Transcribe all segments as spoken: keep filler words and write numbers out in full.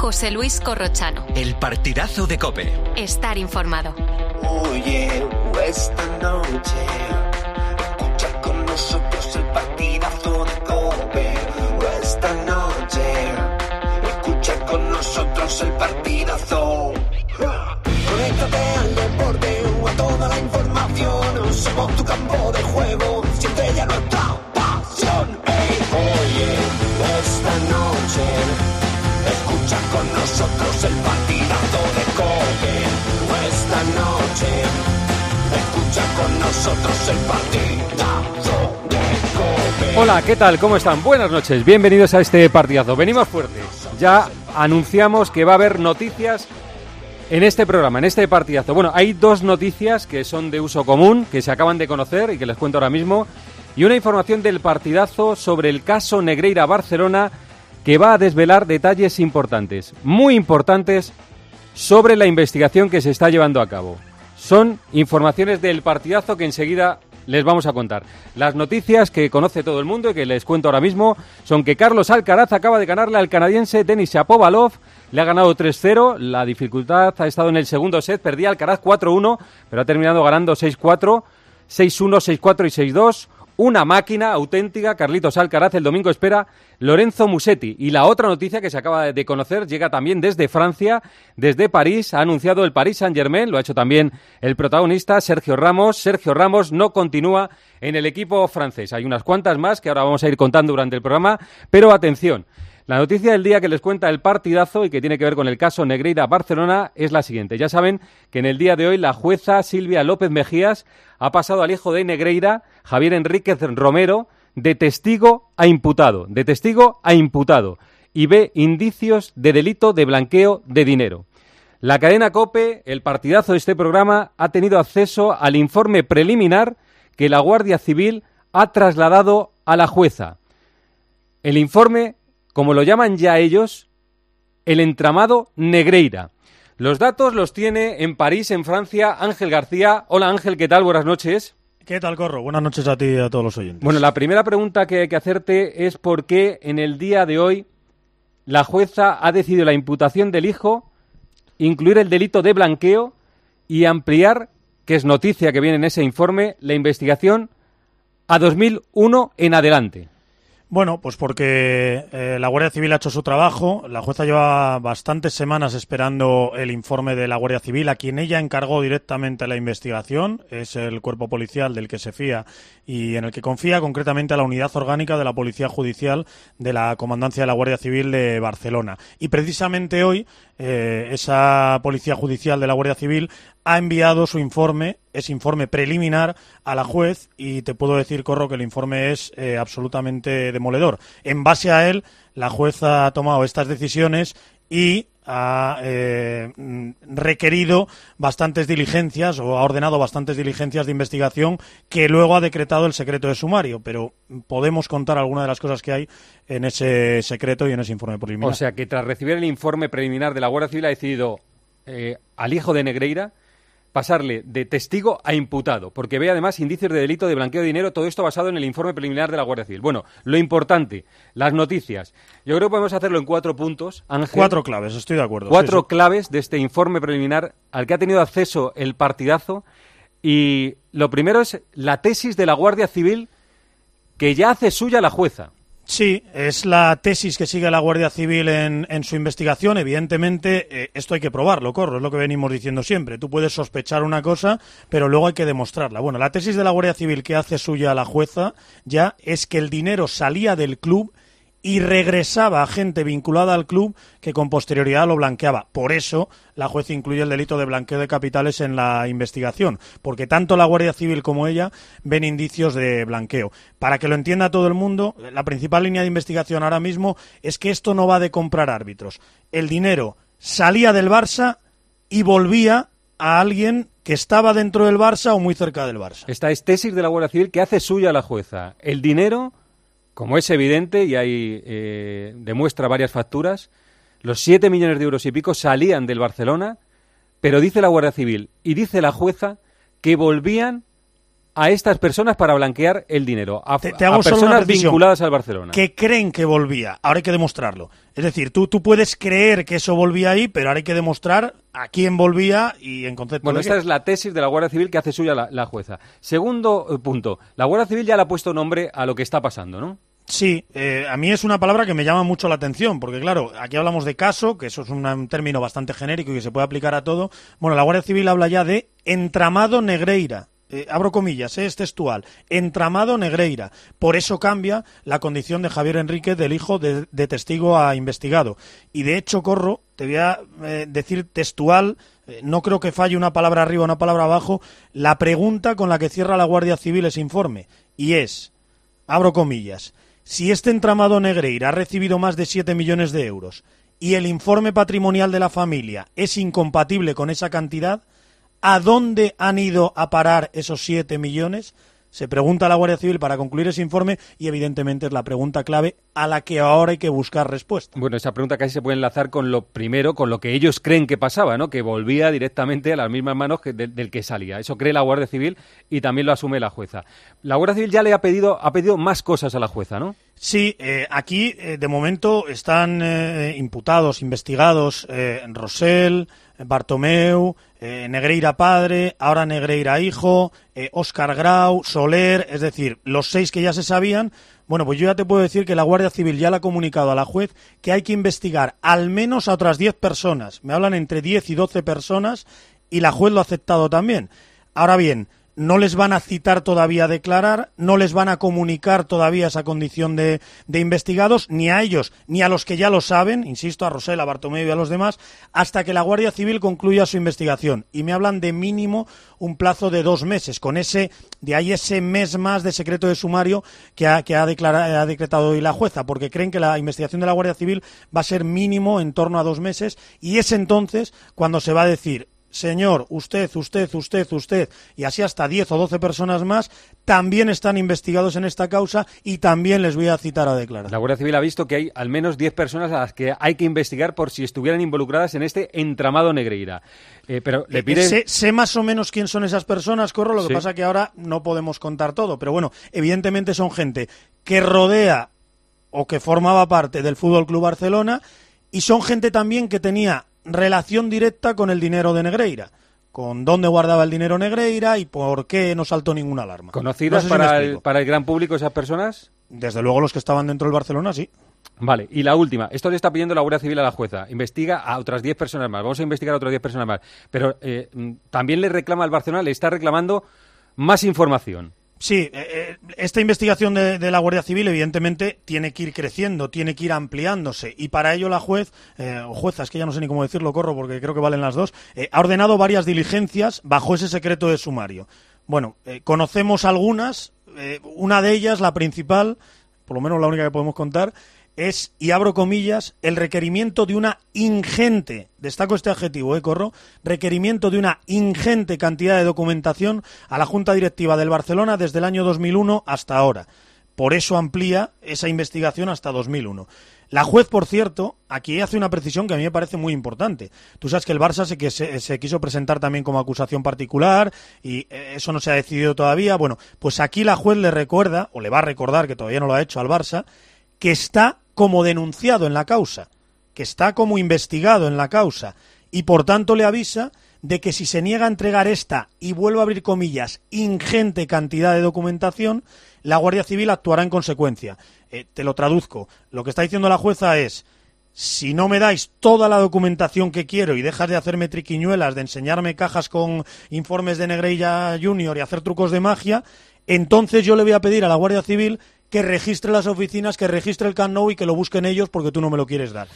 José Luis Corrochano. El partidazo de COPE. Estar informado. Oye, esta noche escucha con nosotros el partidazo de COPE. Esta noche escucha con nosotros el partidazo. Conéctate al deporte o a toda la información. Somos tu campo de juego, siempre ya nuestra pasión. Hey, oye, esta noche escucha con nosotros el partidazo de COPE. Esta noche escucha con nosotros el partidazo de COPE. Hola, ¿qué tal? ¿Cómo están? Buenas noches, bienvenidos a este partidazo. Venimos fuertes. Ya anunciamos que va a haber noticias en este programa, en este partidazo. Bueno, hay dos noticias que son de uso común, que se acaban de conocer y que les cuento ahora mismo, y una información del partidazo sobre el caso Negreira Barcelona, que va a desvelar detalles importantes, muy importantes, sobre la investigación que se está llevando a cabo. Son informaciones del partidazo que enseguida les vamos a contar. Las noticias que conoce todo el mundo y que les cuento ahora mismo son que Carlos Alcaraz acaba de ganarle al canadiense Denis Shapovalov. Le ha ganado tres cero, la dificultad ha estado en el segundo set, perdía Alcaraz cuatro uno, pero ha terminado ganando seis cuatro, seis uno, seis cuatro y seis dos. Una máquina auténtica, Carlitos Alcaraz. El domingo espera Lorenzo Musetti. Y la otra noticia que se acaba de conocer llega también desde Francia, desde París. Ha anunciado el Paris Saint-Germain, lo ha hecho también el protagonista Sergio Ramos. Sergio Ramos no continúa en el equipo francés. Hay unas cuantas más que ahora vamos a ir contando durante el programa, pero atención. La noticia del día que les cuenta el partidazo y que tiene que ver con el caso Negreira Barcelona es la siguiente. Ya saben que en el día de hoy la jueza Silvia López Mejías ha pasado al hijo de Negreira, Javier Enríquez Romero, de testigo a imputado, de testigo a imputado, y ve indicios de delito de blanqueo de dinero. La cadena COPE, el partidazo de este programa, ha tenido acceso al informe preliminar que la Guardia Civil ha trasladado a la jueza. El informe, como lo llaman ya ellos, el entramado Negreira. Los datos los tiene en París, en Francia, Ángel García. Hola Ángel, ¿qué tal? Buenas noches. ¿Qué tal, Corro? Buenas noches a ti y a todos los oyentes. Bueno, la primera pregunta que hay que hacerte es por qué en el día de hoy la jueza ha decidido la imputación del hijo, incluir el delito de blanqueo y ampliar, que es noticia que viene en ese informe, la investigación a dos mil uno en adelante. Bueno, pues porque eh, la Guardia Civil ha hecho su trabajo. La jueza lleva bastantes semanas esperando el informe de la Guardia Civil, a quien ella encargó directamente la investigación. Es el cuerpo policial del que se fía y en el que confía, concretamente a la unidad orgánica de la Policía Judicial de la Comandancia de la Guardia Civil de Barcelona. Y precisamente hoy eh, esa Policía Judicial de la Guardia Civil ha enviado su informe, ese informe preliminar, a la juez, y te puedo decir, Corro, que el informe es eh, absolutamente demoledor. En base a él, la juez ha tomado estas decisiones y ha eh, requerido bastantes diligencias o ha ordenado bastantes diligencias de investigación que luego ha decretado el secreto de sumario, pero podemos contar algunas de las cosas que hay en ese secreto y en ese informe preliminar. O sea, que tras recibir el informe preliminar de la Guardia Civil ha decidido eh, al hijo de Negreira pasarle de testigo a imputado, porque ve además indicios de delito de blanqueo de dinero, todo esto basado en el informe preliminar de la Guardia Civil. Bueno, lo importante, las noticias. Yo creo que podemos hacerlo en cuatro puntos, Ángel. Cuatro claves, estoy de acuerdo. Cuatro sí, sí. claves de este informe preliminar al que ha tenido acceso el partidazo. Y lo primero es la tesis de la Guardia Civil que ya hace suya la jueza. Sí, es la tesis que sigue la Guardia Civil en, en su investigación. Evidentemente, eh, esto hay que probarlo, Corro, es lo que venimos diciendo siempre. Tú puedes sospechar una cosa, pero luego hay que demostrarla. Bueno, la tesis de la Guardia Civil que hace suya la jueza ya es que el dinero salía del club y regresaba a gente vinculada al club que con posterioridad lo blanqueaba. Por eso la juez incluye el delito de blanqueo de capitales en la investigación, porque tanto la Guardia Civil como ella ven indicios de blanqueo. Para que lo entienda todo el mundo, la principal línea de investigación ahora mismo es que esto no va de comprar árbitros. El dinero salía del Barça y volvía a alguien que estaba dentro del Barça o muy cerca del Barça. Esta es tesis de la Guardia Civil que hace suya la jueza. El dinero, como es evidente y ahí eh, demuestra varias facturas, los siete millones de euros y pico salían del Barcelona, pero dice la Guardia Civil y dice la jueza que volvían a estas personas para blanquear el dinero, a, te, te hago a solo una personas precisión, vinculadas al Barcelona. Que creen que volvía, ahora hay que demostrarlo. Es decir, tú, tú puedes creer que eso volvía ahí, pero ahora hay que demostrar a quién volvía y en concepto Bueno, de esta qué. es la tesis de la Guardia Civil que hace suya la, la jueza. Segundo eh, punto, la Guardia Civil ya le ha puesto nombre a lo que está pasando, ¿no? Sí, eh, a mí es una palabra que me llama mucho la atención, porque claro, aquí hablamos de caso, que eso es un, un término bastante genérico y que se puede aplicar a todo. Bueno, la Guardia Civil habla ya de entramado Negreira. Eh, abro comillas, eh, es textual, entramado Negreira. Por eso cambia la condición de Javier Enríquez del hijo de, de testigo a investigado. Y de hecho, Corro, te voy a eh, decir textual, eh, no creo que falle una palabra arriba o una palabra abajo, la pregunta con la que cierra la Guardia Civil ese informe. Y es, abro comillas, si este entramado Negreira ha recibido más de siete millones de euros y el informe patrimonial de la familia es incompatible con esa cantidad, ¿a dónde han ido a parar esos siete millones? Se pregunta la Guardia Civil para concluir ese informe y evidentemente es la pregunta clave a la que ahora hay que buscar respuesta. Bueno, esa pregunta casi se puede enlazar con lo primero, con lo que ellos creen que pasaba, ¿no? Que volvía directamente a las mismas manos que de, del que salía. Eso cree la Guardia Civil y también lo asume la jueza. La Guardia Civil ya le ha pedido, ha pedido más cosas a la jueza, ¿no? Sí, eh, aquí eh, de momento están eh, imputados, investigados eh, Rosell, Bartomeu, eh, Negreira padre, ahora Negreira hijo, eh, Óscar Grau, Soler, es decir, los seis que ya se sabían. Bueno, pues yo ya te puedo decir que la Guardia Civil ya le ha comunicado a la juez que hay que investigar al menos a otras diez personas. Me hablan entre diez y doce personas y la juez lo ha aceptado también. Ahora bien, no les van a citar todavía a declarar, no les van a comunicar todavía esa condición de, de investigados, ni a ellos, ni a los que ya lo saben, insisto, a Rosell, a Bartomeu y a los demás, hasta que la Guardia Civil concluya su investigación. Y me hablan de mínimo un plazo de dos meses, con ese, de ahí ese mes más de secreto de sumario que ha, que ha, declarado, ha decretado hoy la jueza, porque creen que la investigación de la Guardia Civil va a ser mínimo en torno a dos meses, y es entonces cuando se va a decir: señor, usted, usted, usted, usted, y así hasta diez o doce personas más, también están investigados en esta causa y también les voy a citar a declarar. La Guardia Civil ha visto que hay al menos diez personas a las que hay que investigar por si estuvieran involucradas en este entramado Negreira. Eh, pero le pide... sé, sé más o menos quién son esas personas, Corro, lo que sí. pasa que ahora no podemos contar todo, pero bueno, evidentemente son gente que rodea o que formaba parte del Fútbol Club Barcelona y son gente también que tenía relación directa con el dinero de Negreira, con dónde guardaba el dinero Negreira y por qué no saltó ninguna alarma. ¿Conocidas no sé si para, el, para el gran público esas personas? Desde luego los que estaban dentro del Barcelona, sí. Vale, y la última, esto le está pidiendo la Guardia Civil a la jueza, investiga a otras diez personas más, vamos a investigar a otras diez personas más, pero eh, también le reclama al Barcelona, le está reclamando más información. Sí, eh, esta investigación de, de la Guardia Civil evidentemente tiene que ir creciendo, tiene que ir ampliándose y para ello la juez, eh, o jueza, es que ya no sé ni cómo decirlo, Corro, porque creo que valen las dos, eh, ha ordenado varias diligencias bajo ese secreto de sumario. Bueno, eh, conocemos algunas, eh, una de ellas, la principal, por lo menos la única que podemos contar, es, y abro comillas, el requerimiento de una ingente, destaco este adjetivo, ¿eh, Corro? Requerimiento de una ingente cantidad de documentación a la Junta Directiva del Barcelona desde el año dos mil uno hasta ahora. Por eso amplía esa investigación hasta dos mil uno. La juez, por cierto, aquí hace una precisión que a mí me parece muy importante. Tú sabes que el Barça se, que se, se quiso presentar también como acusación particular y eso no se ha decidido todavía. Bueno, pues aquí la juez le recuerda, o le va a recordar, que todavía no lo ha hecho al Barça, que está como denunciado en la causa, que está como investigado en la causa y por tanto le avisa de que si se niega a entregar esta, y vuelvo a abrir comillas, ingente cantidad de documentación, la Guardia Civil actuará en consecuencia. Eh, te lo traduzco. Lo que está diciendo la jueza es: si no me dais toda la documentación que quiero y dejas de hacerme triquiñuelas, de enseñarme cajas con informes de Negreira Junior y hacer trucos de magia, entonces yo le voy a pedir a la Guardia Civil que registre las oficinas, que registre el Camp Nou y que lo busquen ellos porque tú no me lo quieres dar.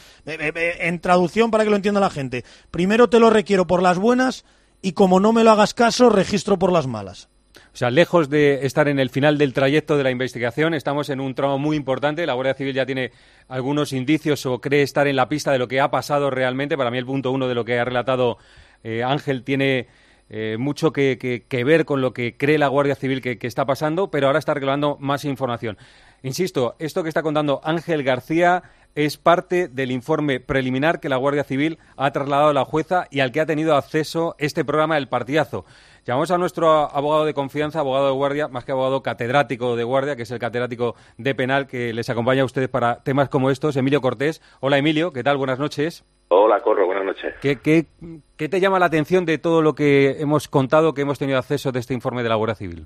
En traducción, para que lo entienda la gente, primero te lo requiero por las buenas y como no me lo hagas caso, registro por las malas. O sea, lejos de estar en el final del trayecto de la investigación, estamos en un tramo muy importante. La Guardia Civil ya tiene algunos indicios o cree estar en la pista de lo que ha pasado realmente. Para mí el punto uno de lo que ha relatado eh, Ángel tiene eh, mucho que, que, que ver con lo que cree la Guardia Civil que, que está pasando, pero ahora está reclamando más información. Insisto, esto que está contando Ángel García es parte del informe preliminar que la Guardia Civil ha trasladado a la jueza y al que ha tenido acceso este programa del Partidazo. Llamamos a nuestro abogado de confianza, abogado de guardia, más que abogado catedrático de guardia, que es el catedrático de penal que les acompaña a ustedes para temas como estos, Emilio Cortés. Hola, Emilio, ¿qué tal? Buenas noches. Hola, Corro, buenas noches. ¿Qué, qué, qué te llama la atención de todo lo que hemos contado, que hemos tenido acceso de este informe de la Guardia Civil?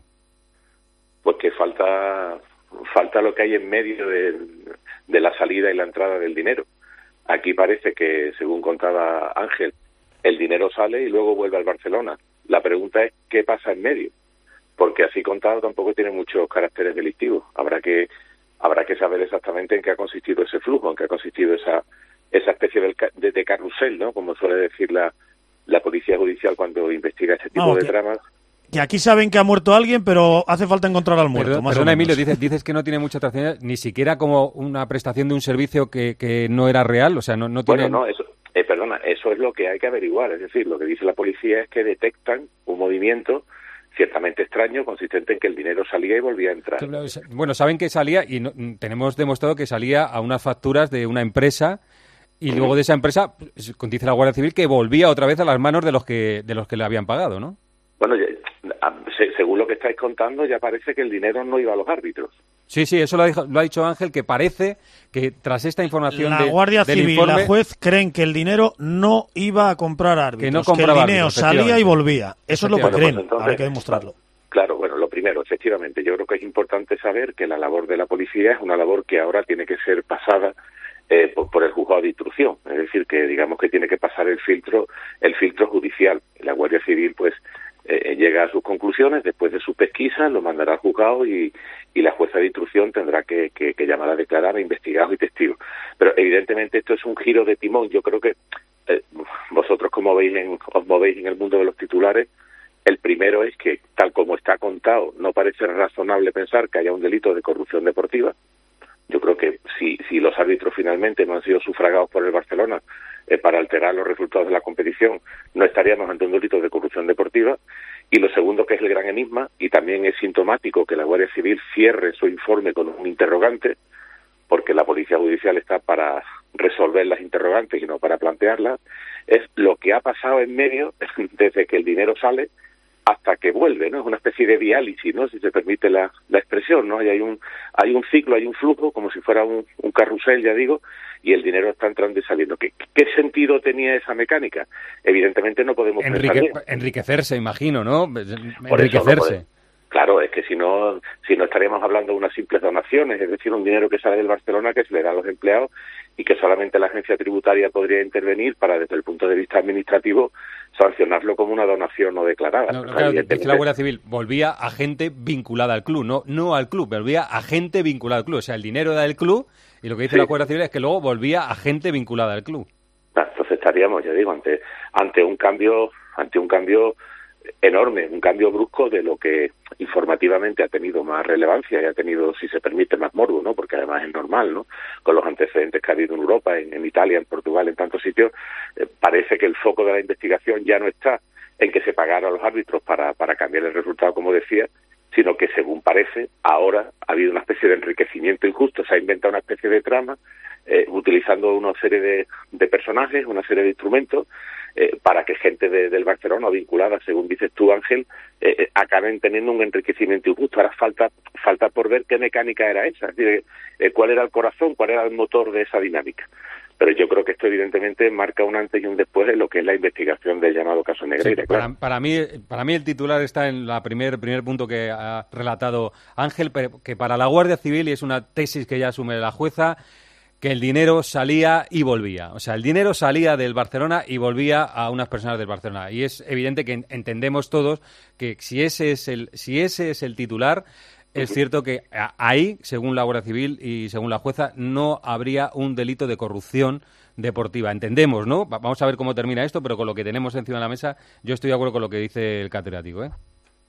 Pues que falta, falta lo que hay en medio de, de la salida y la entrada del dinero. Aquí parece que, según contaba Ángel, el dinero sale y luego vuelve al Barcelona. La pregunta es, ¿qué pasa en medio? Porque así contado tampoco tiene muchos caracteres delictivos. Habrá que habrá que saber exactamente en qué ha consistido ese flujo, en qué ha consistido esa esa especie de, de, de carrusel, ¿no? Como suele decir la, la policía judicial cuando investiga este tipo Vamos, de que, dramas. Que aquí saben que ha muerto alguien, pero hace falta encontrar al muerto. Perdón, más perdona, o menos. Emilio, dices, dices que no tiene mucha trascendencia, ni siquiera como una prestación de un servicio que, que no era real, o sea, no, no tiene... Bueno, no, eso... Eh, perdona, eso es lo que hay que averiguar, es decir, lo que dice la policía es que detectan un movimiento ciertamente extraño consistente en que el dinero salía y volvía a entrar. Bueno, saben que salía y no, tenemos demostrado que salía a unas facturas de una empresa y luego de esa empresa, dice la Guardia Civil, que volvía otra vez a las manos de los que de los que le habían pagado, ¿no? Bueno, ya, según lo que estáis contando, ya parece que el dinero no iba a los árbitros. Sí, sí, eso lo ha, dicho, lo ha dicho Ángel, que parece que tras esta información la de, Guardia del Civil informe, y la juez creen que el dinero no iba a comprar árbitros, que, no compraba que el dinero árbitros, salía y volvía. Eso es lo que bueno, creen, pues entonces, habrá que demostrarlo. Claro, bueno, lo primero, efectivamente, yo creo que es importante saber que la labor de la policía es una labor que ahora tiene que ser pasada eh, por, por el juzgado de instrucción, es decir, que digamos que tiene que pasar el filtro, el filtro judicial. La Guardia Civil, pues, Eh, llega a sus conclusiones, después de su pesquisa lo mandará al juzgado y, y la jueza de instrucción tendrá que, que, que llamar a declarar a investigados y testigos. Pero evidentemente esto es un giro de timón. Yo creo que eh, vosotros como veis en, os movéis en el mundo de los titulares, el primero es que, tal como está contado, no parece razonable pensar que haya un delito de corrupción deportiva. Yo creo que si, si los árbitros finalmente no han sido sufragados por el Barcelona eh, para alterar los resultados de la competición, no estaríamos ante un delito de corrupción deportiva. Y lo segundo, que es el gran enigma, y también es sintomático que la Guardia Civil cierre su informe con un interrogante, porque la Policía Judicial está para resolver las interrogantes y no para plantearlas, es lo que ha pasado en medio desde que el dinero sale hasta que vuelve, ¿no? Es una especie de diálisis, ¿no? Si se permite la, la expresión, ¿no? Y hay un hay un ciclo, hay un flujo, como si fuera un, un carrusel, ya digo, y el dinero está entrando y saliendo. ¿Qué, qué sentido tenía esa mecánica? Evidentemente no podemos Enrique, pensar enriquecerse, imagino, ¿no? Por Enriquecerse. Eso, no claro, es que si no, si no estaríamos hablando de unas simples donaciones, es decir, un dinero que sale del Barcelona que se le da a los empleados y que solamente la agencia tributaria podría intervenir para, desde el punto de vista administrativo, sancionarlo como una donación no declarada. No, no, claro, es que la Guardia Civil volvía a gente vinculada al club, no no al club, volvía a gente vinculada al club. O sea, el dinero era del club y lo que dice sí. la Guardia Civil es que luego volvía a gente vinculada al club. Entonces estaríamos, ya digo, ante ante un cambio ante un cambio enorme, un cambio brusco de lo que informativamente ha tenido más relevancia y ha tenido, si se permite, más morbo, ¿no? Porque además es normal, ¿no? Con los antecedentes que ha habido en Europa, en, en Italia, en Portugal, en tantos sitios, eh, parece que el foco de la investigación ya no está en que se pagara a los árbitros para, para cambiar el resultado, como decía, sino que, según parece, ahora ha habido una especie de enriquecimiento injusto, se ha inventado una especie de trama, eh, utilizando una serie de, de personajes, una serie de instrumentos, eh, para que gente de, del Barcelona vinculada, según dices tú, Ángel, eh, acaben teniendo un enriquecimiento injusto. Ahora falta falta por ver qué mecánica era esa, es decir, eh, cuál era el corazón, cuál era el motor de esa dinámica. Pero yo creo que esto evidentemente marca un antes y un después en lo que es la investigación del llamado caso Negreira. Sí, para, para mí para mí el titular está en la primer primer punto que ha relatado Ángel, que para la Guardia Civil, y es una tesis que ya asume la jueza, que el dinero salía y volvía. O sea, el dinero salía del Barcelona y volvía a unas personas del Barcelona. Y es evidente que entendemos todos que si ese es el, si ese es el titular, es cierto que ahí, según la Guardia Civil y según la jueza, no habría un delito de corrupción deportiva. Entendemos, ¿no? Vamos a ver cómo termina esto, pero con lo que tenemos encima de la mesa, yo estoy de acuerdo con lo que dice el catedrático, ¿eh?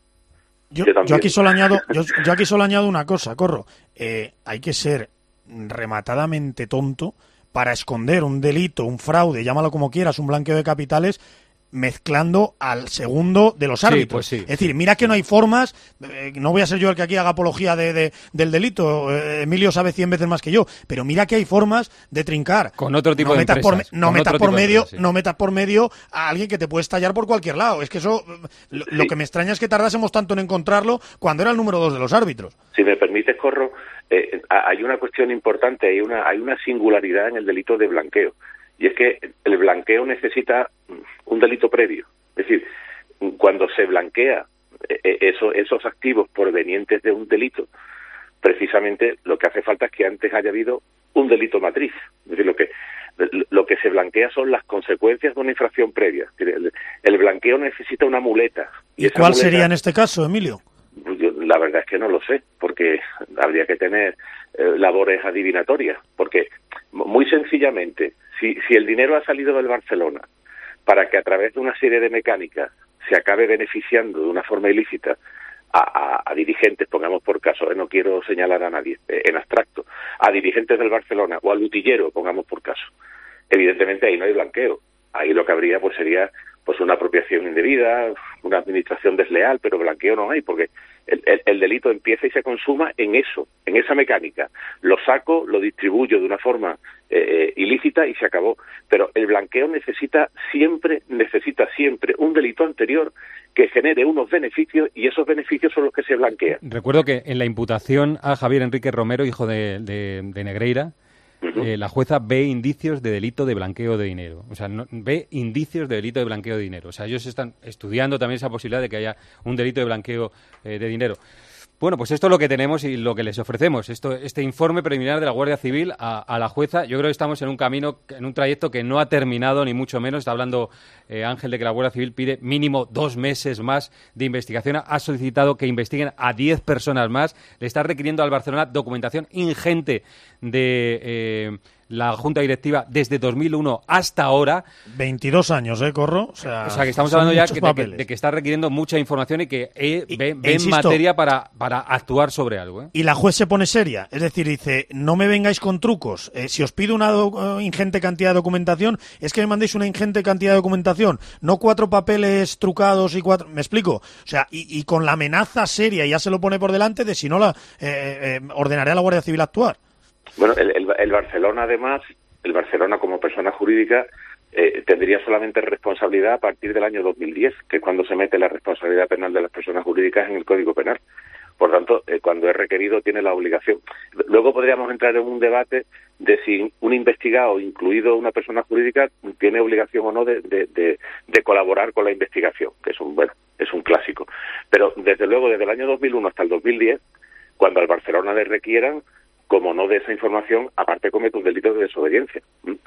Yo, yo aquí solo añado, yo, yo aquí solo añado una cosa, Corro. Eh, hay que ser rematadamente tonto para esconder un delito, un fraude, llámalo como quieras, un blanqueo de capitales, mezclando al segundo de los árbitros. Sí, pues sí, es decir, mira que no hay formas, eh, no voy a ser yo el que aquí haga apología de, de, del delito, eh, Emilio sabe cien veces más que yo, pero mira que hay formas de trincar. Con otro tipo no de metas empresas. Por, no, con metas otro por tipo de medio, empresas, sí. no metas por medio a alguien que te puede estallar por cualquier lado. Es que eso, lo, Sí. lo que me extraña es que tardásemos tanto en encontrarlo cuando era el número dos de los árbitros. Si me permites, Corro, eh, hay una cuestión importante, hay una, hay una singularidad en el delito de blanqueo. Y es que el blanqueo necesita un delito previo. Es decir, cuando se blanquea eso, esos activos provenientes de un delito, precisamente lo que hace falta es que antes haya habido un delito matriz. Es decir, lo que lo que se blanquea son las consecuencias de una infracción previa. El, el blanqueo necesita una muleta. ¿Y, ¿Y cuál muleta, sería en este caso, Emilio? Yo, la verdad es que no lo sé, porque habría que tener eh, labores adivinatorias, porque muy sencillamente, si, si el dinero ha salido del Barcelona para que a través de una serie de mecánicas se acabe beneficiando de una forma ilícita a, a, a dirigentes, pongamos por caso, eh, no quiero señalar a nadie, eh, en abstracto, a dirigentes del Barcelona o al utillero, pongamos por caso, evidentemente ahí no hay blanqueo, ahí lo que habría pues sería pues una apropiación indebida, una administración desleal, pero blanqueo no hay, porque el, el, el delito empieza y se consuma en eso, en esa mecánica. Lo saco, lo distribuyo de una forma eh, ilícita y se acabó. Pero el blanqueo necesita siempre, necesita siempre un delito anterior que genere unos beneficios y esos beneficios son los que se blanquean. Recuerdo que en la imputación a Javier Enrique Romero, hijo de, de, de Negreira, Uh-huh. Eh, la jueza ve indicios de delito de blanqueo de dinero. O sea, no, ve indicios de delito de blanqueo de dinero. O sea, ellos están estudiando también esa posibilidad de que haya un delito de blanqueo eh, de dinero. Bueno, pues esto es lo que tenemos y lo que les ofrecemos. Esto, este informe preliminar de la Guardia Civil a, a la jueza. Yo creo que estamos en un camino, en un trayecto que no ha terminado, ni mucho menos. Está hablando eh, Ángel de que la Guardia Civil pide mínimo dos meses más de investigación. Ha solicitado que investiguen a diez personas más. Le está requiriendo al Barcelona documentación ingente de eh, la Junta Directiva desde dos mil uno hasta ahora. veintidós años, ¿eh, Corro? O sea, o sea que estamos hablando ya que, de, que, de que está requiriendo mucha información y que eh, y, ve, ve insisto, materia para, para actuar sobre algo. ¿eh? Y la juez se pone seria. Es decir, dice, no me vengáis con trucos. Eh, si os pido una do, uh, ingente cantidad de documentación, es que me mandéis una ingente cantidad de documentación. No cuatro papeles trucados y cuatro... ¿Me explico? O sea, y, y con la amenaza seria, ya se lo pone por delante, de si no la eh, eh, ordenaré a la Guardia Civil actuar. Bueno, el, el, el Barcelona, además, el Barcelona como persona jurídica eh, tendría solamente responsabilidad a partir del año dos mil diez, que es cuando se mete la responsabilidad penal de las personas jurídicas en el Código Penal. Por tanto, eh, cuando es requerido tiene la obligación. Luego podríamos entrar en un debate de si un investigado, incluido una persona jurídica, tiene obligación o no de, de, de, de colaborar con la investigación, que es un, bueno, es un clásico. Pero desde luego, desde el año dos mil uno hasta el dos mil diez, cuando al Barcelona le requieran, como no de esa información, aparte comete un delito de desobediencia.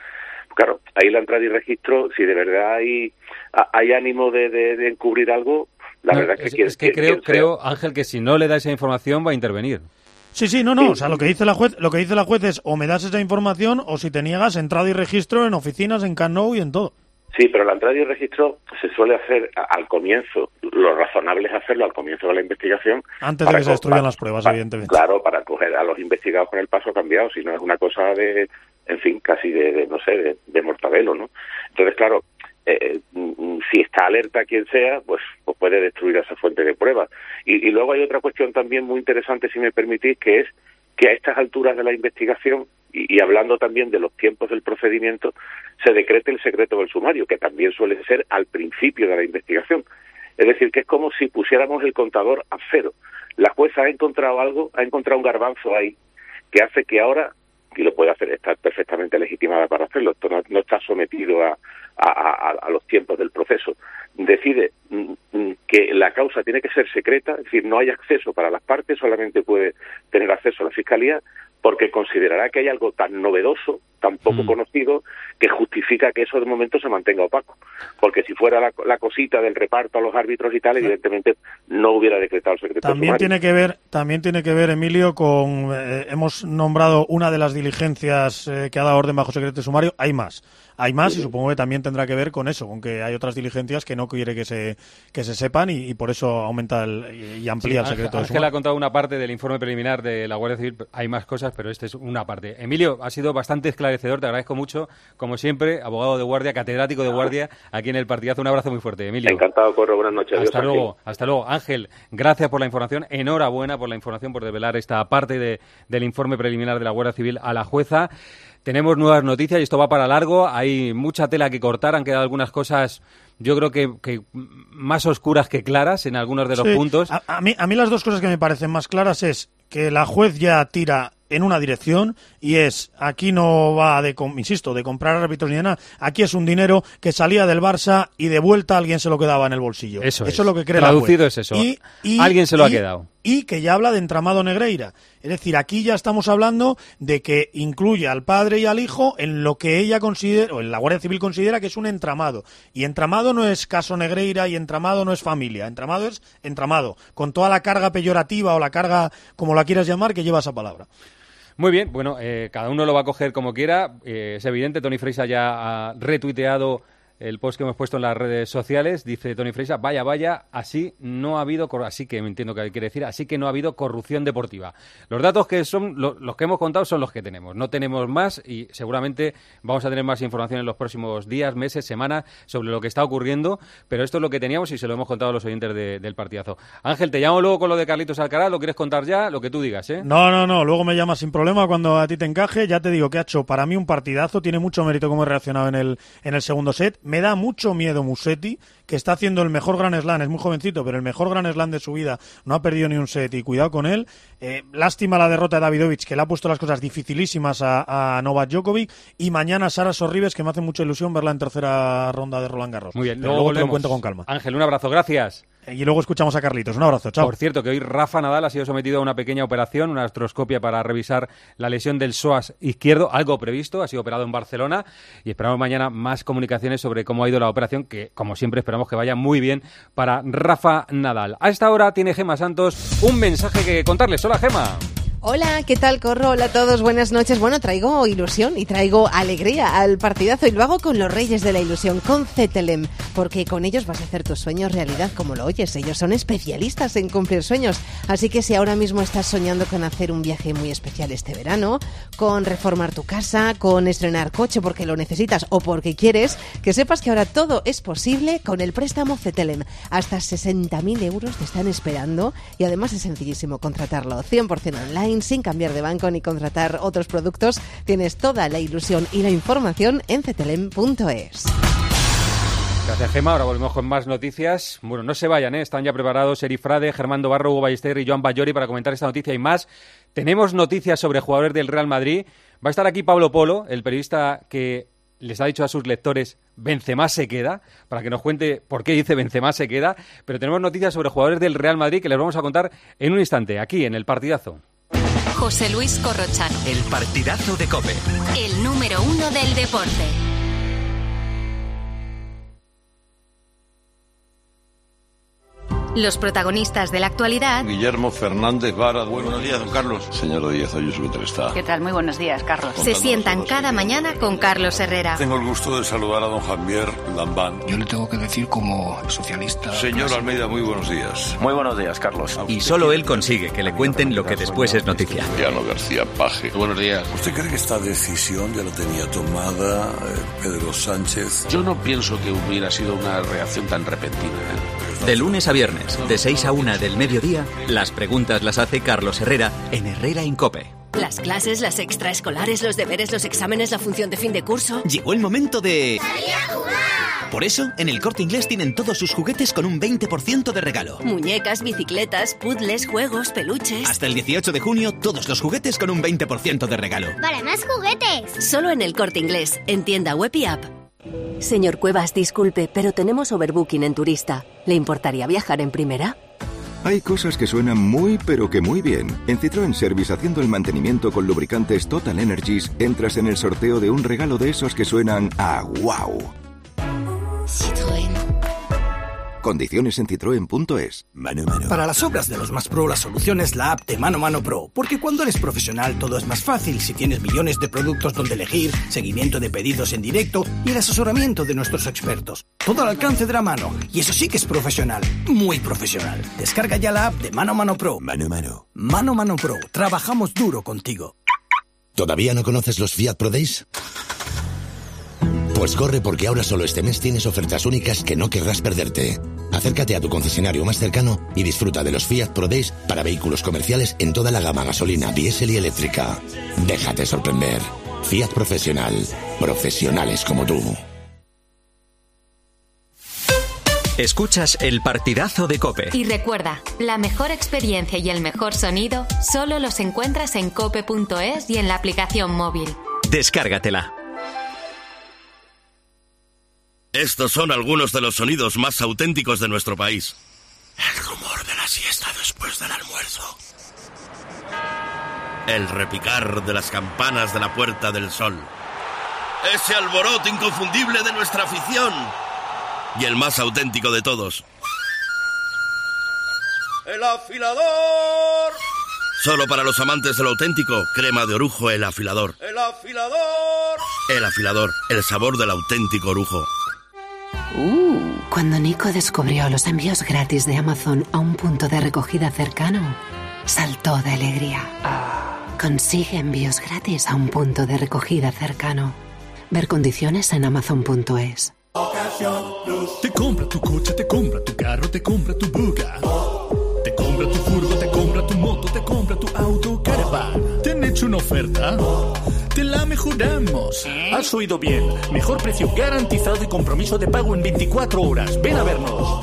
Claro, ahí la entrada y registro, si de verdad hay, hay ánimo de, de, de encubrir algo, la no, verdad es que... Es, quien, es que quien, creo, quien creo, Ángel, que si no le da esa información va a intervenir. Sí, sí, no, no, sí. O sea, lo que dice la juez, lo que dice la juez es o me das esa información o si te niegas entrada y registro en oficinas, en Camp Nou y en todo. Sí, pero la entrada y registro se suele hacer al comienzo. Lo razonable es hacerlo al comienzo de la investigación. Antes de que se destruyan las pruebas, para, evidentemente. Claro, para coger a los investigados con el paso cambiado, si no es una cosa de, en fin, casi de, de no sé, de, de mortadelo, ¿no? Entonces, claro, eh, si está alerta quien sea, pues, pues puede destruir esa fuente de pruebas. Y, y luego hay otra cuestión también muy interesante, si me permitís, que es que a estas alturas de la investigación, y, y hablando también de los tiempos del procedimiento, se decrete el secreto del sumario, que también suele ser al principio de la investigación. Es decir, que es como si pusiéramos el contador a cero. La jueza ha encontrado algo, ha encontrado un garbanzo ahí, que hace que ahora, y lo puede hacer, está perfectamente legitimada para hacerlo, esto no, no está sometido a, a, a, a los tiempos del proceso, decide mm, que la causa tiene que ser secreta, es decir, no hay acceso para las partes, solamente puede tener acceso a la Fiscalía, porque considerará que hay algo tan novedoso, tan poco mm. conocido, que justifica que eso de momento se mantenga opaco. Porque si fuera la, la cosita del reparto a los árbitros y tal, evidentemente no hubiera decretado el secreto también sumario. Tiene que ver, también tiene que ver, Emilio, con... Eh, hemos nombrado una de las diligencias eh, que ha dado orden bajo secreto sumario. Hay más. Hay más sí. Y supongo que también tendrá que ver con eso, con que hay otras diligencias que no quiere que se que se sepan y, y por eso aumenta el, y amplía sí, el secreto Ángel, sumario. Ángel ha contado una parte del informe preliminar de la Guardia Civil. Hay más cosas, pero esta es una parte. Emilio, ha sido bastante esclarecedor esclarecedor, te agradezco mucho, como siempre, abogado de guardia, catedrático de guardia, aquí en el partidazo. Un abrazo muy fuerte, Emilio. Encantado, Corro, buenas noches. Hasta Adiós, luego, hasta luego. Ángel, gracias por la información, enhorabuena por la información, por desvelar esta parte de, del informe preliminar de la Guardia Civil a la jueza. Tenemos nuevas noticias y esto va para largo, hay mucha tela que cortar, han quedado algunas cosas, yo creo que, que más oscuras que claras en algunos de los sí, puntos. A, a, mí, a mí las dos cosas que me parecen más claras es que la juez ya tira en una dirección y es, aquí no va de, insisto, de comprar árbitros ni de nada, aquí es un dinero que salía del Barça y de vuelta alguien se lo quedaba en el bolsillo. Eso, eso es. es lo que cree Traducido la juez. es eso. Y, y, alguien se lo y, ha quedado. Y que ya habla de entramado Negreira. Es decir, aquí ya estamos hablando de que incluye al padre y al hijo en lo que ella considera, o en la Guardia Civil considera que es un entramado. Y entramado no es caso Negreira y entramado no es familia. Entramado es entramado, con toda la carga peyorativa o la carga, como la quieras llamar, que lleva esa palabra. Muy bien, bueno, eh, cada uno lo va a coger como quiera. Eh, es evidente, Toni Freixa ya ha retuiteado el post que hemos puesto en las redes sociales. Dice Toni Freixa, vaya, vaya, así no ha habido, así que me entiendo que quiere decir, así que no ha habido corrupción deportiva. Los datos que son, lo, los que hemos contado son los que tenemos. No tenemos más y seguramente vamos a tener más información en los próximos días, meses, semanas sobre lo que está ocurriendo, pero esto es lo que teníamos y se lo hemos contado a los oyentes de, del partidazo. Ángel, te llamo luego con lo de Carlitos Alcaraz, ¿lo quieres contar ya? Lo que tú digas, ¿eh? No, no, no, luego me llamas sin problema cuando a ti te encaje. Ya te digo que ha hecho para mí un partidazo, tiene mucho mérito cómo he reaccionado en el, en el segundo set. Me da mucho miedo Musetti, que está haciendo el mejor Grand Slam, es muy jovencito, pero el mejor Grand Slam de su vida, no ha perdido ni un set y cuidado con él. Eh, lástima la derrota de Davidovich, que le ha puesto las cosas dificilísimas a, a Novak Djokovic, y mañana Sara Sorribes, que me hace mucha ilusión verla en tercera ronda de Roland Garros. Muy bien, pero luego, luego te lo cuento con calma. Ángel, un abrazo, gracias. Y luego escuchamos a Carlitos. Un abrazo, chao. Por cierto, que hoy Rafa Nadal ha sido sometido a una pequeña operación, una artroscopia para revisar la lesión del psoas izquierdo, algo previsto, ha sido operado en Barcelona y esperamos mañana más comunicaciones sobre cómo ha ido la operación, que como siempre esperamos que vaya muy bien para Rafa Nadal. A esta hora tiene Gema Santos un mensaje que contarles. Hola, Gema. Hola, ¿qué tal, Corro? Hola a todos, buenas noches. Bueno, traigo ilusión y traigo alegría al partidazo y lo hago con los reyes de la ilusión, con Cetelem, porque con ellos vas a hacer tus sueños realidad, como lo oyes. Ellos son especialistas en cumplir sueños, así que si ahora mismo estás soñando con hacer un viaje muy especial este verano, con reformar tu casa, con estrenar coche porque lo necesitas o porque quieres, que sepas que ahora todo es posible con el préstamo Cetelem. Hasta sesenta mil euros te están esperando y además es sencillísimo contratarlo cien por ciento online, sin cambiar de banco ni contratar otros productos. Tienes toda la ilusión y la información en cetelem punto es. Gracias, Gema. Ahora volvemos con más noticias. Bueno, no se vayan, ¿eh? Están ya preparados Eri Frade, Germán Barro, Hugo Ballester y Joan Bayori para comentar esta noticia y más. Tenemos noticias sobre jugadores del Real Madrid. Va a estar aquí Pablo Polo, el periodista que les ha dicho a sus lectores Benzema se queda, para que nos cuente por qué dice Benzema se queda. Pero tenemos noticias sobre jugadores del Real Madrid que les vamos a contar en un instante, aquí en el partidazo. José Luis Corrochano. El partidazo de COPE. El número uno del deporte. Los protagonistas de la actualidad. Guillermo Fernández Vara. Buenos días, don Carlos. Señor Díaz Ayuso, ¿qué tal está? ¿Qué tal? Muy buenos días, Carlos. Se sientan cada mañana con Carlos Herrera. Tengo el gusto de saludar a don Javier Lambán. Yo le tengo que decir como socialista. Señor Almeida, muy buenos días. Muy buenos días, Carlos. Y solo él consigue que le cuenten lo que después es noticia. Mariano García Paje. Buenos días. ¿Usted cree que esta decisión ya la tenía tomada eh, Pedro Sánchez? Yo no pienso que hubiera sido una reacción tan repentina, ¿eh? De lunes a viernes, de seis a una del mediodía, las preguntas las hace Carlos Herrera en Herrera en COPE. Las clases, las extraescolares, los deberes, los exámenes, la función de fin de curso. Llegó el momento de... ¡Salir a jugar! Por eso, en el Corte Inglés tienen todos sus juguetes con un veinte por ciento de regalo. Muñecas, bicicletas, puzzles, juegos, peluches... Hasta el dieciocho de junio, todos los juguetes con un veinte por ciento de regalo. ¡Para más juguetes! Solo en el Corte Inglés, en tienda web y app. Señor Cuevas, disculpe, pero tenemos overbooking en turista. ¿Le importaría viajar en primera? Hay cosas que suenan muy, pero que muy bien. En Citroën Service, haciendo el mantenimiento con lubricantes Total Energies, entras en el sorteo de un regalo de esos que suenan a wow. Citroën. Condiciones en citroen punto es. Mano Mano. Para las obras de los más pro, la solución es la app de Mano Mano Pro. Porque cuando eres profesional todo es más fácil si tienes millones de productos donde elegir, seguimiento de pedidos en directo y el asesoramiento de nuestros expertos. Todo al alcance de la mano. Y eso sí que es profesional. Muy profesional. Descarga ya la app de Mano Mano Pro. Mano Mano. Mano Mano Pro. Trabajamos duro contigo. ¿Todavía no conoces los Fiat Pro Days? Pues corre, porque ahora solo este mes tienes ofertas únicas que no querrás perderte. Acércate a tu concesionario más cercano y disfruta de los Fiat Pro Days para vehículos comerciales en toda la gama gasolina, diésel y eléctrica. Déjate sorprender. Fiat Profesional. Profesionales como tú. Escuchas el partidazo de COPE. Y recuerda, la mejor experiencia y el mejor sonido solo los encuentras en cope punto es y en la aplicación móvil. Descárgatela. Estos son algunos de los sonidos más auténticos de nuestro país. El rumor de la siesta después del almuerzo. El repicar de las campanas de la Puerta del Sol. Ese alboroto inconfundible de nuestra afición. Y el más auténtico de todos. ¡El afilador! Solo para los amantes de lo auténtico, crema de orujo El Afilador. ¡El afilador! El Afilador, el sabor del auténtico orujo. Uh, cuando Nico descubrió los envíos gratis de Amazon a un punto de recogida cercano, saltó de alegría. Consigue envíos gratis a un punto de recogida cercano. Ver condiciones en amazon punto es. Te compra tu coche, te compra tu carro, te compra tu buga. Te compra tu furgo, te compra tu moto, te compra tu auto, caravan. ¿Te han hecho una oferta? Te la mejoramos. Has oído bien. Mejor precio garantizado y compromiso de pago en veinticuatro horas. Ven a vernos.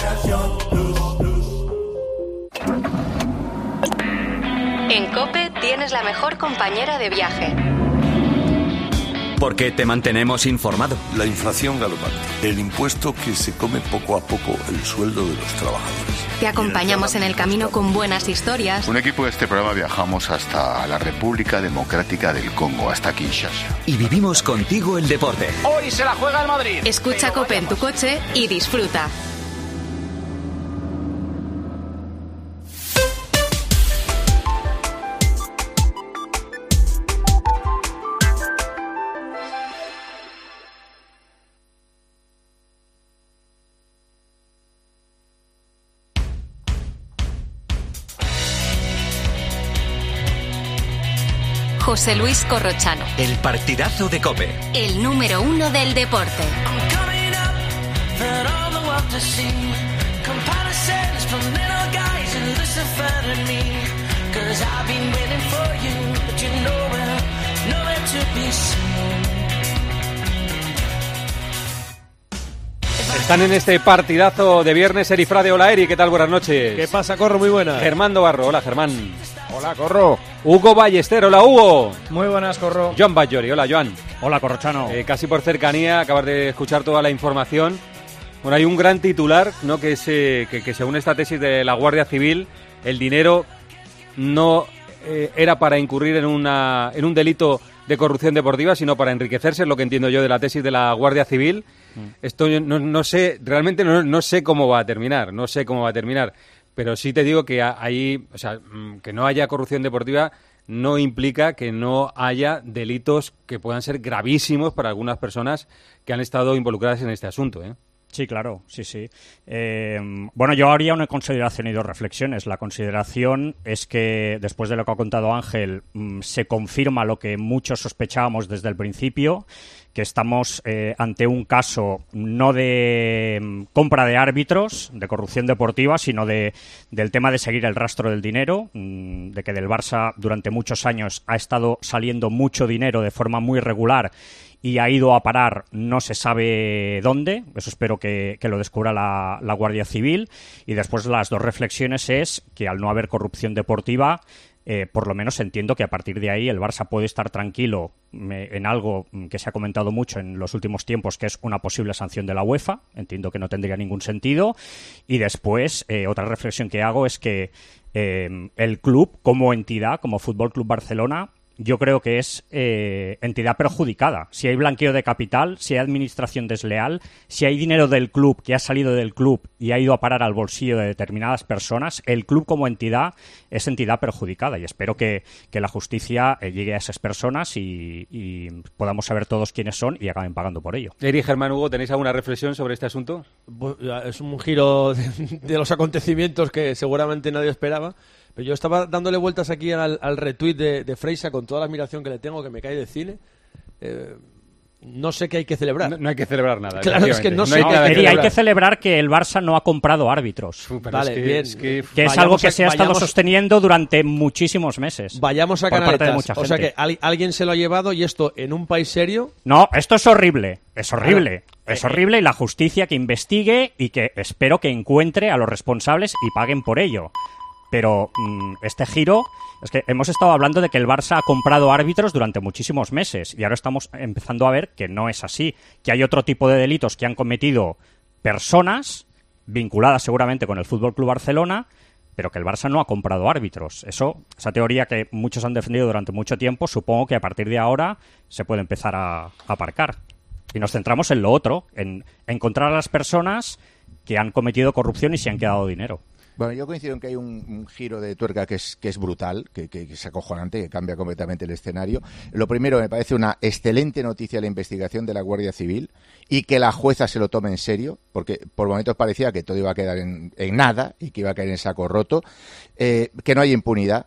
En COPE tienes la mejor compañera de viaje. Porque te mantenemos informado. La inflación galopante. El impuesto que se come poco a poco el sueldo de los trabajadores. Te acompañamos en el camino con buenas historias. Un equipo de este programa viajamos hasta la República Democrática del Congo, hasta Kinshasa. Y vivimos contigo el deporte. Hoy se la juega el Madrid. Escucha COPE en tu coche y disfruta. José Luis Corrochano. El partidazo de COPE. El número uno del deporte. Están en este partidazo de viernes Eri Frade. Hola Eri, ¿qué tal? Buenas noches. ¿Qué pasa, Corro? Muy buenas. Germán Barro, hola Germán. Hola, Corro. Hugo Ballester, hola Hugo. Muy buenas, Corro. Joan Bajori, hola Joan. Hola, Corrochano. Eh, casi por cercanía, acabas de escuchar toda la información. Bueno, hay un gran titular, ¿no? Que, es, eh, que, que según esta tesis de la Guardia Civil, el dinero no eh, era para incurrir en, una, en un delito de corrupción deportiva, sino para enriquecerse, es lo que entiendo yo de la tesis de la Guardia Civil. Mm. Esto no, no sé, realmente no, no sé cómo va a terminar, no sé cómo va a terminar. Pero sí te digo que ahí, o sea, que no haya corrupción deportiva no implica que no haya delitos que puedan ser gravísimos para algunas personas que han estado involucradas en este asunto, ¿eh? Sí, claro, sí, sí. Eh, bueno, yo haría una consideración y dos reflexiones. La consideración es que, después de lo que ha contado Ángel, mmm, se confirma lo que muchos sospechábamos desde el principio, que estamos eh, ante un caso no de mm, compra de árbitros, de corrupción deportiva, sino de del tema de seguir el rastro del dinero, mmm, de que del Barça durante muchos años ha estado saliendo mucho dinero de forma muy regular y ha ido a parar no se sabe dónde. Eso espero que, que lo descubra la, la Guardia Civil. Y después las dos reflexiones es que al no haber corrupción deportiva, eh, por lo menos entiendo que a partir de ahí el Barça puede estar tranquilo me, en algo que se ha comentado mucho en los últimos tiempos, que es una posible sanción de la UEFA. Entiendo que no tendría ningún sentido. Y después, eh, otra reflexión que hago es que eh, el club como entidad, como Fútbol Club Barcelona, yo creo que es eh, entidad perjudicada. Si hay blanqueo de capital, si hay administración desleal, si hay dinero del club que ha salido del club y ha ido a parar al bolsillo de determinadas personas, el club como entidad es entidad perjudicada. Y espero que, que la justicia eh, llegue a esas personas y, y podamos saber todos quiénes son y acaben pagando por ello. Eri, Germán, Hugo, ¿tenéis alguna reflexión sobre este asunto? Es un giro de, de los acontecimientos que seguramente nadie esperaba. Pero yo estaba dándole vueltas aquí al, al retweet de, de Freisa con toda la admiración que le tengo, que me cae de cine. Eh, no sé qué hay que celebrar. No, no hay que celebrar nada. Claro, es que no, no sé no, qué hay que celebrar. Hay que celebrar que el Barça no ha comprado árbitros. Uh, vale, es que, bien. Es que, que es algo que a, se ha estado vayamos, sosteniendo durante muchísimos meses. Vayamos a canaletas. O sea que al, alguien se lo ha llevado y esto en un país serio. No, esto es horrible. Es horrible. Claro. Es horrible y la justicia que investigue y que espero que encuentre a los responsables y paguen por ello. Pero mmm, este giro, es que hemos estado hablando de que el Barça ha comprado árbitros durante muchísimos meses y ahora estamos empezando a ver que no es así, que hay otro tipo de delitos que han cometido personas vinculadas seguramente con el F C Barcelona, pero que el Barça no ha comprado árbitros. Eso, esa teoría que muchos han defendido durante mucho tiempo, supongo que a partir de ahora se puede empezar a, a aparcar. Y nos centramos en lo otro, en encontrar a las personas que han cometido corrupción y se han quedado dinero. Bueno, yo coincido en que hay un, un giro de tuerca que es, que es brutal, que, que, que es acojonante, que cambia completamente el escenario. Lo primero, me parece una excelente noticia la investigación de la Guardia Civil y que la jueza se lo tome en serio, porque por momentos parecía que todo iba a quedar en, en nada y que iba a caer en saco roto, eh, que no hay impunidad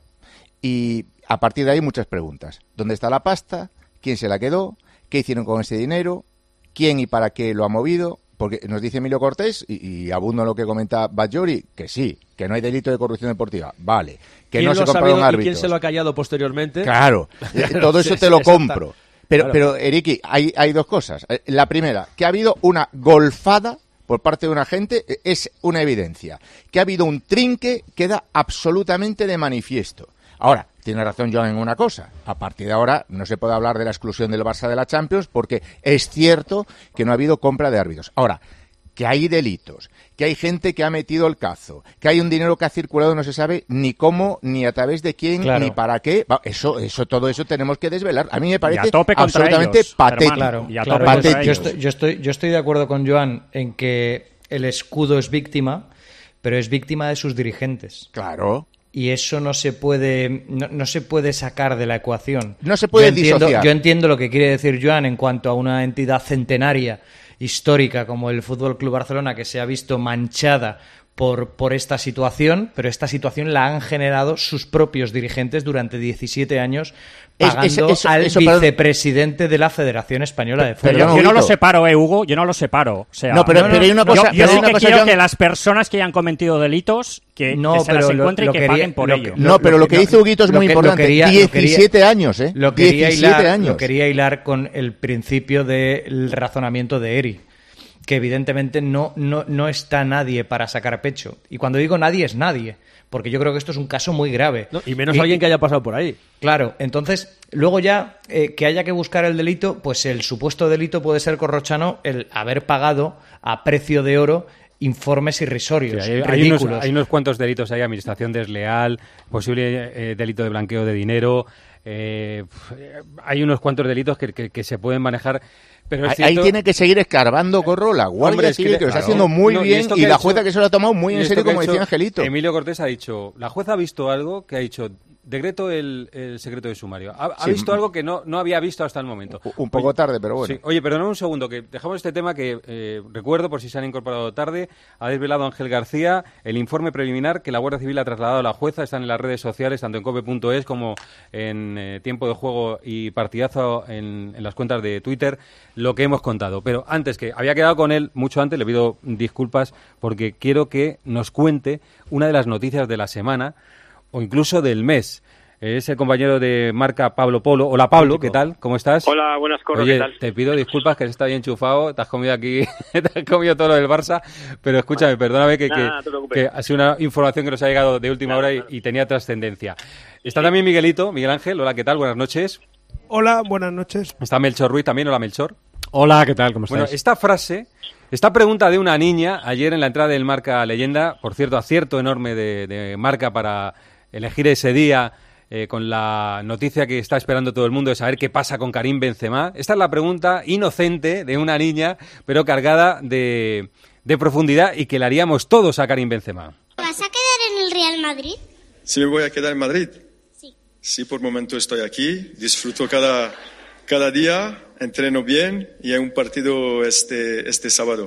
y a partir de ahí muchas preguntas. ¿Dónde está la pasta? ¿Quién se la quedó? ¿Qué hicieron con ese dinero? ¿Quién y para qué lo ha movido? Porque nos dice Emilio Cortés, y, y abundo en lo que comenta Badjori, que sí, que no hay delito de corrupción deportiva, vale, que no se compraron árbitros. ¿Y quién se lo ha callado posteriormente? Claro, todo eso te lo compro. Pero, claro. pero Eriki, hay, hay dos cosas. La primera, que ha habido una golfada por parte de una gente, es una evidencia. Que ha habido un trinque, queda absolutamente de manifiesto. Ahora, tiene razón Joan en una cosa. A partir de ahora no se puede hablar de la exclusión del Barça de la Champions porque es cierto que no ha habido compra de árbitros. Ahora, que hay delitos, que hay gente que ha metido el cazo, que hay un dinero que ha circulado no se sabe ni cómo, ni a través de quién, claro. ni para qué. Eso, eso, todo eso tenemos que desvelar. A mí me parece absolutamente ellos, patético. Claro, claro, patético. Yo, estoy, yo, estoy, yo estoy de acuerdo con Joan en que el escudo es víctima, pero es víctima de sus dirigentes. Claro. Y eso no se puede no, no se puede sacar de la ecuación. No se puede yo entiendo, disociar. Yo entiendo lo que quiere decir Joan en cuanto a una entidad centenaria, histórica, como el F C Barcelona, que se ha visto manchada por, por esta situación, pero esta situación la han generado sus propios dirigentes durante diecisiete años, pagando es, es, eso, al eso, vicepresidente de la Federación Española de Fútbol. Yo, yo no lo separo, eh, Hugo, yo no lo separo. O sea, no, pero, no, pero hay una cosa... Yo, yo sí sí que cosa, quiero John... que las personas que hayan cometido delitos, que, no, que se las encuentren y que quería, paguen por lo, ello. No, no pero lo, lo que dice Huguito es muy que, importante. Quería, diecisiete quería, años, ¿eh? Lo quería, diecisiete hilar, años. Lo quería hilar con el principio del razonamiento de Eri, que evidentemente no, no, no está nadie para sacar pecho. Y cuando digo nadie, es nadie. Porque yo creo que esto es un caso muy grave. No, y menos y, alguien que haya pasado por ahí. Claro, entonces, luego ya eh, que haya que buscar el delito, pues el supuesto delito puede ser corrochano el haber pagado a precio de oro informes irrisorios, sí, hay, ridículos. Hay unos, hay unos cuantos delitos ahí, administración desleal, posible eh, delito de blanqueo de dinero... Eh, hay unos cuantos delitos que, que, que se pueden manejar, pero es ahí, cierto... ahí tiene que seguir escarbando Corro la Guardia Hombre, Civil, que, que lo claro. está haciendo muy no, bien, y, y la hecho, jueza que se lo ha tomado muy en serio, como decía Angelito. Emilio Cortés ha dicho, la jueza ha visto algo que ha dicho, decreto el, el secreto de sumario. Ha, ha sí, visto algo que no, no había visto hasta el momento. Un poco oye, tarde, pero bueno. Sí. Oye, perdóname un segundo, que dejamos este tema que eh, recuerdo, por si se han incorporado tarde, ha desvelado Ángel García el informe preliminar que la Guardia Civil ha trasladado a la jueza, están en las redes sociales, tanto en cope punto es como en eh, Tiempo de Juego y Partidazo en, en las cuentas de Twitter, lo que hemos contado. Pero antes, que había quedado con él mucho antes, le pido disculpas porque quiero que nos cuente una de las noticias de la semana o incluso del mes. Es el compañero de marca Pablo Polo. Hola Pablo, ¿qué tal? ¿Cómo estás? Hola, buenas, Corro, Oye, ¿qué tal? Te pido disculpas que está bien enchufado, te has comido aquí, te has comido todo lo del Barça, pero escúchame, perdóname que, Nada, que, que ha sido una información que nos ha llegado de última Nada, hora y, y tenía trascendencia. Está sí. también Miguelito, Miguel Ángel, hola, ¿qué tal? Buenas noches. Hola, buenas noches. Está Melchor Ruiz también, hola Melchor. Hola, ¿qué tal? ¿Cómo estáis? Bueno, esta frase, esta pregunta de una niña ayer en la entrada del Marca Leyenda, por cierto, acierto enorme de, de Marca para elegir ese día eh, con la noticia que está esperando todo el mundo de saber qué pasa con Karim Benzema. Esta es la pregunta inocente de una niña, pero cargada de, de profundidad y que le haríamos todos a Karim Benzema. ¿Vas a quedar en el Real Madrid? Sí, me voy a quedar en Madrid. Sí. Sí, por el momento estoy aquí, disfruto cada, cada día, entreno bien y hay un partido este, este sábado.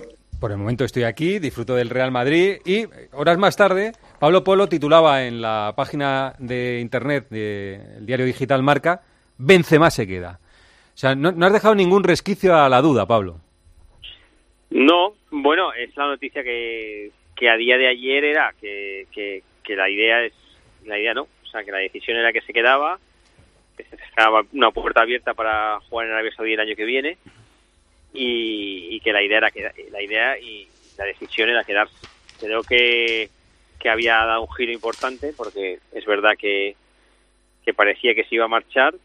por el momento estoy aquí, disfruto del Real Madrid y horas más tarde Pablo Polo titulaba en la página de internet del diario digital Marca, Benzema se queda. O sea, no, no has dejado ningún resquicio a la duda, Pablo. No, bueno, es la noticia que, que a día de ayer era que, que, que la idea es, la idea no, o sea, que la decisión era que se quedaba, que se dejaba una puerta abierta para jugar en Arabia Saudí el año que viene y, y que la idea era que la idea y la decisión era quedarse. Creo que, que había dado un giro importante porque es verdad que, que parecía que se iba a marchar.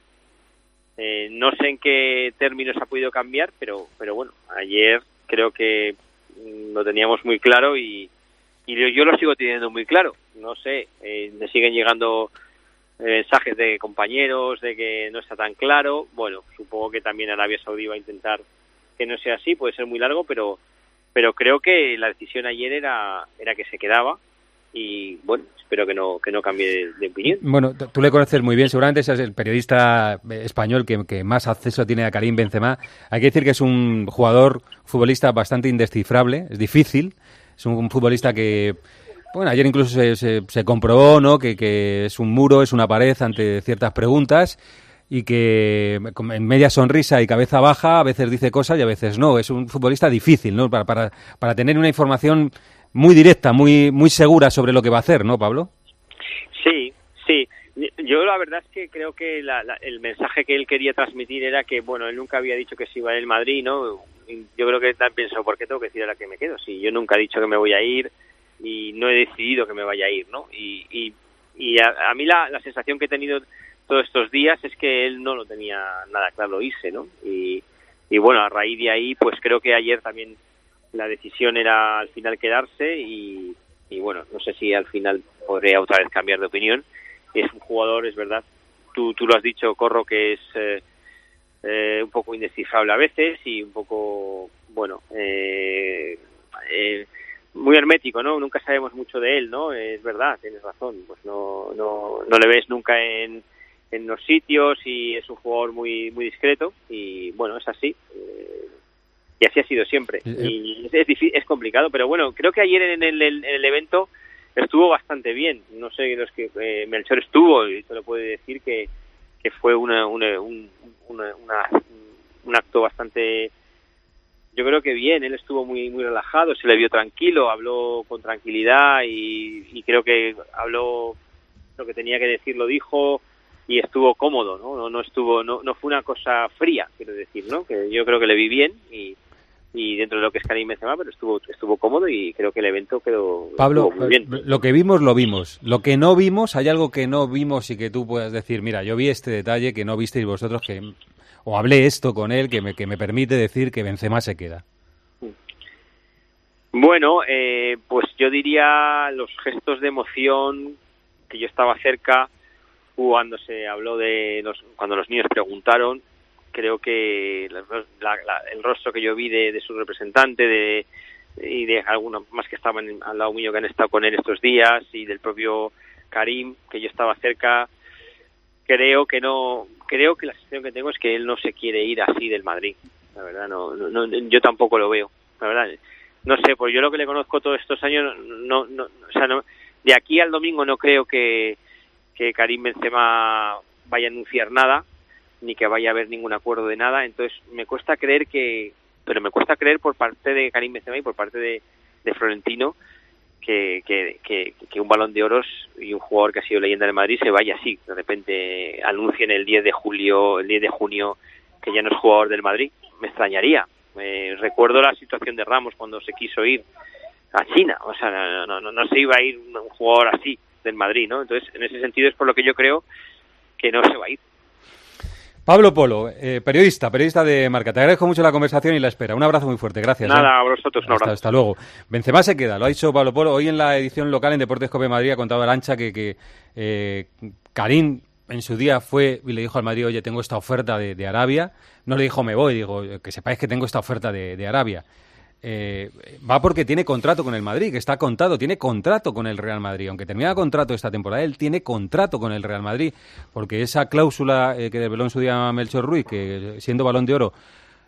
Eh, no sé en qué términos ha podido cambiar, pero pero bueno, ayer creo que lo teníamos muy claro y, y yo, yo lo sigo teniendo muy claro. No sé, eh, me siguen llegando mensajes de compañeros de que no está tan claro. Bueno, supongo que también Arabia Saudí va a intentar que no sea así, puede ser muy largo, pero pero creo que la decisión ayer era era que se quedaba y bueno, espero que no que no cambie de, de opinión. Bueno, tú le conoces muy bien, seguramente es el periodista español que, que más acceso tiene a Karim Benzema. Hay que decir que es un jugador, futbolista bastante indescifrable, es difícil, es un futbolista que, bueno, ayer incluso se, se, se comprobó, ¿no?, que, que es un muro, es una pared ante ciertas preguntas y que en media sonrisa y cabeza baja a veces dice cosas y a veces no. Es un futbolista difícil, ¿no?, para, para, para tener una información muy directa, muy muy segura sobre lo que va a hacer, ¿no, Pablo? Sí, sí. Yo la verdad es que creo que la, la, el mensaje que él quería transmitir era que, bueno, él nunca había dicho que se iba a ir al Madrid, ¿no? Yo creo que también pensó, ¿por qué tengo que decir a la que me quedo? Si yo nunca he dicho que me voy a ir y no he decidido que me vaya a ir, ¿no? Y, y, y a, a mí la, la sensación que he tenido todos estos días es que él no lo tenía nada claro irse, ¿no? Y, y bueno, a raíz de ahí, pues creo que ayer también la decisión era al final quedarse y, y bueno, no sé si al final podría otra vez cambiar de opinión. Es un jugador, es verdad, tú tú lo has dicho, Corro, que es eh, eh, un poco indescifrable a veces y un poco, bueno, eh, eh, muy hermético, ¿no? Nunca sabemos mucho de él, ¿no? Es verdad, tienes razón, pues no no no le ves nunca en en los sitios y es un jugador muy muy discreto y bueno, es así. Eh, Y así ha sido siempre. Y es, es, difícil, es complicado, pero bueno, creo que ayer en el, en el evento estuvo bastante bien. No sé, los que eh, Melchor estuvo y te lo puede decir que, que fue una, una, un, una, una, un acto bastante, yo creo que bien. Él estuvo muy muy relajado, se le vio tranquilo, habló con tranquilidad y, y creo que habló lo que tenía que decir, lo dijo y estuvo cómodo, ¿no? No, no estuvo, no, no fue una cosa fría, quiero decir, ¿no? Que yo creo que le vi bien y y dentro de lo que es Karim Benzema, pero estuvo estuvo cómodo y creo que el evento quedó Pablo, muy bien. Lo que vimos, lo vimos. Lo que no vimos, hay algo que no vimos y que tú puedas decir, mira, yo vi este detalle que no visteis vosotros, que o hablé esto con él, que me, que me permite decir que Benzema se queda. Bueno, eh, pues yo diría los gestos de emoción, que yo estaba cerca cuando se habló de los, cuando los niños preguntaron. Creo que la, la, la, el rostro que yo vi de, de su representante de, y de algunos más que estaban al lado mío que han estado con él estos días y del propio Karim, que yo estaba cerca, creo que no, creo que la sensación que tengo es que él no se quiere ir así del Madrid. La verdad, no, no, no yo tampoco lo veo. La verdad, no sé, pues yo lo que le conozco todos estos años, no, no, o sea, no, de aquí al domingo no creo que, que Karim Benzema vaya a anunciar nada, ni que vaya a haber ningún acuerdo de nada, entonces me cuesta creer que, pero me cuesta creer por parte de Karim Benzema y por parte de, de Florentino que, que, que, que un Balón de Oros y un jugador que ha sido leyenda del Madrid se vaya así, de repente anuncien el diez de julio, el diez de junio que ya no es jugador del Madrid, me extrañaría. Eh, recuerdo la situación de Ramos cuando se quiso ir a China, o sea, no, no, no se iba a ir un jugador así del Madrid, ¿no? Entonces, en ese sentido es por lo que yo creo que no se va a ir. Pablo Polo, eh, periodista, periodista de Marca. Te agradezco mucho la conversación y la espera. Un abrazo muy fuerte, gracias. Nada, ¿eh? a vosotros un abrazo. Hasta, hasta luego. Benzema se queda, lo ha dicho Pablo Polo. Hoy en la edición local en Deportes Cope Madrid ha contado Arantxa que, que eh, Karim en su día fue y le dijo al Madrid, oye, tengo esta oferta de, de Arabia. No le dijo, me voy, digo, que sepáis que tengo esta oferta de, de Arabia. Eh, va porque tiene contrato con el Madrid, que está contado, tiene contrato con el Real Madrid, aunque termina contrato esta temporada, él tiene contrato con el Real Madrid, porque esa cláusula eh, que desveló en su día Melchor Ruiz, que siendo Balón de Oro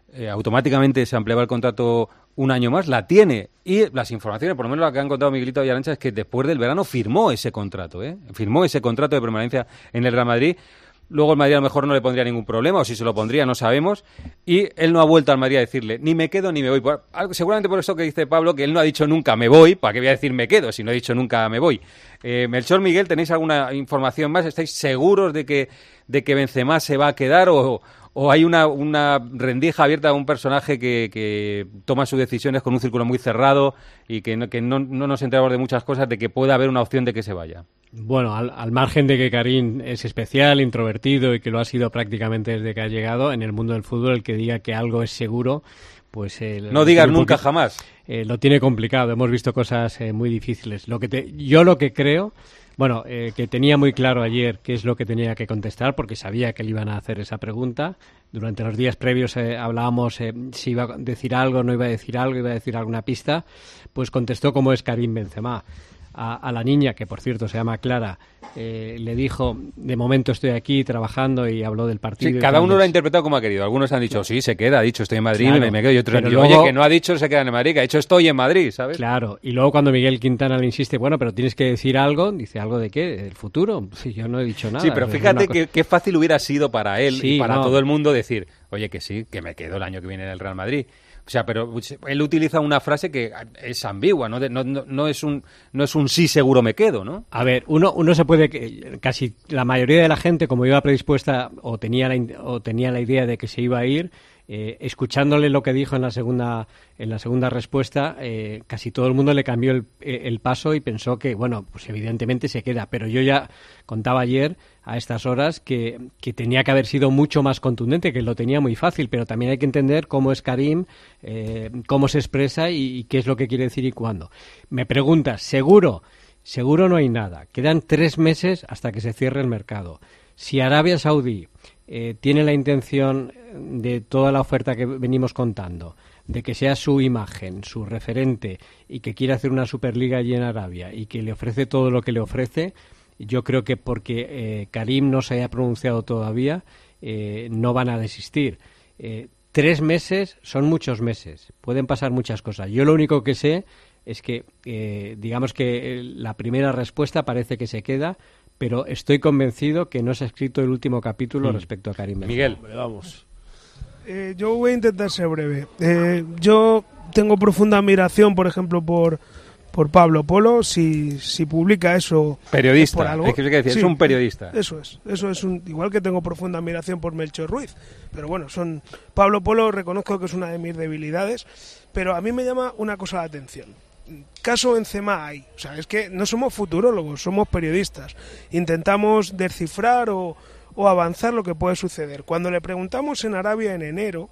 eh, automáticamente se ampliaba el contrato un año más, la tiene. Y las informaciones, por lo menos lo que han contado Miguelito y Arantxa, es que después del verano firmó ese contrato, ¿eh? Firmó ese contrato de permanencia en el Real Madrid. Luego el Madrid a lo mejor no le pondría ningún problema, o si se lo pondría no sabemos, y él no ha vuelto al Madrid a decirle ni me quedo ni me voy. Por, seguramente por eso que dice Pablo, que él no ha dicho nunca me voy, ¿para qué voy a decir me quedo si no he dicho nunca me voy? Eh, Melchor, Miguel, ¿tenéis alguna información más? ¿Estáis seguros de que, de que Benzema se va a quedar o, o hay una, una rendija abierta a un personaje que, que toma sus decisiones con un círculo muy cerrado y que, no, que no, no nos enteramos de muchas cosas, de que pueda haber una opción de que se vaya? Bueno, al, al margen de que Karim es especial, introvertido y que lo ha sido prácticamente desde que ha llegado, en el mundo del fútbol el que diga que algo es seguro, pues... Eh, no digas nunca poquito, jamás. Eh, lo tiene complicado, hemos visto cosas eh, muy difíciles. Lo que te, yo lo que creo, bueno, eh, que tenía muy claro ayer qué es lo que tenía que contestar, porque sabía que le iban a hacer esa pregunta. Durante los días previos eh, hablábamos eh, si iba a decir algo, no iba a decir algo, iba a decir alguna pista, pues contestó como es Karim Benzema. A, a la niña, que por cierto se llama Clara, eh, le dijo, de momento estoy aquí trabajando, y habló del partido. Sí, cada uno lo ha interpretado como ha querido. Algunos han dicho, sí, se queda, ha dicho estoy en Madrid, claro, me, me quedo. Y otros han dicho, luego, oye, que no ha dicho se queda en Madrid, que ha dicho estoy en Madrid, ¿sabes? Claro, y luego cuando Miguel Quintana le insiste, bueno, pero tienes que decir algo, dice, ¿algo de qué? ¿El futuro? Sí, yo no he dicho nada. Sí, pero fíjate que, qué fácil hubiera sido para él sí, y para no. todo el mundo decir, oye, que sí, que me quedo el año que viene en el Real Madrid. O sea, pero él utiliza una frase que es ambigua, ¿no? No, no, no es un no es un sí seguro me quedo, ¿no? A ver, uno uno se puede, casi la mayoría de la gente, como iba predispuesta o tenía la o tenía la idea de que se iba a ir, eh, escuchándole lo que dijo en la segunda en la segunda respuesta, eh, casi todo el mundo le cambió el, el paso y pensó que, bueno, pues evidentemente se queda. Pero yo ya contaba ayer a estas horas que, que tenía que haber sido mucho más contundente, que lo tenía muy fácil, pero también hay que entender cómo es Karim, eh, cómo se expresa y, y qué es lo que quiere decir y cuándo. Me preguntas, ¿seguro? Seguro no hay nada. Quedan tres meses hasta que se cierre el mercado. Si Arabia Saudí eh, tiene la intención de toda la oferta que venimos contando, de que sea su imagen, su referente, y que quiere hacer una Superliga allí en Arabia y que le ofrece todo lo que le ofrece, yo creo que porque eh, Karim no se haya pronunciado todavía, eh, no van a desistir. Eh, tres meses son muchos meses, pueden pasar muchas cosas. Yo lo único que sé es que, eh, digamos que la primera respuesta parece que se queda, pero estoy convencido que no se ha escrito el último capítulo mm. respecto a Karim Benzema. Miguel, vamos. Eh, yo voy a intentar ser breve. Eh, yo tengo profunda admiración, por ejemplo, por... por Pablo Polo, si, si publica eso periodista, por algo. Es que decir, sí, es un periodista. Eso es, eso es un, igual que tengo profunda admiración por Melchor Ruiz, pero bueno, son Pablo Polo reconozco que es una de mis debilidades, pero a mí me llama una cosa la atención. Caso Benzema hay, o sea, es que no somos futurólogos, somos periodistas. Intentamos descifrar o, o avanzar lo que puede suceder. Cuando le preguntamos en Arabia en enero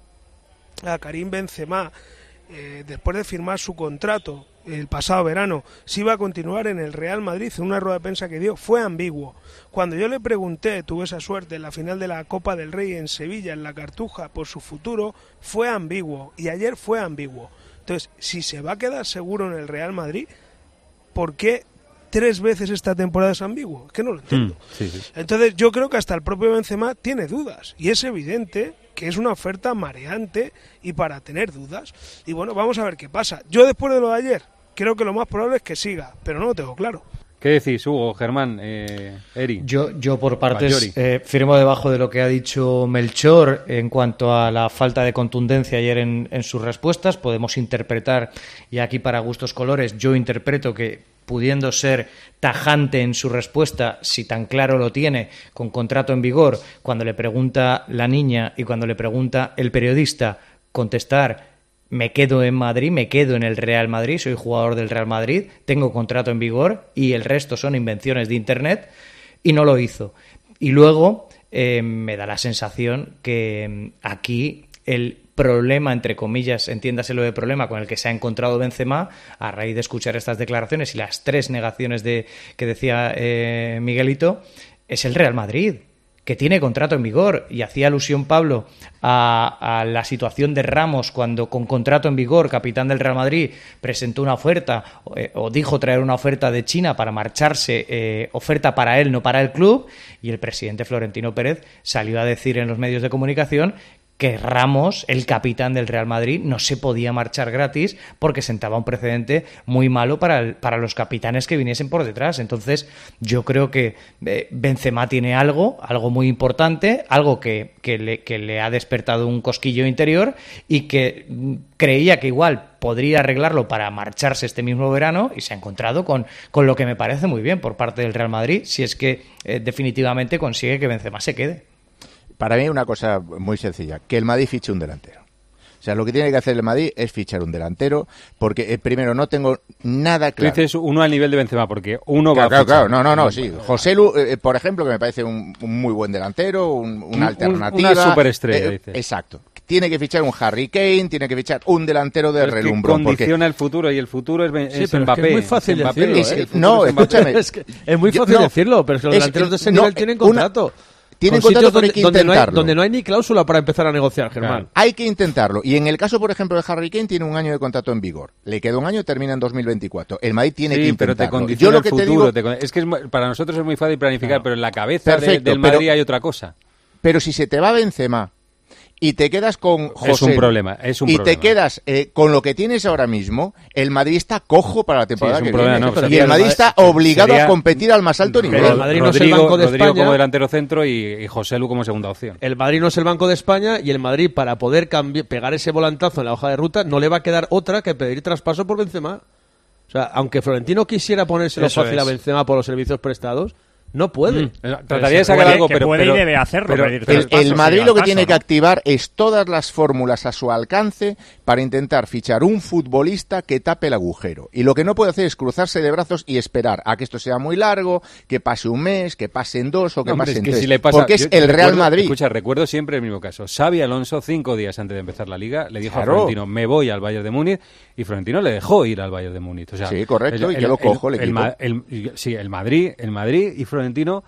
a Karim Benzema, eh, después de firmar su contrato el pasado verano, si iba a continuar en el Real Madrid, en una rueda de prensa que dio, fue ambiguo. Cuando yo le pregunté, tuve esa suerte en la final de la Copa del Rey en Sevilla, en la Cartuja, por su futuro, fue ambiguo, y ayer fue ambiguo. Entonces, si se va a quedar seguro en el Real Madrid, ¿por qué tres veces esta temporada es ambiguo? Es que no lo entiendo. Mm, sí, sí. Entonces, yo creo que hasta el propio Benzema tiene dudas, y es evidente que es una oferta mareante y para tener dudas. Y bueno, vamos a ver qué pasa. Yo después de lo de ayer, creo que lo más probable es que siga, pero no lo tengo claro. ¿Qué decís, Hugo, Germán, eh, Eri? Yo, yo por partes eh, firmo debajo de lo que ha dicho Melchor en cuanto a la falta de contundencia ayer en, en sus respuestas. Podemos interpretar, y aquí para gustos colores, yo interpreto que pudiendo ser tajante en su respuesta, si tan claro lo tiene, con contrato en vigor, cuando le pregunta la niña y cuando le pregunta el periodista, contestar: me quedo en Madrid, me quedo en el Real Madrid, soy jugador del Real Madrid, tengo contrato en vigor y el resto son invenciones de Internet, y no lo hizo. Y luego eh, me da la sensación que aquí el problema, entre comillas, entiéndaselo de problema, con el que se ha encontrado Benzema a raíz de escuchar estas declaraciones y las tres negaciones de que decía eh, Miguelito, es el Real Madrid, que tiene contrato en vigor. Y hacía alusión Pablo a, a la situación de Ramos cuando, con contrato en vigor, capitán del Real Madrid, presentó una oferta eh, o dijo traer una oferta de China para marcharse, eh, oferta para él, no para el club, y el presidente Florentino Pérez salió a decir en los medios de comunicación que Ramos, el capitán del Real Madrid, no se podía marchar gratis porque sentaba un precedente muy malo para, el, para los capitanes que viniesen por detrás. Entonces, yo creo que eh, Benzema tiene algo, algo muy importante, algo que, que, le, que le ha despertado un cosquillo interior y que mm, creía que igual podría arreglarlo para marcharse este mismo verano y se ha encontrado con, con lo que me parece muy bien por parte del Real Madrid, si es que eh, definitivamente consigue que Benzema se quede. Para mí una cosa muy sencilla, que el Madrid fiche un delantero. O sea, lo que tiene que hacer el Madrid es fichar un delantero, porque eh, primero no tengo nada claro. Tú dices uno al nivel de Benzema, porque uno claro, va a Claro, claro, fichar. no, no, no, sí. Joselu, eh, por ejemplo, que me parece un, un muy buen delantero, un, una Un- alternativa. una superestrella, eh, dices. Exacto. Tiene que fichar un Harry Kane, tiene que fichar un delantero de Pero es que relumbrón. condiciona el futuro y el futuro es, Ben- Sí, es pero es que Mbappé. es muy fácil Es Mbappé. decirlo, Es ¿eh? que- El futuro no, es Mbappé. escúchame. Es, que es muy Yo- fácil no, decirlo, pero es que los es- delanteros de ese no, nivel tienen una- contrato. Tienen Con contrato, sitios pero hay que donde, donde no hay, intentarlo. donde no hay ni cláusula para empezar a negociar, Germán. Claro. Hay que intentarlo. Y en el caso, por ejemplo, de Harry Kane, tiene un año de contrato en vigor. Le queda un año y termina en dos mil veinticuatro. El Madrid tiene Sí, que pero intentarlo. te condiciona Yo lo el que futuro. te digo, te con- es que es mu- para nosotros es muy fácil planificar, pero en la cabeza de- Perfecto, del Madrid pero- hay otra cosa. pero si se te va Benzema y te quedas con José Es un problema, es un y problema. te quedas eh, con lo que tienes ahora mismo, el Madrid está cojo para la temporada Sí, es un que problema, viene. no, pero y el el Madrid Madrid- está obligado sería- a competir al más alto nivel. el Madrid no es el Rodrigo, Banco de Rodrigo España. como delantero centro y, y José Lu como segunda opción. El Madrid no es el Banco de España y el Madrid, para poder cambi- pegar ese volantazo en la hoja de ruta, no le va a quedar otra que pedir traspaso por Benzema. O sea, aunque Florentino quisiera ponérselo Eso fácil es. a Benzema por los servicios prestados, no puede. Mm. Trataría de sacar puede- algo, que pero, puede y pero- debe hacerlo, pero- pedir El, traspasos, el Madrid sería lo que el tiene caso, que ¿no? activar es todas las fórmulas a su alcance para intentar fichar un futbolista que tape el agujero. Y lo que no puede hacer es cruzarse de brazos y esperar a que esto sea muy largo, que pase un mes, que pasen dos o que No, hombre, pasen es que tres. si le pasa- porque es yo el Real recuerdo- Madrid. Escucha, recuerdo siempre el mismo caso. Xavi Alonso, cinco días antes de empezar la Liga, le dijo Claro. a Florentino, me voy al Bayern de Múnich, y Florentino le dejó ir al Bayern de Múnich. O sea, Sí, correcto, y que lo cojo el equipo. Ma- el- sí, el Madrid, el Madrid y Florentino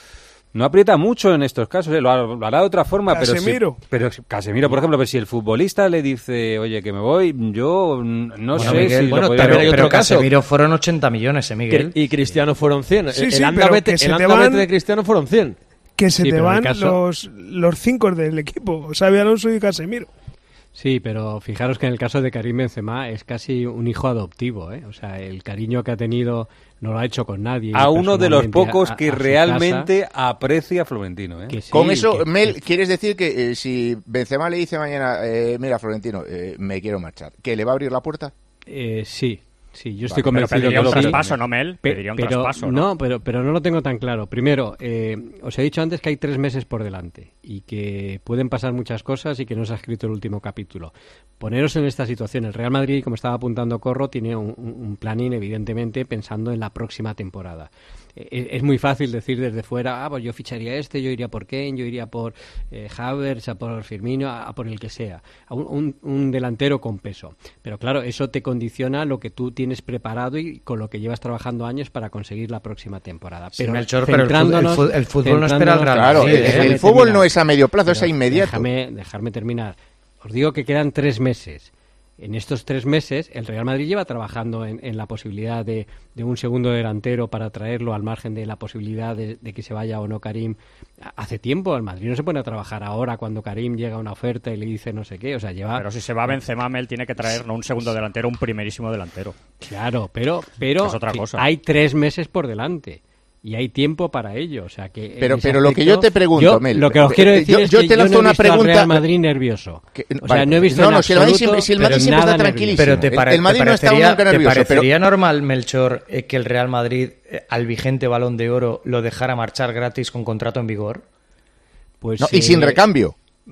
no aprieta mucho en estos casos, ¿eh? lo, ha- lo hará de otra forma, Casemiro. pero si, pero si- Casemiro, por ejemplo, pero si el futbolista le dice, oye, que me voy, yo mm, no Bueno, sé Miguel, si bueno, lo podría- también hay pero otro caso. Casemiro fueron ochenta millones, ¿eh, Miguel? Y Cristiano fueron cien. Sí, el sí, anda pero vete, que se el te anda van- vete de Cristiano fueron cien. Que se Sí, te pero en el van caso- los, los cinco del equipo, Xavi Alonso y Casemiro. Sí, pero fijaros que en el caso de Karim Benzema es casi un hijo adoptivo, ¿eh? O sea, el cariño que ha tenido no lo ha hecho con nadie. a uno de los personalmente pocos a- que a su realmente aprecia a Florentino. ¿eh? casa, que sí, Con eso, que- Mel, que- ¿quieres decir que eh, si Benzema le dice mañana, eh, mira, Florentino, eh, me quiero marchar, que le va a abrir la puerta? eh, sí, sí, yo estoy Vale, Pero convencido pediría que un sí. traspaso, ¿no, Mel? Pe- Pediría un pero, traspaso, ¿no? no, pero, pero no lo tengo tan claro. Primero, eh, os he dicho antes que hay tres meses por delante y que pueden pasar muchas cosas y que no se ha escrito el último capítulo. Poneros en esta situación. El Real Madrid, como estaba apuntando Corro, tiene un, un un planning, evidentemente, pensando en la próxima temporada. Eh, Es muy fácil decir desde fuera, ah, pues yo ficharía este, yo iría por Kane, yo iría por eh, Havertz, a por Firmino, a, a por el que sea. A un, un- un delantero con peso. Pero claro, eso te condiciona lo que tú tienes preparado y con lo que llevas trabajando años para conseguir la próxima temporada. Sí, Pero Melchor, pero el fu- el centrándonos- fu- el fútbol no espera al centrándonos- Real Claro, Madrid, el, ¿eh? el déjame fútbol terminar. no es a medio plazo, es a Pero inmediato. Déjame, dejarme terminar. Os digo que quedan tres meses. En estos tres meses, el Real Madrid lleva trabajando en, en la posibilidad de, de un segundo delantero para traerlo al margen de la posibilidad de, de que se vaya o no Karim. Hace tiempo, el Madrid no se pone a trabajar ahora cuando Karim llega a una oferta y le dice no sé qué. O sea, lleva. Pero si se va Benzema, Mel tiene que traer no un segundo delantero, un primerísimo delantero. Claro, pero, pero Es otra que cosa. hay tres meses por delante. Y hay tiempo para ello, o sea que en Pero- ese pero lo que yo te pregunto, yo- Mel, lo que os quiero eh, decir yo- es yo que te yo lanzo no he una visto al pregunta- Real Madrid nervioso. Que- o vale, sea, no he visto no, en no, si el Madrid absoluto, siempre- si el Madrid pero siempre está nada tranquilísimo. nervioso. Pero te, El- pare- el Madrid te no está parecería, nunca ¿te nervioso, parecería normal, Melchor, eh, que el Real Madrid eh, al vigente Balón de Oro lo dejara marchar gratis con contrato en vigor? Pues, No, y sin eh, recambio.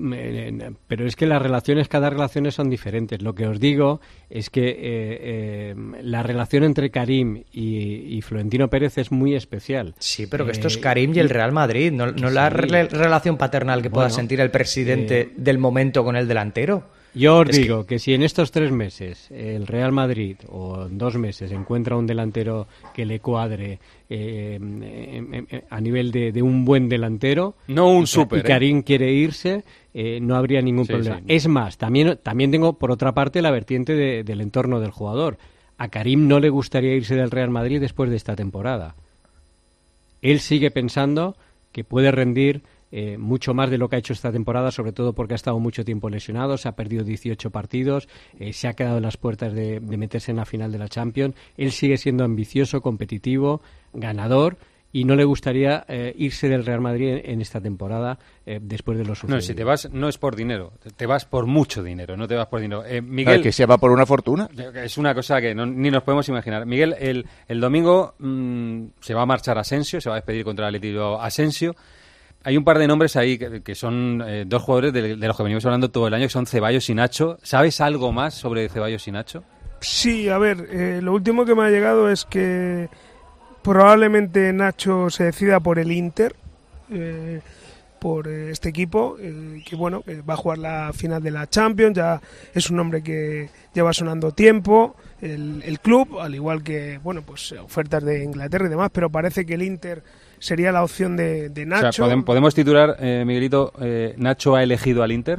Eh, Pero es que las relaciones, cada relación son diferentes. Lo que os digo es que eh, eh, la relación entre Karim y, y Florentino Pérez es muy especial. Sí, pero que esto es Eh, Karim y el Real Madrid, no, no la sí. re- relación paternal que pueda Bueno, sentir el presidente eh, del momento con el delantero. Yo os Es que- digo que... si en estos tres meses el Real Madrid o en dos meses encuentra un delantero que le cuadre eh, em, em, em, a nivel de, de un buen delantero, No un y Ka- súper, y Karim quiere irse, eh, no habría ningún Sí, problema. sí. Es más, también, también tengo por otra parte la vertiente de- del entorno del jugador. A Karim no le gustaría irse del Real Madrid después de esta temporada. Él sigue pensando que puede rendir eh, mucho más de lo que ha hecho esta temporada, sobre todo porque ha estado mucho tiempo lesionado, se ha perdido dieciocho partidos, eh, se ha quedado en las puertas de, de meterse en la final de la Champions. Él sigue siendo ambicioso, competitivo, ganador, y no le gustaría eh, irse del Real Madrid en, en esta temporada eh, después de lo sucedido. No, si te vas no es por dinero, te vas por mucho dinero, no te vas por dinero. Eh, Miguel, ¿que se va por una fortuna? Es una cosa que no, ni nos podemos imaginar. Miguel, el, el domingo mmm, se va a marchar Asensio, se va a despedir contra el Atlético Asensio. Hay un par de nombres ahí que, que son eh, dos jugadores de, de los que venimos hablando todo el año, que son Ceballos y Nacho. ¿Sabes algo más sobre Ceballos y Nacho? Sí, a ver, eh, lo último que me ha llegado es que probablemente Nacho se decida por el Inter, eh, por este equipo, eh, que bueno, que va a jugar la final de la Champions, ya es un nombre que lleva sonando tiempo, el, el club, al igual que, bueno, pues ofertas de Inglaterra y demás, pero parece que el Inter sería la opción de, de Nacho. O sea, ¿podemos, podemos titular, eh, Miguelito, eh, Nacho ha elegido al Inter?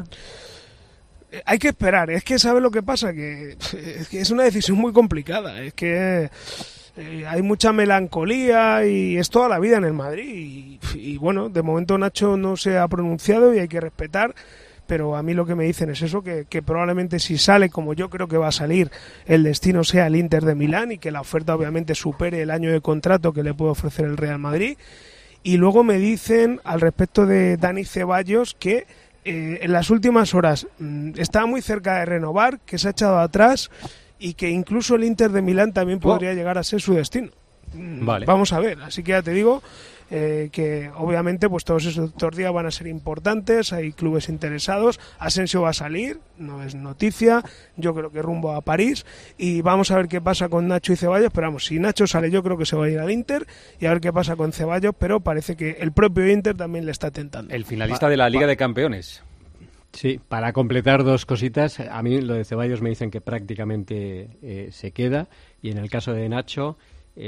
Eh, hay que esperar, es que ¿sabes lo que pasa? Que, es que es una decisión muy complicada, es que Eh, hay mucha melancolía y es toda la vida en el Madrid y, y bueno, de momento Nacho no se ha pronunciado y hay que respetar, pero a mí lo que me dicen es eso, que, que probablemente si sale como yo creo que va a salir, el destino sea el Inter de Milán y que la oferta obviamente supere el año de contrato que le puede ofrecer el Real Madrid. Y luego me dicen al respecto de Dani Ceballos que eh, en las últimas horas mmm, estaba muy cerca de renovar, que se ha echado atrás y que incluso el Inter de Milán también podría oh. llegar a ser su destino. Vale. Vamos a ver, así que ya te digo eh, que obviamente pues todos esos días van a ser importantes, hay clubes interesados, Asensio va a salir, no es noticia, yo creo que rumbo a París, y vamos a ver qué pasa con Nacho y Ceballos, pero vamos, si Nacho sale yo creo que se va a ir al Inter, y a ver qué pasa con Ceballos, pero parece que el propio Inter también le está tentando. El finalista de la Liga de Campeones. Sí, para completar dos cositas, a mí lo de Ceballos me dicen que prácticamente eh, se queda, y en el caso de Nacho,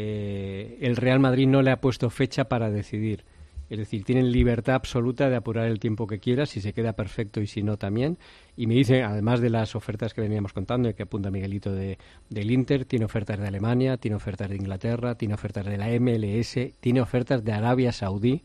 eh, el Real Madrid no le ha puesto fecha para decidir. Es decir, tienen libertad absoluta de apurar el tiempo que quiera, si se queda perfecto y si no también. Y me dicen, además de las ofertas que veníamos contando y que apunta Miguelito de, del Inter, tiene ofertas de Alemania, tiene ofertas de Inglaterra, tiene ofertas de la M L S, tiene ofertas de Arabia Saudí.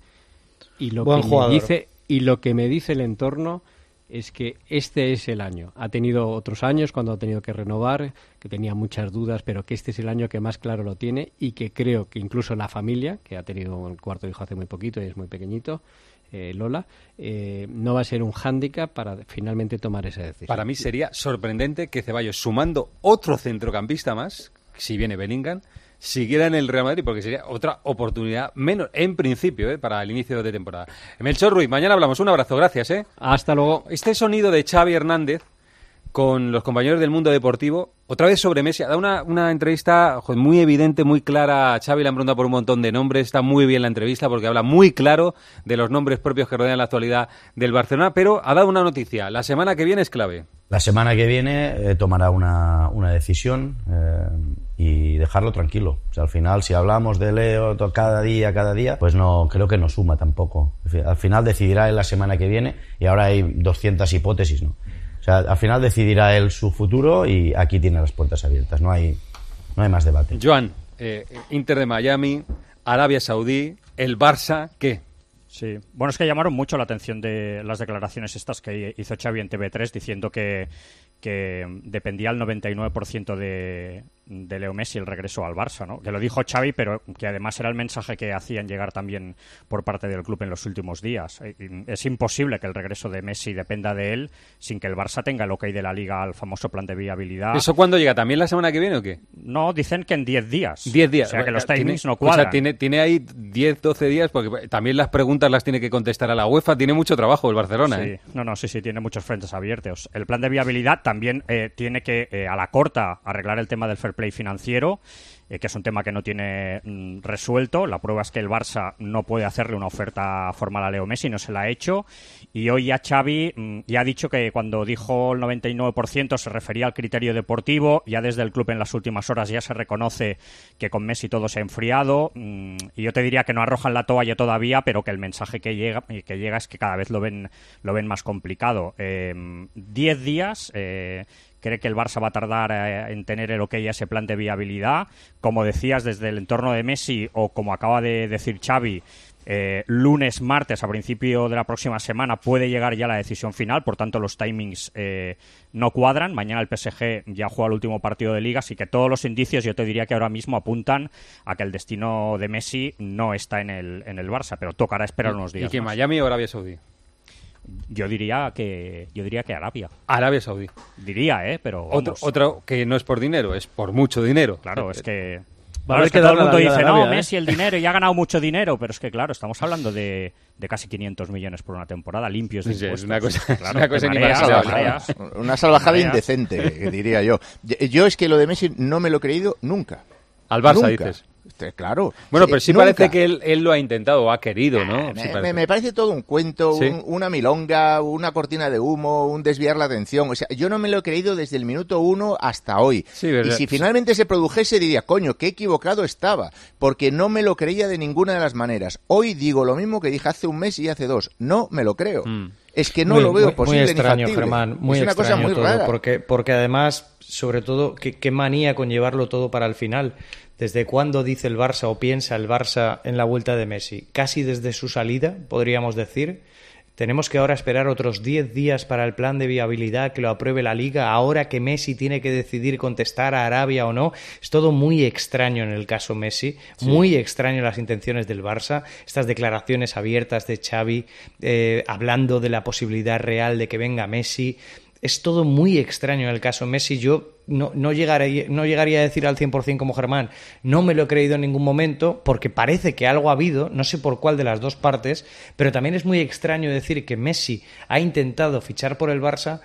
Y lo, Buen que jugador. me dice, y lo que me dice el entorno es que este es el año. Ha tenido otros años cuando ha tenido que renovar, que tenía muchas dudas, pero que este es el año que más claro lo tiene y que creo que incluso la familia, que ha tenido un cuarto hijo hace muy poquito y es muy pequeñito, eh, Lola, eh, no va a ser un hándicap para finalmente tomar esa decisión. Para mí sería sorprendente que Ceballos, sumando otro centrocampista más, si viene Bellingham, siguiera en el Real Madrid, porque sería otra oportunidad menos, en principio, ¿eh? para el inicio de temporada. Melchor Ruiz, mañana hablamos. Un abrazo, gracias. ¿eh? Hasta luego. Este sonido de Xavi Hernández con los compañeros del Mundo Deportivo, otra vez sobre Messi. Ha dado una, una entrevista joder, muy evidente, muy clara. A Xavi le han preguntado por un montón de nombres. Está muy bien la entrevista porque habla muy claro de los nombres propios que rodean la actualidad del Barcelona, pero ha dado una noticia. La semana que viene es clave. La semana que viene eh, tomará una, una decisión eh, y dejarlo tranquilo. O sea, al final, si hablamos de Leo cada día, cada día, pues no creo que no suma tampoco. Al final decidirá él la semana que viene y ahora hay doscientas hipótesis, ¿no? O sea, al final decidirá él su futuro y aquí tiene las puertas abiertas. No hay, no hay más debate. Joan, eh, Inter de Miami, Arabia Saudí, el Barça, ¿qué? Sí, bueno, es que llamaron mucho la atención de las declaraciones estas que hizo Xavi en T V tres diciendo que, que dependía el noventa y nueve por ciento de, de Leo Messi el regreso al Barça, ¿no? Que lo dijo Xavi, pero que además era el mensaje que hacían llegar también por parte del club en los últimos días. Es imposible que el regreso de Messi dependa de él sin que el Barça tenga el ok de la Liga al famoso plan de viabilidad. ¿Eso cuándo llega? ¿También la semana que viene o qué? No, dicen que en diez días. diez días. O sea, que los timings tiene, no cuadran. O sea, tiene, tiene ahí diez, doce días, porque también las preguntas las tiene que contestar a la UEFA. Tiene mucho trabajo el Barcelona. Sí, ¿eh? no, no, sí, sí, tiene muchos frentes abiertos. El plan de viabilidad también eh, tiene que, eh, a la corta, arreglar el tema del fair play financiero, eh, que es un tema que no tiene mm, resuelto. La prueba es que el Barça no puede hacerle una oferta formal a Leo Messi, no se la ha hecho. Y hoy ya Xavi mm, ya ha dicho que cuando dijo el noventa y nueve por ciento se refería al criterio deportivo. Ya desde el club en las últimas horas ya se reconoce que con Messi todo se ha enfriado. Mm, y yo te diría que no arrojan la toalla todavía, pero que el mensaje que llega, que llega es que cada vez lo ven, lo ven más complicado. Eh, diez días... Eh, cree que el Barça va a tardar eh, en tener el ok a ese plan de viabilidad. Como decías, desde el entorno de Messi, o como acaba de decir Xavi, Eh, lunes, martes, a principio de la próxima semana puede llegar ya la decisión final, por tanto los timings eh, no cuadran. Mañana el P S G ya juega el último partido de Liga, así que todos los indicios yo te diría que ahora mismo apuntan a que el destino de Messi no está en el, en el Barça, pero tocará esperar unos días. ¿Y que más. Miami o Arabia Saudí? Yo diría que yo diría que Arabia. Arabia Saudí. Diría, ¿eh? Pero vamos. Otro, otro que no es por dinero, es por mucho dinero. Claro, es que... Va a Claro, haber es que que todo el darle mundo la vida dice, a Arabia, no, ¿eh? Messi el dinero y ha ganado mucho dinero, pero es que claro, estamos hablando de, de casi quinientos millones por una temporada, limpios de Sí, impuestos. es una cosa- Claro, una cosa de ni mareas, para de salvajar. mareas. Una salvajada Mareas. indecente, que, que diría yo. yo. Yo es que lo de Messi no me lo he creído nunca. Al Barça, Nunca. dices. Este, Claro. Bueno, pero sí nunca. parece que él, él lo ha intentado o ha querido, ¿no? Sí Me, parece. me- me parece todo un cuento, Sí. un- una milonga, una cortina de humo, un desviar la atención. O sea, yo no me lo he creído desde el minuto uno hasta hoy. Sí, y verdad. si finalmente se produjese, diría, coño, qué equivocado estaba, porque no me lo creía de ninguna de las maneras. Hoy digo lo mismo que dije hace un mes y hace dos. No me lo creo. Mm. Es que no Muy- lo veo muy- posible Muy extraño, ni factible. Germán, muy es una cosa extraño muy todo, rara. Porque, porque además, sobre todo, qué, qué manía con llevarlo todo para el final. ¿Desde cuándo dice el Barça o piensa el Barça en la vuelta de Messi? Casi desde su salida, podríamos decir. Tenemos que ahora esperar otros diez días para el plan de viabilidad que lo apruebe la Liga, ahora que Messi tiene que decidir contestar a Arabia o no. Es todo muy extraño en el caso Messi, Sí. muy extraño las intenciones del Barça, estas declaraciones abiertas de Xavi eh, hablando de la posibilidad real de que venga Messi. Es todo muy extraño en el caso Messi. Yo no, no, llegaría, no llegaría a decir al cien por ciento como Germán, no me lo he creído en ningún momento, porque parece que algo ha habido, no sé por cuál de las dos partes, pero también es muy extraño decir que Messi ha intentado fichar por el Barça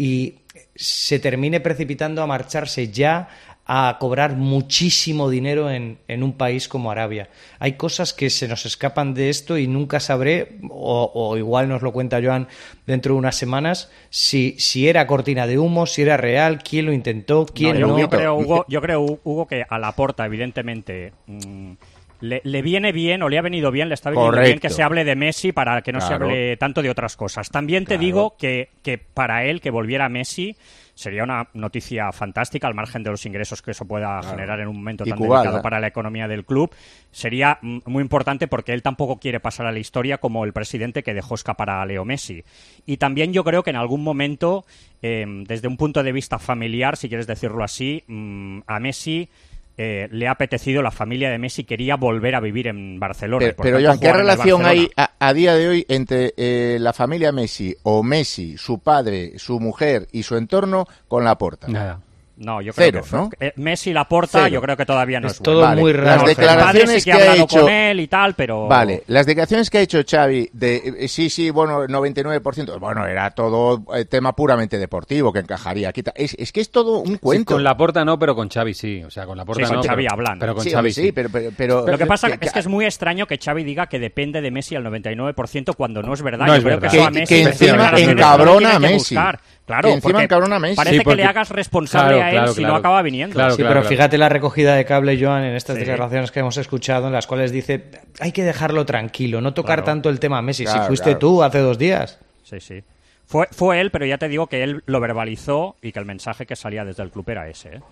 y se termine precipitando a marcharse ya a cobrar muchísimo dinero en, en un país como Arabia. Hay cosas que se nos escapan de esto y nunca sabré, o, o igual nos lo cuenta Joan dentro de unas semanas, si, si era cortina de humo, si era real, quién lo intentó, quién No, yo, no. yo creo, Hugo, yo creo, Hugo, que a Laporta, evidentemente, mmm, le, le viene bien, o le ha venido bien, le está viniendo Correcto. bien que se hable de Messi para que no Claro. se hable tanto de otras cosas. También te Claro. digo que, que para él, que volviera Messi, sería una noticia fantástica, al margen de los ingresos que eso pueda Claro. generar en un momento Y tan Kubala. delicado para la economía del club. Sería mm, muy importante porque él tampoco quiere pasar a la historia como el presidente que dejó escapar a Leo Messi. Y también yo creo que en algún momento, eh, desde un punto de vista familiar, si quieres decirlo así, mm, a Messi eh, le ha apetecido, la familia de Messi quería volver a vivir en Barcelona. y Pero, por pero tanto, Joan, ¿qué jugar en el relación hay Barcelona. a, a día de hoy entre eh, la familia Messi o Messi, su padre, su mujer y su entorno con Laporta? Nada. No, yo creo Cero, que ¿no? eh, Messi Laporta, Cero. yo creo que todavía no es, Es todo bueno. muy Las raro. El declaraciones padre sí que que ha ha hablado hecho... con él y tal, pero... Vale, las declaraciones que ha hecho Xavi de eh, sí, sí, bueno, noventa y nueve por ciento, bueno, era todo eh, tema puramente deportivo que encajaría aquí. Es, es que es todo un Sí, cuento. con Laporta no, pero con Xavi sí. O sea, con Laporta Sí, con no. Xavi pero, hablan. Pero con sí, Xavi hombre, sí. sí, pero, pero, pero- Lo que pasa que- es que es muy extraño que Xavi diga que depende de Messi al noventa y nueve por ciento cuando no es verdad. No Yo es creo verdad. que, eso a Que- Messi que le encima suena las encabrona declaraciones a que tiene que Messi. buscar. Claro, Que encima porque encabrona a Messi. parece Sí, porque- que le hagas responsable Claro, a él claro, si claro. no acaba viniendo. Claro, Sí, claro, pero claro. fíjate la recogida de cable, Joan, en estas Sí. declaraciones que hemos escuchado, en las cuales dice hay que dejarlo tranquilo, no tocar Claro. tanto el tema Messi. Claro, si fuiste claro. tú hace dos días. Sí, sí. Fue, fue él, pero ya te digo que él lo verbalizó y que el mensaje que salía desde el club era ese. ¿eh?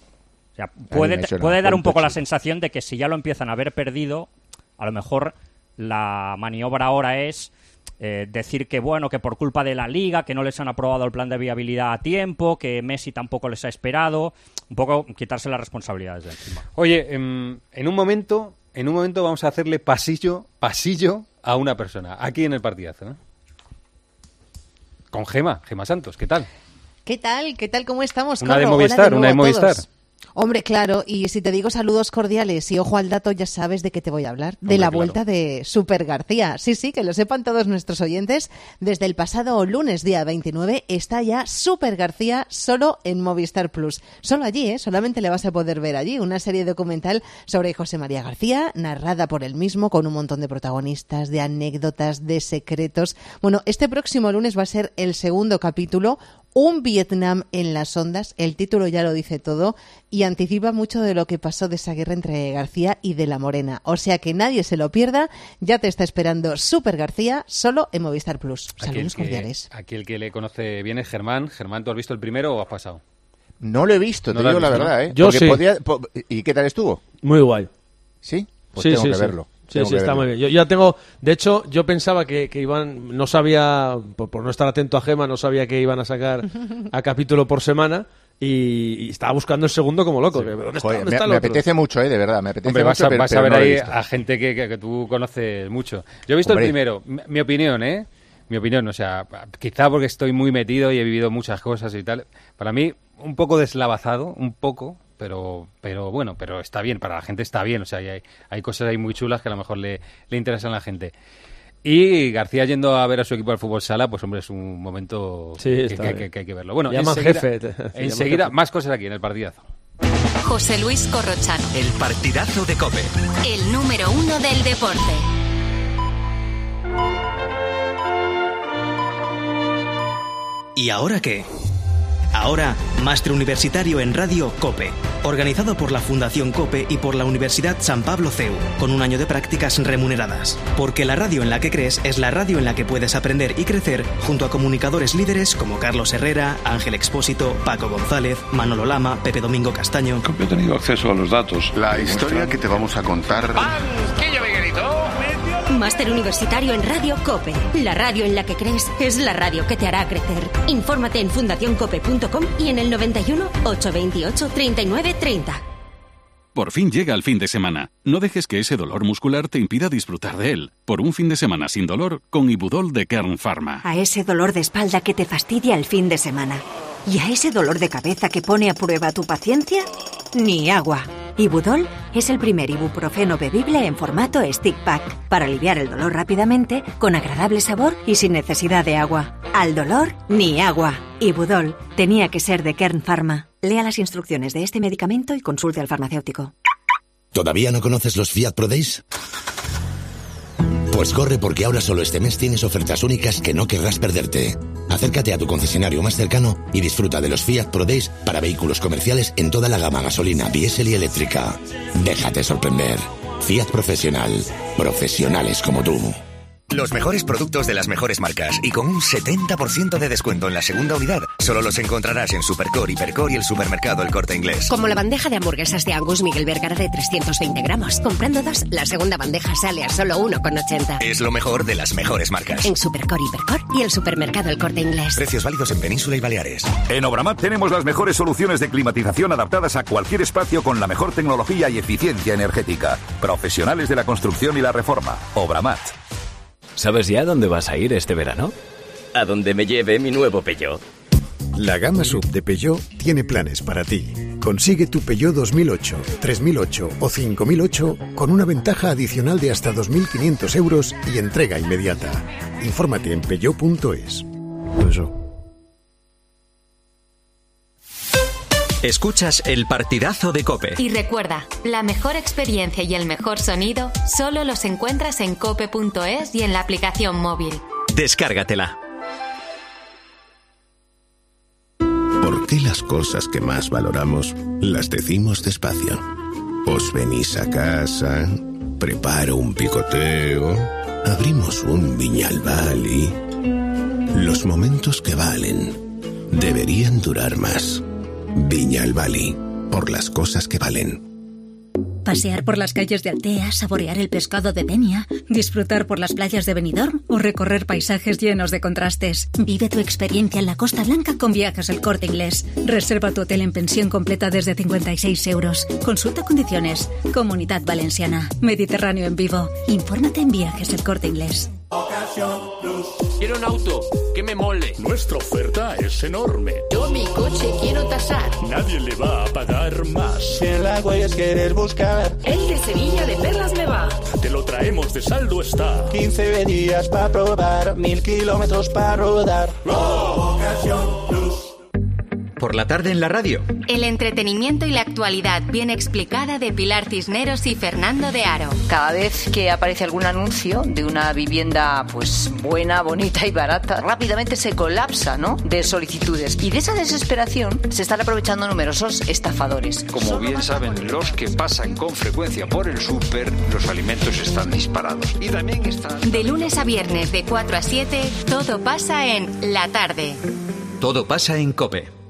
O sea, puede, me suena puede dar un cuento poco la chido. sensación de que si ya lo empiezan a haber perdido, a lo mejor la maniobra ahora es eh, decir que bueno, que por culpa de la Liga, que no les han aprobado el plan de viabilidad a tiempo, que Messi tampoco les ha esperado, un poco quitarse las responsabilidades de encima. Oye, em, en un momento, en un momento vamos a hacerle pasillo, pasillo a una persona, aquí en el partidazo, ¿no? Con Gema, Gema Santos, ¿qué tal? ¿Qué tal? ¿Qué tal? ¿Cómo estamos? Una de Corro? Movistar, Hola de una de nuevo a Movistar. todos. Hombre, claro, y si te digo saludos cordiales y ojo al dato, ya sabes de qué te voy a hablar. De Hombre, la claro. vuelta de Super García. Sí, sí, que lo sepan todos nuestros oyentes. Desde el pasado lunes, día veintinueve, está ya Super García solo en Movistar Plus. Solo allí, ¿eh? Solamente le vas a poder ver allí una serie documental sobre José María García, narrada por él mismo, con un montón de protagonistas, de anécdotas, de secretos. Bueno, este próximo lunes va a ser el segundo capítulo, Un Vietnam en las ondas, el título ya lo dice todo y anticipa mucho de lo que pasó de esa guerra entre García y de la Morena. O sea que nadie se lo pierda, ya te está esperando Super García solo en Movistar Plus. Aquí el, Saludos que, cordiales. aquí el que le conoce bien es Germán. Germán, ¿tú has visto el primero o has pasado? No lo he visto, No te lo has digo la visto, verdad, ¿no? ¿eh? Yo Porque sí. podía- po- ¿Y qué tal estuvo? Muy guay. ¿Sí? Pues Sí, tengo sí, que sí. verlo. Sí, sí, está muy bien. Yo ya tengo, de hecho, yo pensaba que, que iban, no sabía, por, por no estar atento a Gema, no sabía que iban a sacar a capítulo por semana y, y estaba buscando el segundo como loco. Sí. ¿Dónde está, Joder, ¿dónde me, está el me otro? apetece mucho, eh, de verdad, me apetece Hombre, mucho, vas a, pero, vas pero a ver no lo he ahí visto. a gente que, que, que tú conoces mucho. Yo he visto Hombre. el primero, mi, mi opinión, ¿eh? Mi opinión, o sea, quizá porque estoy muy metido y he vivido muchas cosas y tal. Para mí, un poco deslavazado, un poco, pero pero bueno, pero está bien, para la gente está bien, o sea, hay, hay cosas ahí muy chulas que a lo mejor le, le interesan a la gente. Y García yendo a ver a su equipo al fútbol sala, pues hombre, es un momento Sí, que, está que, bien. que- que hay que verlo. Bueno, Llaman enseguida, jefe, te- te llaman enseguida jefe. más cosas aquí en el partidazo. José Luis Corrochano, El partidazo de COPE. el número uno del deporte. ¿Y ahora qué? Ahora, Máster Universitario en Radio COPE, organizado por la Fundación COPE y por la Universidad San Pablo C E U, con un año de prácticas remuneradas. Porque la radio en la que crees es la radio en la que puedes aprender y crecer junto a comunicadores líderes como Carlos Herrera, Ángel Expósito, Paco González, Manolo Lama, Pepe Domingo Castaño. Yo he tenido acceso a los datos. La historia que te vamos a contar... Máster Universitario en Radio COPE. La radio en la que crees es la radio que te hará crecer. Infórmate en fundación cope punto com y en el noventa y uno, ochocientos veintiocho, treinta y nueve treinta. Por fin llega el fin de semana. No dejes que ese dolor muscular te impida disfrutar de él. Por un fin de semana sin dolor, con Ibudol de Kern Pharma. A ese dolor de espalda que te fastidia el fin de semana. ¿Y a ese dolor de cabeza que pone a prueba tu paciencia? Ni agua. Ibudol es el primer ibuprofeno bebible en formato stick pack para aliviar el dolor rápidamente, con agradable sabor y sin necesidad de agua. Al dolor, ni agua. Ibudol tenía que ser de Kern Pharma. Lea las instrucciones de este medicamento y consulte al farmacéutico. ¿Todavía no conoces los Fiat Pro Days? Pues corre, porque ahora solo este mes tienes ofertas únicas que no querrás perderte. Acércate a tu concesionario más cercano y disfruta de los Fiat Pro Days para vehículos comerciales en toda la gama gasolina, diésel y eléctrica. Déjate sorprender. Fiat Profesional. Profesionales como tú. Los mejores productos de las mejores marcas y con un setenta por ciento de descuento en la segunda unidad. Solo los encontrarás en Supercore, Hipercore y el supermercado El Corte Inglés. Como la bandeja de hamburguesas de Angus Miguel Vergara de trescientos veinte gramos. Comprando dos, la segunda bandeja sale a solo uno con ochenta. Es lo mejor de las mejores marcas. En Supercore, Hipercore y el supermercado El Corte Inglés. Precios válidos en Península y Baleares. En Obramat tenemos las mejores soluciones de climatización adaptadas a cualquier espacio con la mejor tecnología y eficiencia energética. Profesionales de la construcción y la reforma. Obramat. ¿Sabes ya dónde vas a ir este verano? A donde me lleve mi nuevo Peugeot. La gama sub de Peugeot tiene planes para ti. Consigue tu Peugeot dos mil ocho, tres mil ocho o cinco mil ocho con una ventaja adicional de hasta dos mil quinientos euros y entrega inmediata. Infórmate en peugeot punto es. Eso. Escuchas el partidazo de COPE. Y recuerda, la mejor experiencia y el mejor sonido solo los encuentras en cope punto es y en la aplicación móvil. Descárgatela. ¿Por qué las cosas que más valoramos las decimos despacio? Os venís a casa, preparo un picoteo, abrimos un Viñalbal y... Los momentos que valen deberían durar más. Viñalbal, por las cosas que valen. Pasear por las calles de Altea, saborear el pescado de Denia, disfrutar por las playas de Benidorm o recorrer paisajes llenos de contrastes. Vive tu experiencia en la Costa Blanca con Viajes El Corte Inglés. Reserva tu hotel en pensión completa desde cincuenta y seis euros. Consulta condiciones. Comunidad Valenciana. Mediterráneo en vivo. Infórmate en Viajes El Corte Inglés. Quiero un auto que me mole. Nuestra oferta es enorme. Yo mi coche quiero tasar. Nadie le va a pagar más. Si en las huellas quieres buscar, el de Sevilla de Perlas me va. Te lo traemos de saldo está. quince días para probar, mil kilómetros para rodar. Ocasión Plus. Por la tarde en la radio. El entretenimiento y la actualidad bien explicada de Pilar Cisneros y Fernando de Aro. Cada vez que aparece algún anuncio de una vivienda pues buena, bonita y barata, rápidamente se colapsa, ¿no?, de solicitudes. Y de esa desesperación se están aprovechando numerosos estafadores. Como bien saben los que pasan con frecuencia por el súper, los alimentos están disparados. Y también están... De lunes a viernes de cuatro a siete, todo pasa en La Tarde. Todo pasa en COPE.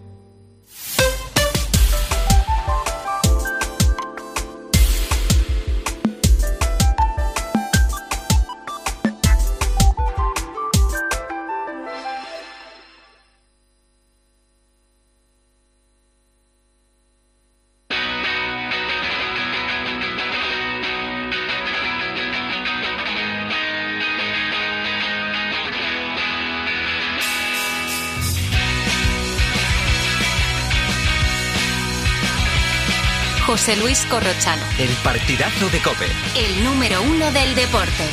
José Luis Corrochano. El partidazo de COPE. El número uno del deporte.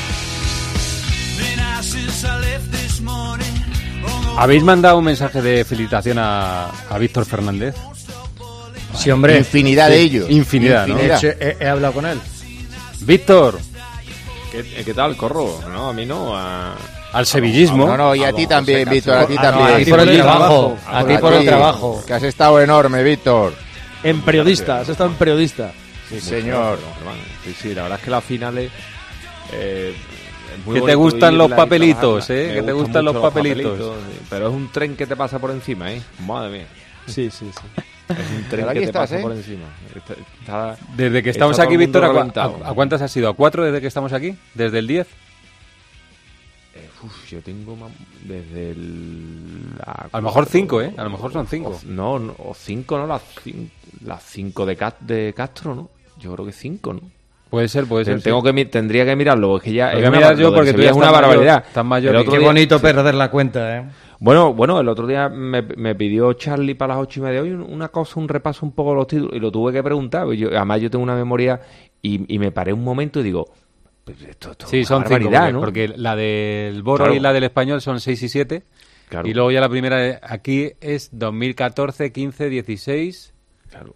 ¿Habéis mandado un mensaje de felicitación a, a Víctor Fernández? Sí, hombre. Infinidad Sí, de ellos. Infinidad, ¿no? Infinidad. He, he- he hablado con él. Víctor. ¿Qué, qué tal, Corro? No, a mí no. A... Al sevillismo. No, no, y a ti también, Víctor, a ti Ah, también. no, a ti por el trabajo, a ti por el trabajo. Que has estado enorme, Víctor. En periodista, has estado en periodista. Sí, señor. Sí, sí, la verdad es que las finales... Eh, es muy Que te bonito gustan los irla y papelitos, trabajarla. ¿eh? Me Que te gustan gustan los mucho papelitos. sí. Pero es un tren que te pasa por encima, ¿eh? Madre mía. Sí, sí, sí. Es un tren Pero aquí que te estás, pasa ¿eh? por encima. Está- está- Desde que estamos está aquí, todo el mundo Víctor, ¿a, cua- reventado. a- a cuántas has ido? ¿A cuatro desde que estamos aquí? ¿Desde el diez? Eh, uf, yo tengo ma- desde el... la- A lo mejor cinco, ¿eh? A lo mejor son cinco. O- no, no, o cinco, no, las cinco, las cinco de, Ca- de Castro, ¿no? Yo creo que cinco, ¿no? Puede ser, puede ser. Tengo sí. que mi- tendría que mirarlo, es que ya Lo es voy a una, mirar bar- yo lo del porque tú Sevilla ya es una estás mayor, barbaridad. estás mayor. El otro Qué día- bonito sí. perder la cuenta, ¿eh? Bueno, bueno, el otro día me, me pidió Charlie para las ocho y media hoy un- una cosa, un repaso un poco de los títulos, y lo tuve que preguntar. Pues yo, además, yo tengo una memoria y, y me paré un momento y digo, pues esto, esto Sí, es son una cinco, barbaridad, porque, ¿no? porque la del Boro Claro. y la del Español son seis y siete. Claro. Y luego ya la primera de aquí es dos mil catorce, quince, dieciséis, Claro.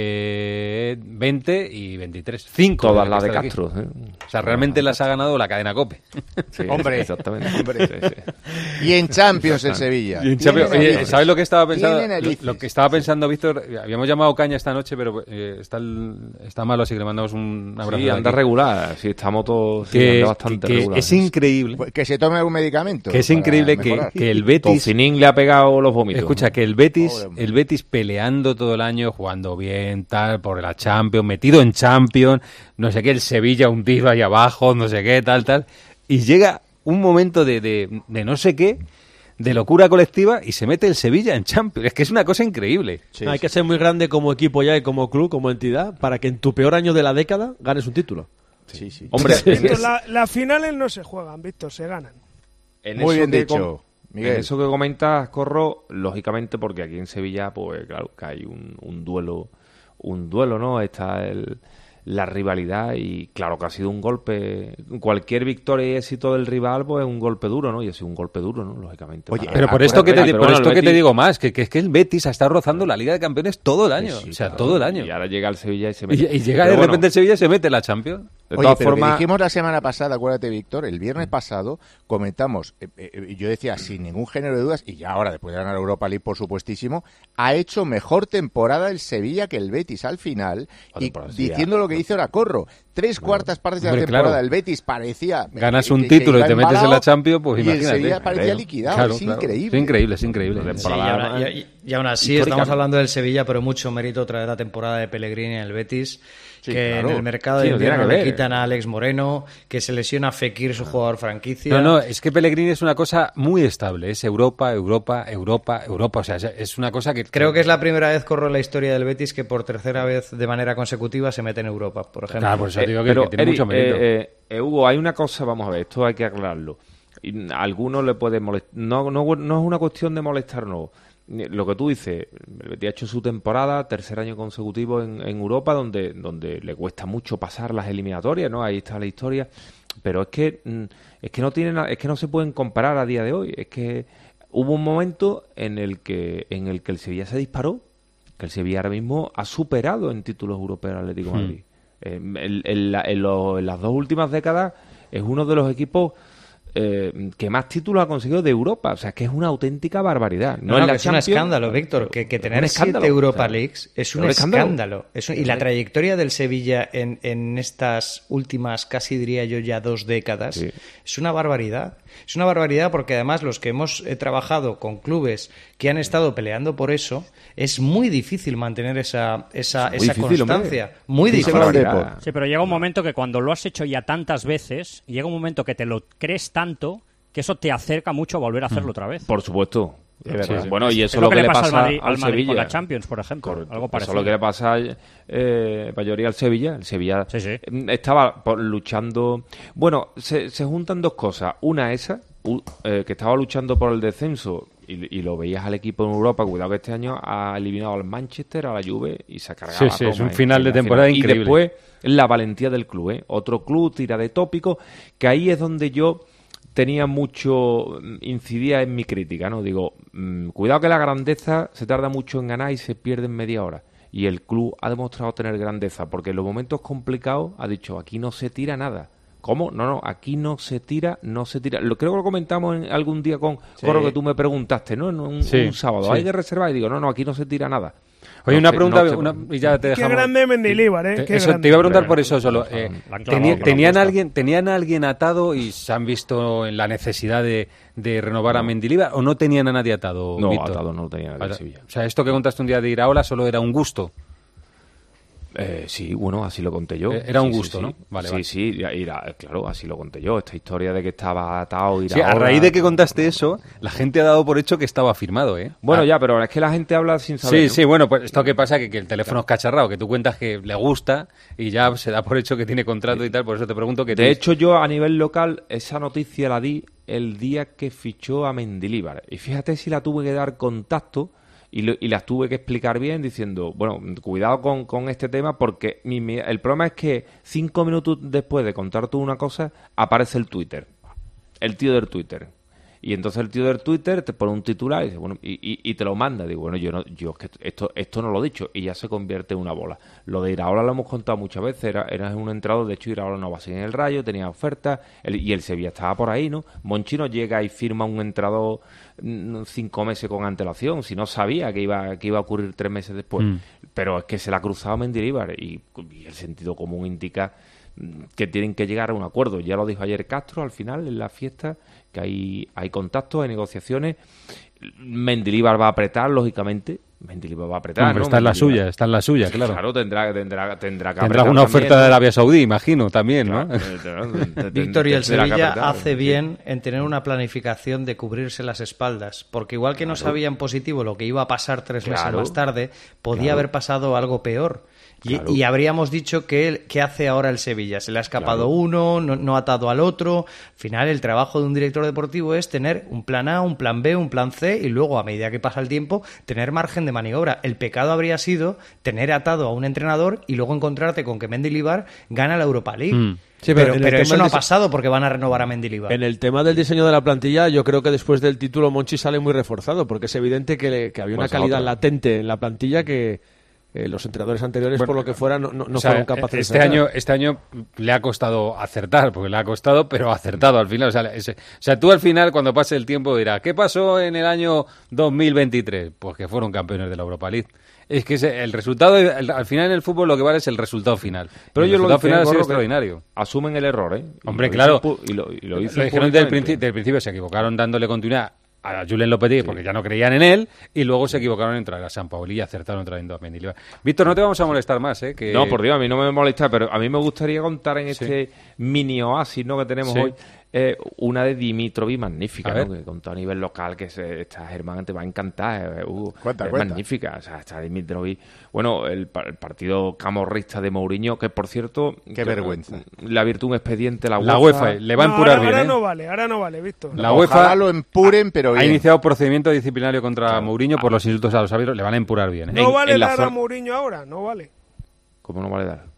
eh, veinte y veintitrés. Cinco. Todas desde las que de está aquí. Castro, ¿eh? O sea, realmente las ha ganado la cadena COPE. Sí, Hombre. exactamente. Hombre. Sí, sí. Y en Champions el Sevilla. Y en Champions- Tiene oye, narices. ¿sabes lo que estaba pensando? Tiene Lo, narices. lo que estaba pensando, Víctor, habíamos llamado Caña esta noche, pero eh, está, el- está malo, así que le mandamos un abrazo. Sí, de anda aquí. regular, sí, estamos todos sí, Que, anda bastante que- que regular. es increíble. Pues que se tome algún medicamento. Que es para increíble que, mejorar. que el Betis... Tocinín le ha pegado los vómitos. Escucha, que el Betis, Pobre hombre. el Betis peleando todo el año, jugando bien, tal, por la Champions, metido en Champions, no sé qué, el Sevilla hundido ahí abajo, no sé qué, tal, tal, y llega un momento de, de, de no sé qué, de locura colectiva, y se mete el Sevilla en Champions. Es que es una cosa increíble. Sí, Hay sí. que ser muy grande como equipo ya y como club, como entidad, para que en tu peor año de la década ganes un título. Sí, sí. Hombre, Víctor, la- las finales no se juegan, Víctor, se ganan. en Muy eso bien que dicho, com- Miguel. En eso que comentas, Corro, lógicamente, porque aquí en Sevilla, pues claro, que hay un, un duelo, un duelo, ¿no? Está el, la rivalidad y claro que ha sido un golpe. Cualquier victoria y éxito del rival, pues es un golpe duro, ¿no? Y ha sido un golpe duro, ¿no? Lógicamente. Oye, para- Pero por para esto que te, cualquiera, por pero esto bueno, que el te Betis- digo más, que, que es que el Betis ha estado rozando la Liga de Campeones todo el año. Sí, o sea, claro. todo el año. Y ahora llega el Sevilla y se Y, mete. y llega Pero de bueno, repente el Sevilla y se mete en la Champions. de Oye, todas pero que formas, dijimos la semana pasada, acuérdate, Víctor, el viernes pasado comentamos, eh, eh, y yo decía, sin ningún género de dudas, y ya ahora, después de ganar Europa League, por supuestísimo, ha hecho mejor temporada el Sevilla que el Betis al final, La y temporada, sí, diciendo ya. lo que dice ahora Corro, tres cuartas partes de la Hombre, temporada, claro. el Betis parecía... Ganas eh, un que- que título y iba te metes en la embalado, Champions, pues y imagínate. el Sevilla parecía Claro, liquidado, Claro, es claro. increíble. Es increíble, es increíble. Lo de Sí, por y, la- aún, y- y aún así histórica, estamos ¿no? hablando del Sevilla, pero mucho mérito traer la temporada de Pellegrini en el Betis, Sí, que claro. en el mercado Sí, de no tiene invierno que le ver. quitan a Alex Moreno, que se lesiona a Fekir, su jugador franquicia. No, no, es que Pellegrini es una cosa muy estable. Es Europa, Europa, Europa, Europa. O sea, es- es una cosa que... Creo que es la primera vez, Corro, en la historia del Betis que por tercera vez de manera consecutiva se mete en Europa, por ejemplo. Claro, por eso Eh, digo que, pero, que tiene Eri, mucho mérito. eh, eh, eh, Hugo, hay una cosa, vamos a ver, esto hay que aclararlo. Y a algunos le puede molestar. No, no, no es una cuestión de molestarnos. Lo que tú dices, el Betis ha hecho su temporada, tercer año consecutivo en, en Europa, donde, donde le cuesta mucho pasar las eliminatorias, ¿no? Ahí está la historia. Pero es que mm, es que no tienen, es que no se pueden comparar a día de hoy. Es que hubo un momento en el que en el que el Sevilla se disparó, que el Sevilla ahora mismo ha superado en títulos europeos al Atlético de Hmm. Madrid. Eh, en, en la- en lo- en las dos últimas décadas es uno de los equipos eh, que más títulos ha conseguido de Europa. O sea, que es una auténtica barbaridad. No, No, en no, la que es un Champions, escándalo, Víctor, que, que es tener un siete escándalo. Europa O sea, Leagues es un un escándalo. escándalo. Es un- y la trayectoria del Sevilla en, en estas últimas, casi diría yo ya dos décadas, Sí. es una barbaridad. Es una barbaridad porque además los que hemos eh, trabajado con clubes que han estado peleando por eso, es muy difícil mantener esa, esa, Es muy esa difícil, constancia. hombre. Muy Sí, difícil. barbaridad. Sí, pero llega un momento que cuando lo has hecho ya tantas veces, llega un momento que te lo crees tanto que eso te acerca mucho a volver a hacerlo otra vez. Por supuesto. Es verdad. Bueno, y eso Es es lo que, le pasa al Madrid, al al Madrid Sevilla. con la Champions, por ejemplo. Algo Eso parecido. es lo que le pasa eh, mayoría al Sevilla. El Sevilla eh, estaba por- luchando. Bueno, se, se juntan dos cosas. Una esa, u- eh, que estaba luchando por el descenso y, y lo veías al equipo en Europa, cuidado que este año ha eliminado al Manchester, a la Juve y se ha cargado sí, a sí, Roma, es un ¿eh? final de temporada final. increíble. Y después la valentía del club, ¿eh? Otro club tira de tópico, que ahí es donde yo tenía mucho, incidía en mi crítica, ¿no? Digo, mmm, cuidado que la grandeza se tarda mucho en ganar y se pierde en media hora. Y el club ha demostrado tener grandeza, porque en los momentos complicados ha dicho, aquí no se tira nada. ¿Cómo? No, no, aquí no se tira, no se tira. Lo, creo que lo comentamos en algún día con, sí. con lo que tú me preguntaste, ¿no? En un, sí, un sábado. Sí. Hay que reservar y digo, no, no, aquí no se tira nada. Oye, no una sé, pregunta, no sé, una, y ya te dejamos. Qué grande Mendilibar, ¿eh? Qué Eso, grande. te iba a preguntar por eso solo. Eh, clavado, tenía, clavado, tenían, clavado. alguien, ¿Tenían a alguien atado y se han visto en la necesidad de, de renovar no. a Mendilibar o no tenían a nadie atado, No, Víctor? atado no tenía nadie en Sevilla. O sea, esto que contaste un día de Iraola solo era un gusto. Eh, sí, bueno, así lo conté yo. Era un sí, gusto, sí, ¿no? Sí. Vale, sí, vale. sí, Ira, claro, así lo conté yo. Esta historia de que estaba atado Iraola... Sí, a raíz de que contaste eso, la gente ha dado por hecho que estaba firmado, ¿eh? Bueno, ah. ya, pero es que la gente habla sin saber, Sí, ¿no? sí, bueno, pues esto que pasa que, que el teléfono es cacharrado, que tú cuentas que le gusta y ya se da por hecho que tiene contrato sí. y tal, por eso te pregunto que... De tienes... hecho, yo a nivel local esa noticia la di el día que fichó a Mendilibar. Y fíjate si la tuve que dar contacto... Y, lo, y las tuve que explicar bien diciendo, bueno, cuidado con, con este tema porque mi, mi, el problema es que cinco minutos después de contar tú una cosa, aparece el Twitter, el tío del Twitter. Y entonces el tío del Twitter te pone un titular y, dice, bueno, y, y, y te lo manda. Digo, bueno, yo no, yo es que esto, esto no lo he dicho. Y ya se convierte en una bola. Lo de Iraola lo hemos contado muchas veces. Era, era un entrenador, de hecho Iraola no va a seguir en el Rayo, tenía ofertas. El, y el Sevilla estaba por ahí, ¿no? Monchino llega y firma un entrenador cinco meses con antelación. Si no sabía que iba, que iba a ocurrir tres meses después. Mm. Pero es que se la ha cruzado Mendilibar. Y, y el sentido común indica que tienen que llegar a un acuerdo. Ya lo dijo ayer Castro al final en la fiesta, que hay, hay contactos, hay negociaciones. Mendilibar va a apretar, lógicamente. Mendilibar va a apretar. Hombre, ¿no? está en la Mendilibar. suya, está en la suya, claro. Claro, tendrá, tendrá, tendrá que Tendrá una oferta también, de ¿no? Arabia Saudí, imagino, también, ¿no? Claro. Víctor, y el Sevilla hace bien en tener una planificación de cubrirse las espaldas, porque igual que no claro. sabían positivo lo que iba a pasar tres meses claro. más tarde, podía claro. haber pasado algo peor. Y, Claro. y habríamos dicho que ¿qué hace ahora el Sevilla? Se le ha escapado Claro. uno, no, no ha atado al otro. Al final, el trabajo de un director deportivo es tener un plan A, un plan B, un plan C y luego, a medida que pasa el tiempo, tener margen de maniobra. El pecado habría sido tener atado a un entrenador y luego encontrarte con que Mendilibar gana la Europa League. Mm. Sí, pero pero, pero eso no ha pasado porque van a renovar a Mendilibar. En el tema del diseño de la plantilla, yo creo que después del título Monchi sale muy reforzado, porque es evidente que, le, que había una pues calidad otra. latente en la plantilla que... Eh, los entrenadores anteriores, bueno, por lo que fuera, no, no, no o sea, fueron capaces este de sacar. año Este año le ha costado acertar, porque le ha costado, pero ha acertado al final. O sea, ese, o sea, tú al final, cuando pase el tiempo, dirás, ¿qué pasó en el año dos mil veintitrés? Pues que fueron campeones de la Europa League. Es que ese, el resultado, el, al final en el fútbol lo que vale es el resultado final. Pero el ellos resultado lo final ha sido que extraordinario. Asumen el error, ¿eh? Hombre, claro. Y lo, y lo, lo dijeron del, princi del principio, se equivocaron dándole continuidad a Julen Lopetegui sí. porque ya no creían en él y luego se equivocaron en traer a San Paoli y acertaron trayendo a Mendilibar. Víctor, no te vamos a molestar más, ¿eh? Que... No, por Dios, a mí no me molesta, pero a mí me gustaría contar en este sí. mini oasis, ¿no?, que tenemos sí. hoy, eh, una de Dimitrovic magnífica, ¿no?, que contó a nivel local, que se, esta Germán te va a encantar, eh, uh, cuenta, es cuenta. magnífica, o sea, está Dimitrovic, bueno, el, el partido camorrista de Mourinho, que por cierto... Qué que, vergüenza. Le ha abierto un expediente la UEFA. La UEFA, le va a no, empurar ahora, bien, ahora ¿eh? no vale, ahora no vale, Víctor. La UEFA UEFA lo empuren, pero ha bien. iniciado procedimiento disciplinario contra claro. Mourinho por los insultos a los árbitros, le van a empurar bien, ¿eh? No en, vale en dar zona... a Mourinho ahora, no vale. ¿Cómo no vale dar?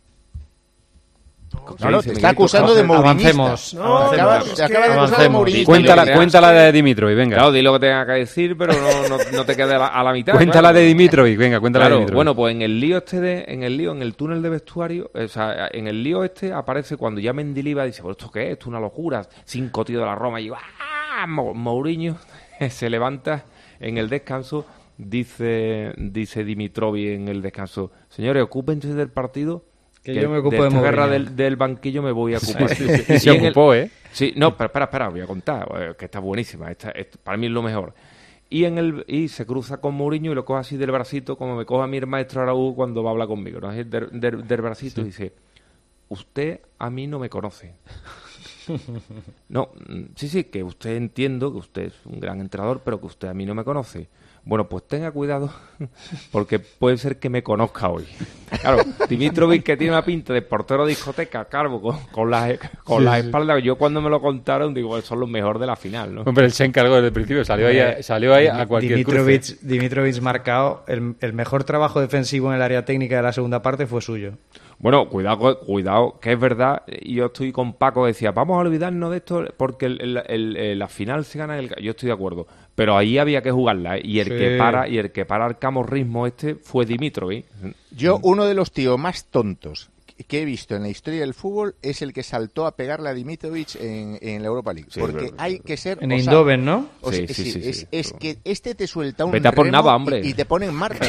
No, no, te está acusando de mourinista. Avancemos. No, te acaba, te acaba de acusar de mourinista. Cuéntala, cuéntala de Dimitrovic, venga. Claro, di lo que tenga que decir, pero no, no, no te quedes a la, a la mitad. Cuéntala claro. de Dimitrovic, venga, cuéntala claro, de Dimitrovic. Bueno, pues en el lío este, de, en el lío, en el túnel de vestuario, o sea, en el lío este aparece cuando ya Mendilibar dice, pues ¿esto qué es? Esto es una locura. Cinco tíos de la Roma y ¡ah! Mourinho se levanta en el descanso, dice, dice Dimitrovic en el descanso, señores, ocúpense del partido. Que, que yo me ocupo de esta de guerra del, del banquillo me voy a ocupar. Sí, sí, sí. Se ocupó, el, ¿eh? Sí, no, pero espera, espera, voy a contar, que está buenísima. Esta, esta, para mí es lo mejor. Y en el y se cruza con Mourinho y lo coge así del bracito, como me coge a mi maestro Araújo cuando va a hablar conmigo, ¿no? Del, del, del bracito sí. y dice, usted a mí no me conoce. No, sí, sí, que usted entiendo que usted es un gran entrenador, pero que usted a mí no me conoce. Bueno, pues tenga cuidado, porque puede ser que me conozca hoy. Claro, Dimitrovic, que tiene una pinta de portero de discoteca, calvo, con, con las con sí, las sí. espaldas. Yo cuando me lo contaron, digo, son los mejores de la final, ¿no? Hombre, él se encargó desde el principio, salió ahí a, salió ahí a cualquier Dimitrovic, cruce. Dimitrovic marcado, el, el mejor trabajo defensivo en el área técnica de la segunda parte fue suyo. Bueno, cuidado, cuidado, que es verdad, yo estoy con Paco, decía, vamos a olvidarnos de esto porque el, el, el, el, la final se gana, el, yo estoy de acuerdo, pero ahí había que jugarla, ¿eh? y el sí. que para y el que para el camorrismo este fue Dimitrovic. Yo, uno de los tíos más tontos que he visto en la historia del fútbol es el que saltó a pegarle a Dimitrovic en, en la Europa League. Sí, porque pero, hay que ser... En Eindhoven, ¿no? O sea, sí, sí, sí, es, sí, es pero... que este te suelta un vete a por remo Nava, hombre. Y, y te pone en marca.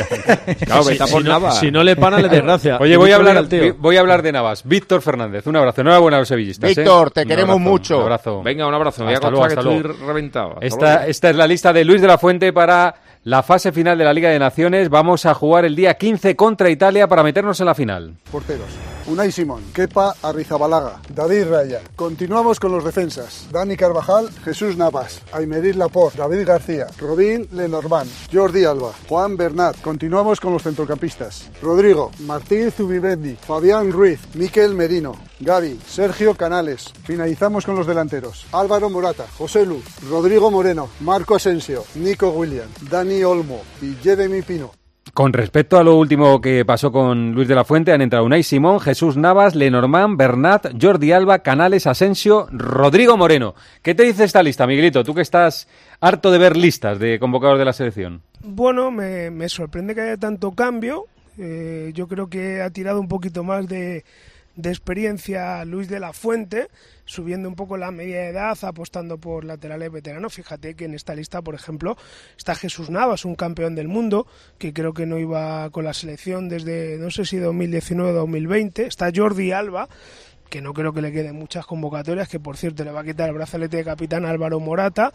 Claro, vete a por si Nava. No, si no le paran, le desgracia. Oye, voy a, hablar, voy a hablar de Navas. Víctor Fernández, un abrazo. Enhorabuena a los sevillistas. Víctor, ¿eh? te queremos abrazo, mucho. Un abrazo. Venga, un abrazo. Me voy a acostar que estoy reventado. Esta, esta es la lista de Luis de la Fuente para la fase final de la Liga de Naciones. Vamos a jugar el día quince contra Italia para meternos en la final. Porteros: Unai Simón, Kepa Arrizabalaga, David Raya. Continuamos con los defensas: Dani Carvajal, Jesús Navas, Aymeric Laporte, David García, Robin Lenormand, Jordi Alba, Juan Bernat. Continuamos con los centrocampistas: Rodrigo, Martín Zubimendi, Fabián Ruiz, Mikel Merino, Gavi, Sergio Canales. Finalizamos con los delanteros: Álvaro Morata, José Lu, Rodrigo Moreno, Marco Asensio, Nico Williams, Dani Olmo y Jeremy Pino. Con respecto a lo último que pasó con Luis de la Fuente, han entrado Unai Simón, Jesús Navas, Lenormand, Bernat, Jordi Alba, Canales, Asensio, Rodrigo Moreno. ¿Qué te dice esta lista, Miguelito? Tú que estás harto de ver listas de convocados de la selección. Bueno, me, me sorprende que haya tanto cambio. Eh, yo creo que ha tirado un poquito más de, de experiencia Luis de la Fuente, subiendo un poco la media de edad, apostando por laterales veteranos. Fíjate que en esta lista, por ejemplo, está Jesús Navas, un campeón del mundo, que creo que no iba con la selección desde, no sé si dos mil diecinueve o dos mil veinte. Está Jordi Alba, que no creo que le queden muchas convocatorias, que por cierto le va a quitar el brazalete de capitán a Álvaro Morata.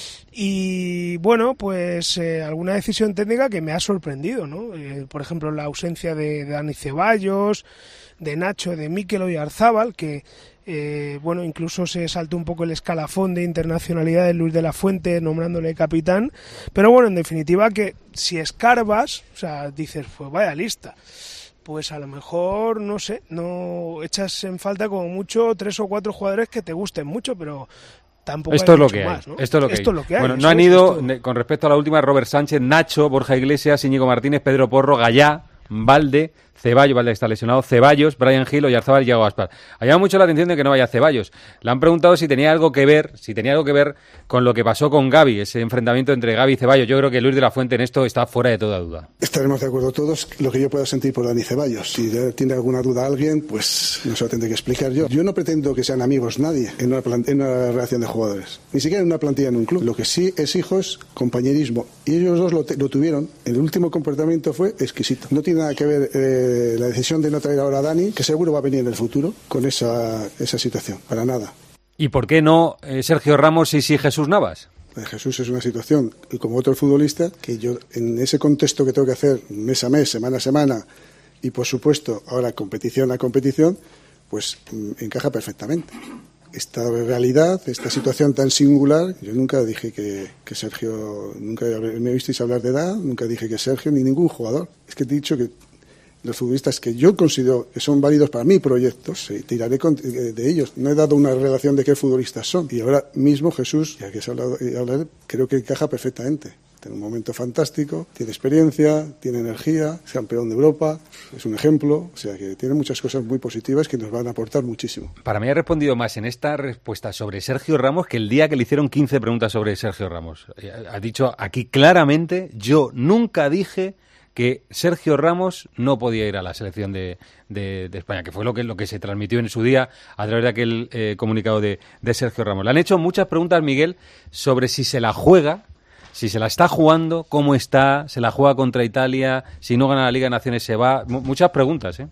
Y bueno, pues eh, alguna decisión técnica que me ha sorprendido, ¿no? Eh, por ejemplo, la ausencia de, de Dani Ceballos, de Nacho, de Mikel Oyarzábal, que Eh, bueno, incluso se saltó un poco el escalafón de internacionalidad de Luis de la Fuente nombrándole capitán, pero bueno, en definitiva que si escarbas, o sea, dices, pues vaya lista, pues a lo mejor, no sé, no echas en falta como mucho tres o cuatro jugadores que te gusten mucho, pero tampoco esto hay es lo mucho que más, hay. ¿no? Esto es lo que esto hay. Es lo que hay. Bueno, no Eso han es, ido, esto... con respecto a la última, Robert Sánchez, Nacho, Borja Iglesias, Íñigo Martínez, Pedro Porro, Gallá, Valde, Ceballos, Valde está lesionado, Ceballos, Brian Gil, Oyarzábal y Iago Gaspar. Ha llamado mucho la atención de que no vaya Ceballos. Le han preguntado si tenía algo que ver, si tenía algo que ver con lo que pasó con Gavi, ese enfrentamiento entre Gavi y Ceballos. Yo creo que Luis de la Fuente en esto está fuera de toda duda. Estaremos de acuerdo todos lo que yo pueda sentir por Dani Ceballos. Si tiene alguna duda alguien, pues no se lo tendré que explicar yo. Yo no pretendo que sean amigos nadie en una, plan- en una relación de jugadores, ni siquiera en una plantilla en un club. Lo que sí exijo es compañerismo. Y ellos dos lo, te- lo tuvieron. El último comportamiento fue exquisito. No tiene nada que ver eh, la decisión de no traer ahora a Dani, que seguro va a venir en el futuro, con esa, esa situación. Para nada. ¿Y por qué no eh, Sergio Ramos y sí Jesús Navas? Jesús es una situación, y como otro futbolista, que yo en ese contexto que tengo que hacer mes a mes, semana a semana, y por supuesto ahora competición a competición, pues encaja perfectamente. Esta realidad, esta situación tan singular, yo nunca dije que, que Sergio, nunca me visteis hablar de edad, nunca dije que Sergio ni ningún jugador. Es que te he dicho que los futbolistas que yo considero que son válidos para mi proyecto, sí, tiraré con, de ellos. No he dado una relación de qué futbolistas son. Y ahora mismo Jesús, ya que se ha hablado, hablar, creo que encaja perfectamente. Tiene un momento fantástico, tiene experiencia, tiene energía, es campeón de Europa, es un ejemplo. O sea que tiene muchas cosas muy positivas que nos van a aportar muchísimo. Para mí ha respondido más en esta respuesta sobre Sergio Ramos que el día que le hicieron quince preguntas sobre Sergio Ramos. Ha dicho aquí claramente, yo nunca dije que Sergio Ramos no podía ir a la selección de, de, de España, que fue lo que, lo que se transmitió en su día a través de aquel eh, comunicado de, de Sergio Ramos. Le han hecho muchas preguntas, Miguel, sobre si se la juega, si se la está jugando, cómo está, se la juega contra Italia, si no gana la Liga de Naciones se va. M- muchas preguntas, ¿eh?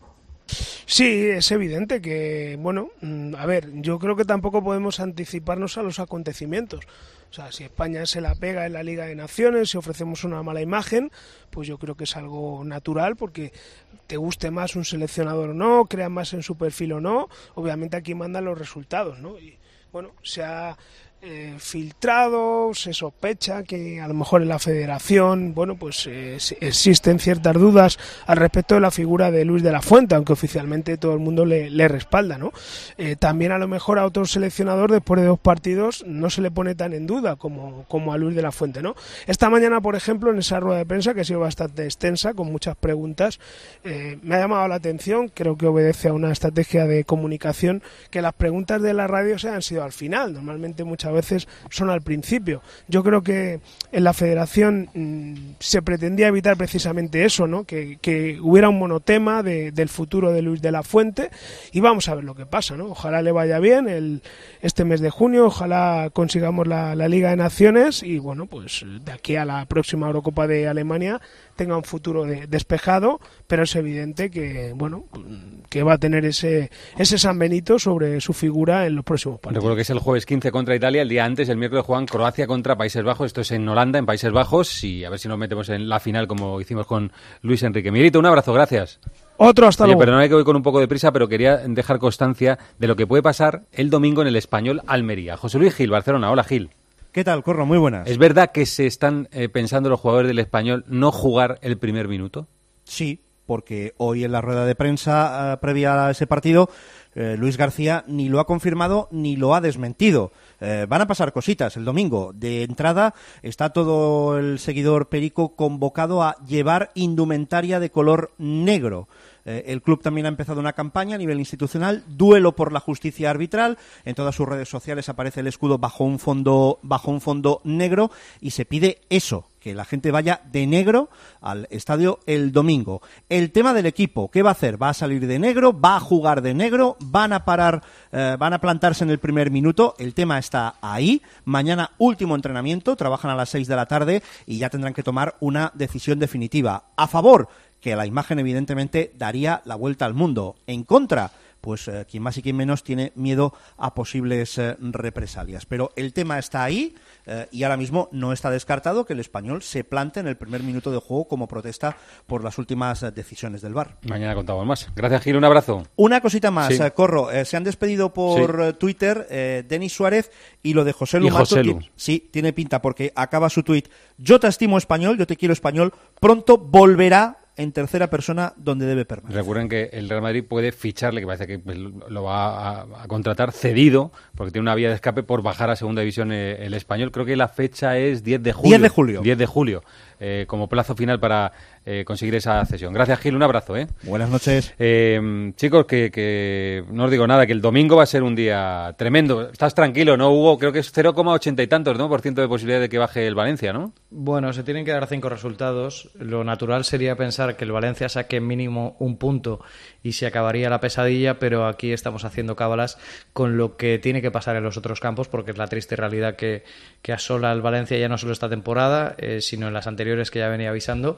Sí, es evidente que, bueno, a ver, yo creo que tampoco podemos anticiparnos a los acontecimientos. O sea, si España se la pega en la Liga de Naciones, si ofrecemos una mala imagen, pues yo creo que es algo natural, porque te guste más un seleccionador o no, creas más en su perfil o no, obviamente aquí mandan los resultados, ¿no? Y bueno, se ha eh, filtrado, se sospecha que a lo mejor en la Federación, bueno, pues eh, existen ciertas dudas al respecto de la figura de Luis de la Fuente, aunque oficialmente todo el mundo le, le respalda, ¿no? Eh, también a lo mejor a otro seleccionador después de dos partidos no se le pone tan en duda como, como a Luis de la Fuente, ¿no? Esta mañana, por ejemplo, en esa rueda de prensa, que ha sido bastante extensa, con muchas preguntas, eh, me ha llamado la atención, creo que obedece a una estrategia de comunicación, que las preguntas de la radio se han sido al final, normalmente muchas veces son al principio. Yo creo que en la Federación mmm, se pretendía evitar precisamente eso, ¿no? Que, que hubiera un monotema de, del futuro de Luis de la Fuente, y vamos a ver lo que pasa, ¿no? Ojalá le vaya bien el, este mes de junio, ojalá consigamos la, la Liga de Naciones y bueno, pues de aquí a la próxima Eurocopa de Alemania tenga un futuro de, despejado, pero es evidente que bueno, que va a tener ese ese San Benito sobre su figura en los próximos partidos. Recuerdo que es el jueves quince contra Italia, el día antes, el miércoles juegan Croacia contra Países Bajos, esto es en Holanda, en Países Bajos, y a ver si nos metemos en la final como hicimos con Luis Enrique. Miguelito, un abrazo, gracias. Otro, hasta Oye, luego. Perdóname que voy con un poco de prisa, pero quería dejar constancia de lo que puede pasar el domingo en el Español Almería. José Luis Gil, Barcelona. Hola, Gil. ¿Qué tal, Corro? Muy buenas. ¿Es verdad que se están eh, pensando los jugadores del Español no jugar el primer minuto? Sí, porque hoy en la rueda de prensa eh, previa a ese partido, eh, Luis García ni lo ha confirmado ni lo ha desmentido. Eh, van a pasar cositas el domingo. De entrada está todo el seguidor perico convocado a llevar indumentaria de color negro. Eh, el club también ha empezado una campaña a nivel institucional, duelo por la justicia arbitral. En todas sus redes sociales aparece el escudo bajo un fondo, bajo un fondo negro, y se pide eso, que la gente vaya de negro al estadio el domingo. El tema del equipo, ¿qué va a hacer? ¿Va a salir de negro? ¿Va a jugar de negro? ¿Van a parar, eh, van a plantarse en el primer minuto? El tema está ahí. Mañana último entrenamiento, trabajan a las seis de la tarde y ya tendrán que tomar una decisión definitiva. A favor, que la imagen evidentemente daría la vuelta al mundo. En contra, pues eh, quien más y quien menos tiene miedo a posibles eh, represalias. Pero el tema está ahí eh, y ahora mismo no está descartado que el Español se plante en el primer minuto de juego como protesta por las últimas eh, decisiones del V A R. Mañana contamos más. Gracias, Gil. Un abrazo. Una cosita más, Sí. eh, Corro. Eh, se han despedido por Sí. eh, Twitter eh, Denis Suárez y lo de José Lu Y Mato Joselu. ti- Sí, tiene pinta porque acaba su tuit. Yo te estimo español, yo te quiero español. Pronto volverá en tercera persona donde debe permanecer. Recuerden que el Real Madrid puede ficharle, que parece que pues, lo va a, a contratar cedido, porque tiene una vía de escape por bajar a segunda división eh, el Español. Creo que la fecha es diez de julio. diez de julio. diez de julio, eh, como plazo final para eh, conseguir esa cesión. Gracias, Gil. Un abrazo. ¿eh? Buenas noches. Eh, chicos, que, que no os digo nada, que el domingo va a ser un día tremendo. Estás tranquilo, ¿no, Hugo? Creo que es cero coma ochenta y tantos, ¿no? Por ciento de posibilidad de que baje el Valencia, ¿no? Bueno, se tienen que dar cinco resultados. Lo natural sería pensar que el Valencia saque mínimo un punto y se acabaría la pesadilla, pero aquí estamos haciendo cábalas con lo que tiene que pasar en los otros campos, porque es la triste realidad que, que asola al Valencia ya no solo esta temporada, eh, sino en las anteriores que ya venía avisando,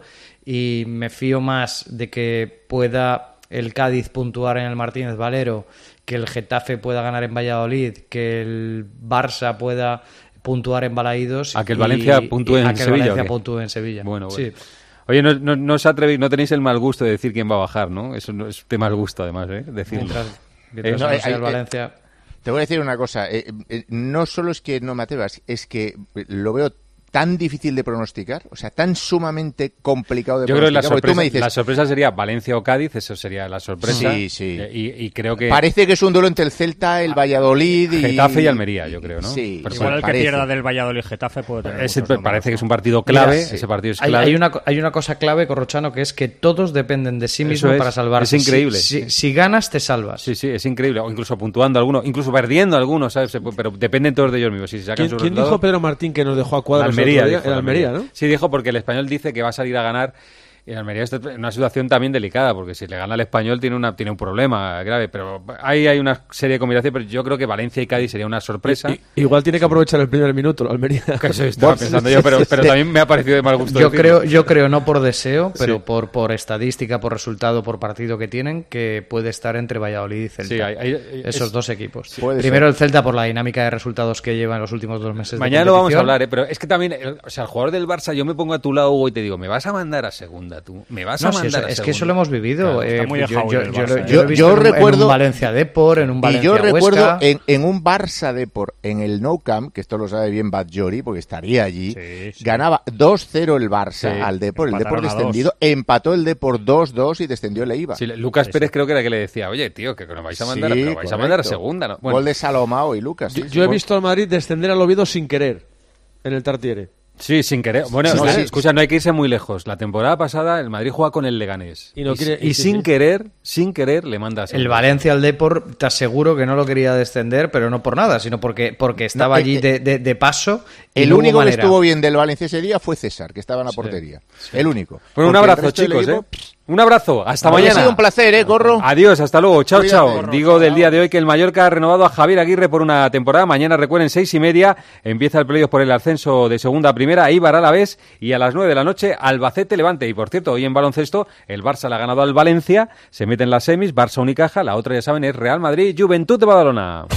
y me fío más de que pueda el Cádiz puntuar en el Martínez Valero, que el Getafe pueda ganar en Valladolid, que el Barça pueda puntuar en Balaídos. A que el y- Valencia puntúe y- en a que el Sevilla, ¿o Valencia qué? puntúe en Sevilla. Bueno, Sí. bueno. Oye, no, no, no os atrevéis, no tenéis el mal gusto de decir quién va a bajar, ¿no? Eso no es de mal gusto, además, ¿eh? Decirlo. Mientras- mientras no, no eh, sea el eh, Valencia. Te voy a decir una cosa. eh, eh, no solo es que no me atrevas, es que lo veo tan difícil de pronosticar, o sea, tan sumamente complicado de Yo creo que la pronosticar. porque tú sorpresa, me dices, la sorpresa sería Valencia o Cádiz, eso sería la sorpresa. Sí, sí. Eh, Y, y creo que... parece que es un duelo entre el Celta, el Valladolid y... Getafe y Almería, yo creo, ¿no? Sí, Pero Igual el que parece. pierda del Valladolid Getafe puede tener Ese muchos parece números, que es un ¿no? partido clave, Mira, ese partido es hay, clave. hay una, hay una cosa clave, Corrochano, que es que todos dependen de sí Eso mismos es, para salvarse. es increíble. Si, si- si ganas, te salvas. Sí, sí, es increíble. O incluso puntuando algunos, incluso perdiendo algunos, ¿sabes? Se puede- Pero dependen todos de ellos mismos. Si se sacan ¿Quién, sus quién resultados- dijo Pedro Martín que nos dejó a cuadros Almería, el otro día? dijo, En Almería, ¿no? Sí, dijo porque el Español dice que va a salir a ganar Y el Almería está en una situación también delicada, porque si le gana al Español tiene una tiene un problema grave, pero ahí hay una serie de combinaciones, pero yo creo que Valencia y Cádiz sería una sorpresa. I, igual tiene que aprovechar el primer minuto, la Almería. Que eso estaba pensando yo, pero, pero también me ha parecido de mal gusto. Yo creo, yo creo, no por deseo, pero sí. por, por estadística, por resultado, por partido que tienen, que puede estar entre Valladolid y Celta. Sí, hay, hay, Esos es, dos equipos. Sí, Primero ser. el Celta por la dinámica de resultados que lleva en los últimos dos meses. Mañana de lo vamos a hablar, ¿eh? Pero es que también, o sea, el jugador del Barça, yo me pongo a tu lado, Hugo, y te digo, ¿me vas a mandar a segunda tú? ¿Me vas a no, mandar sí, eso, a es segunda? que eso lo hemos vivido. Claro, eh, está muy yo, yo, yo, Barça, yo, ¿eh? yo, lo he visto yo en, recuerdo, en un Valencia Depor, en un Valencia Y yo recuerdo Huesca. en, en un Barça Depor, en el Nou Camp, que esto lo sabe bien Batllori, porque estaría allí, sí, sí. ganaba dos cero el Barça sí, al Depor, el Depor descendido, empató el Depor dos dos y descendió el Eibar. Sí, Lucas sí, Pérez sí. creo que era que le decía, oye, tío, que nos vais a mandar, sí, pero vais a, mandar a segunda. ¿No? Bueno. Gol de Salomao y Lucas. Yo, yo he visto al Madrid descender al Oviedo sin querer, en el Tartiere. Sí, sin querer. Bueno, sí, no, sí. escucha, no hay que irse muy lejos. La temporada pasada el Madrid juega con el Leganés. Y, no y, quiere, y, y sí, sin sí. querer, sin querer, le manda a el Valencia al Depor, te aseguro que no lo quería descender, pero no por nada, sino porque, porque estaba no, allí de, de, de paso. Y el no único que estuvo bien del Valencia ese día fue César, que estaba en la sí, portería. Sí. El único. Bueno, un abrazo, chicos, equipo, ¿eh? Un abrazo, hasta Habría mañana. Ha sido un placer, ¿eh, Corro? Adiós, hasta luego, chao, Cuídate, chao. Corro. Digo del día de hoy que el Mallorca ha renovado a Javier Aguirre por una temporada. Mañana, recuerden, seis y media, empieza el playoff por el ascenso de segunda a primera, Eibar Alavés, y a las nueve de la noche, Albacete Levante. Y por cierto, hoy en baloncesto, el Barça le ha ganado al Valencia, se mete en las semis, Barça Unicaja, la otra ya saben es Real Madrid, Juventud de Badalona.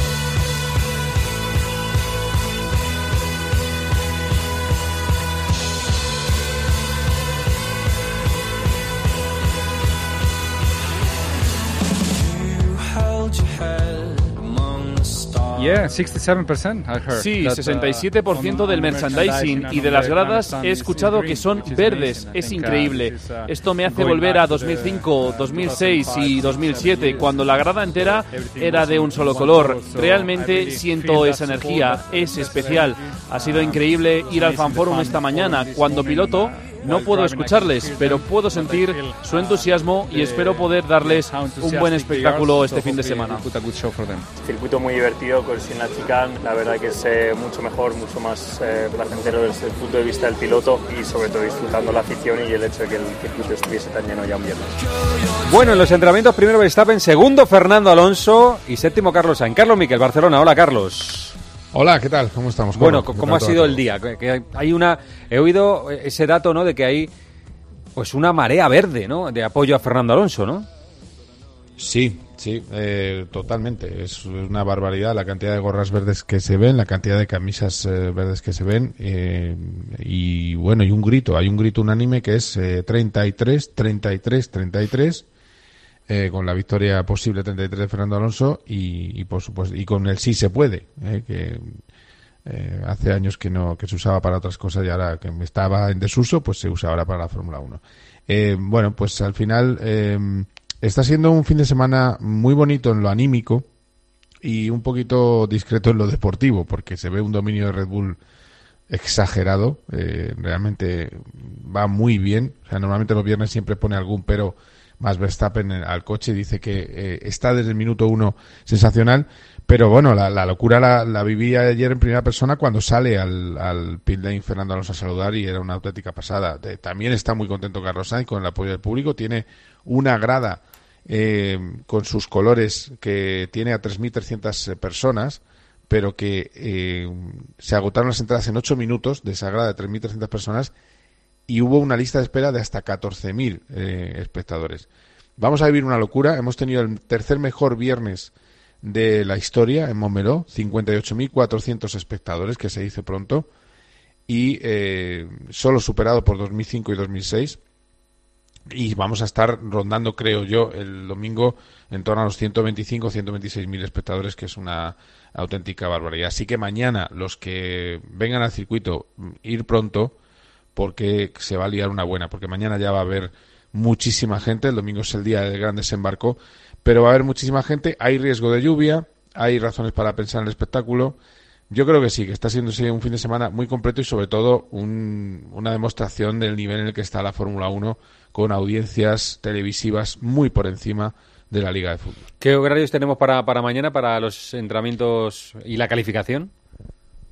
Yeah, sesenta y siete por ciento, I heard. Sí, that, sesenta y siete por ciento del merchandising y de las gradas he escuchado que son verdes. Es increíble. Esto me hace volver a dos mil cinco, dos mil seis y dos mil siete, cuando la grada entera era de un solo color. Realmente siento esa energía, es especial. Ha sido increíble ir al Fan Forum esta mañana. Cuando piloto, no puedo escucharles, pero puedo sentir su entusiasmo y espero poder darles un buen espectáculo este fin de semana. Circuito muy divertido con Sin la Chicane, la verdad que es eh, mucho mejor, mucho más eh, placentero desde el punto de vista del piloto y sobre todo disfrutando la afición y el hecho de que el circuito estuviese tan lleno ya un viernes. Bueno, en los entrenamientos primero Verstappen, segundo Fernando Alonso y séptimo Carlos Sainz. Carlos Miquel, Barcelona. Hola, Carlos. Hola, ¿qué tal? ¿Cómo estamos? Bueno, ¿cómo, ¿cómo ha sido el día? Que hay una, he oído ese dato, ¿no? De que hay, pues, una marea verde, ¿no? De apoyo a Fernando Alonso, ¿no? Sí, sí, eh, totalmente. Es una barbaridad la cantidad de gorras verdes que se ven, la cantidad de camisas eh, verdes que se ven. Eh, y bueno, y un grito, hay un grito unánime que es eh, treinta y tres, treinta y tres, treinta y tres. Eh, con la victoria posible treinta y tres de Fernando Alonso y, y por supuesto y con el sí se puede, eh, que eh, hace años que no que se usaba para otras cosas y ahora que estaba en desuso, pues se usa ahora para la Fórmula uno. Eh, bueno, pues al final eh, está siendo un fin de semana muy bonito en lo anímico y un poquito discreto en lo deportivo, porque se ve un dominio de Red Bull exagerado, eh, realmente va muy bien. O sea, normalmente los viernes siempre pone algún pero más Verstappen al coche, dice que eh, está desde el minuto uno sensacional, pero bueno, la, la locura la, la viví ayer en primera persona cuando sale al, al pit lane Fernando Alonso a saludar y era una auténtica pasada. De, también está muy contento Carlos Sainz con el apoyo del público, tiene una grada eh, con sus colores que tiene a tres mil trescientas personas, pero que eh, se agotaron las entradas en ocho minutos de esa grada de tres mil trescientas personas y hubo una lista de espera de hasta catorce mil eh, espectadores. Vamos a vivir una locura. Hemos tenido el tercer mejor viernes de la historia en Montmeló, cincuenta y ocho mil cuatrocientos espectadores, que se dice pronto, y eh, solo superado por dos mil cinco y dos mil seis. Y vamos a estar rondando, creo yo, el domingo en torno a los ciento veinticinco, ciento veintiséis mil espectadores, que es una auténtica barbaridad. Así que mañana, los que vengan al circuito, ir pronto, porque se va a liar una buena, porque mañana ya va a haber muchísima gente, el domingo es el día del gran desembarco, pero va a haber muchísima gente, hay riesgo de lluvia, hay razones para pensar en el espectáculo. Yo creo que sí, que está siendo sí, un fin de semana muy completo y sobre todo un, una demostración del nivel en el que está la Fórmula uno, con audiencias televisivas muy por encima de la Liga de Fútbol. ¿Qué horarios tenemos para, para mañana, para los entrenamientos y la calificación?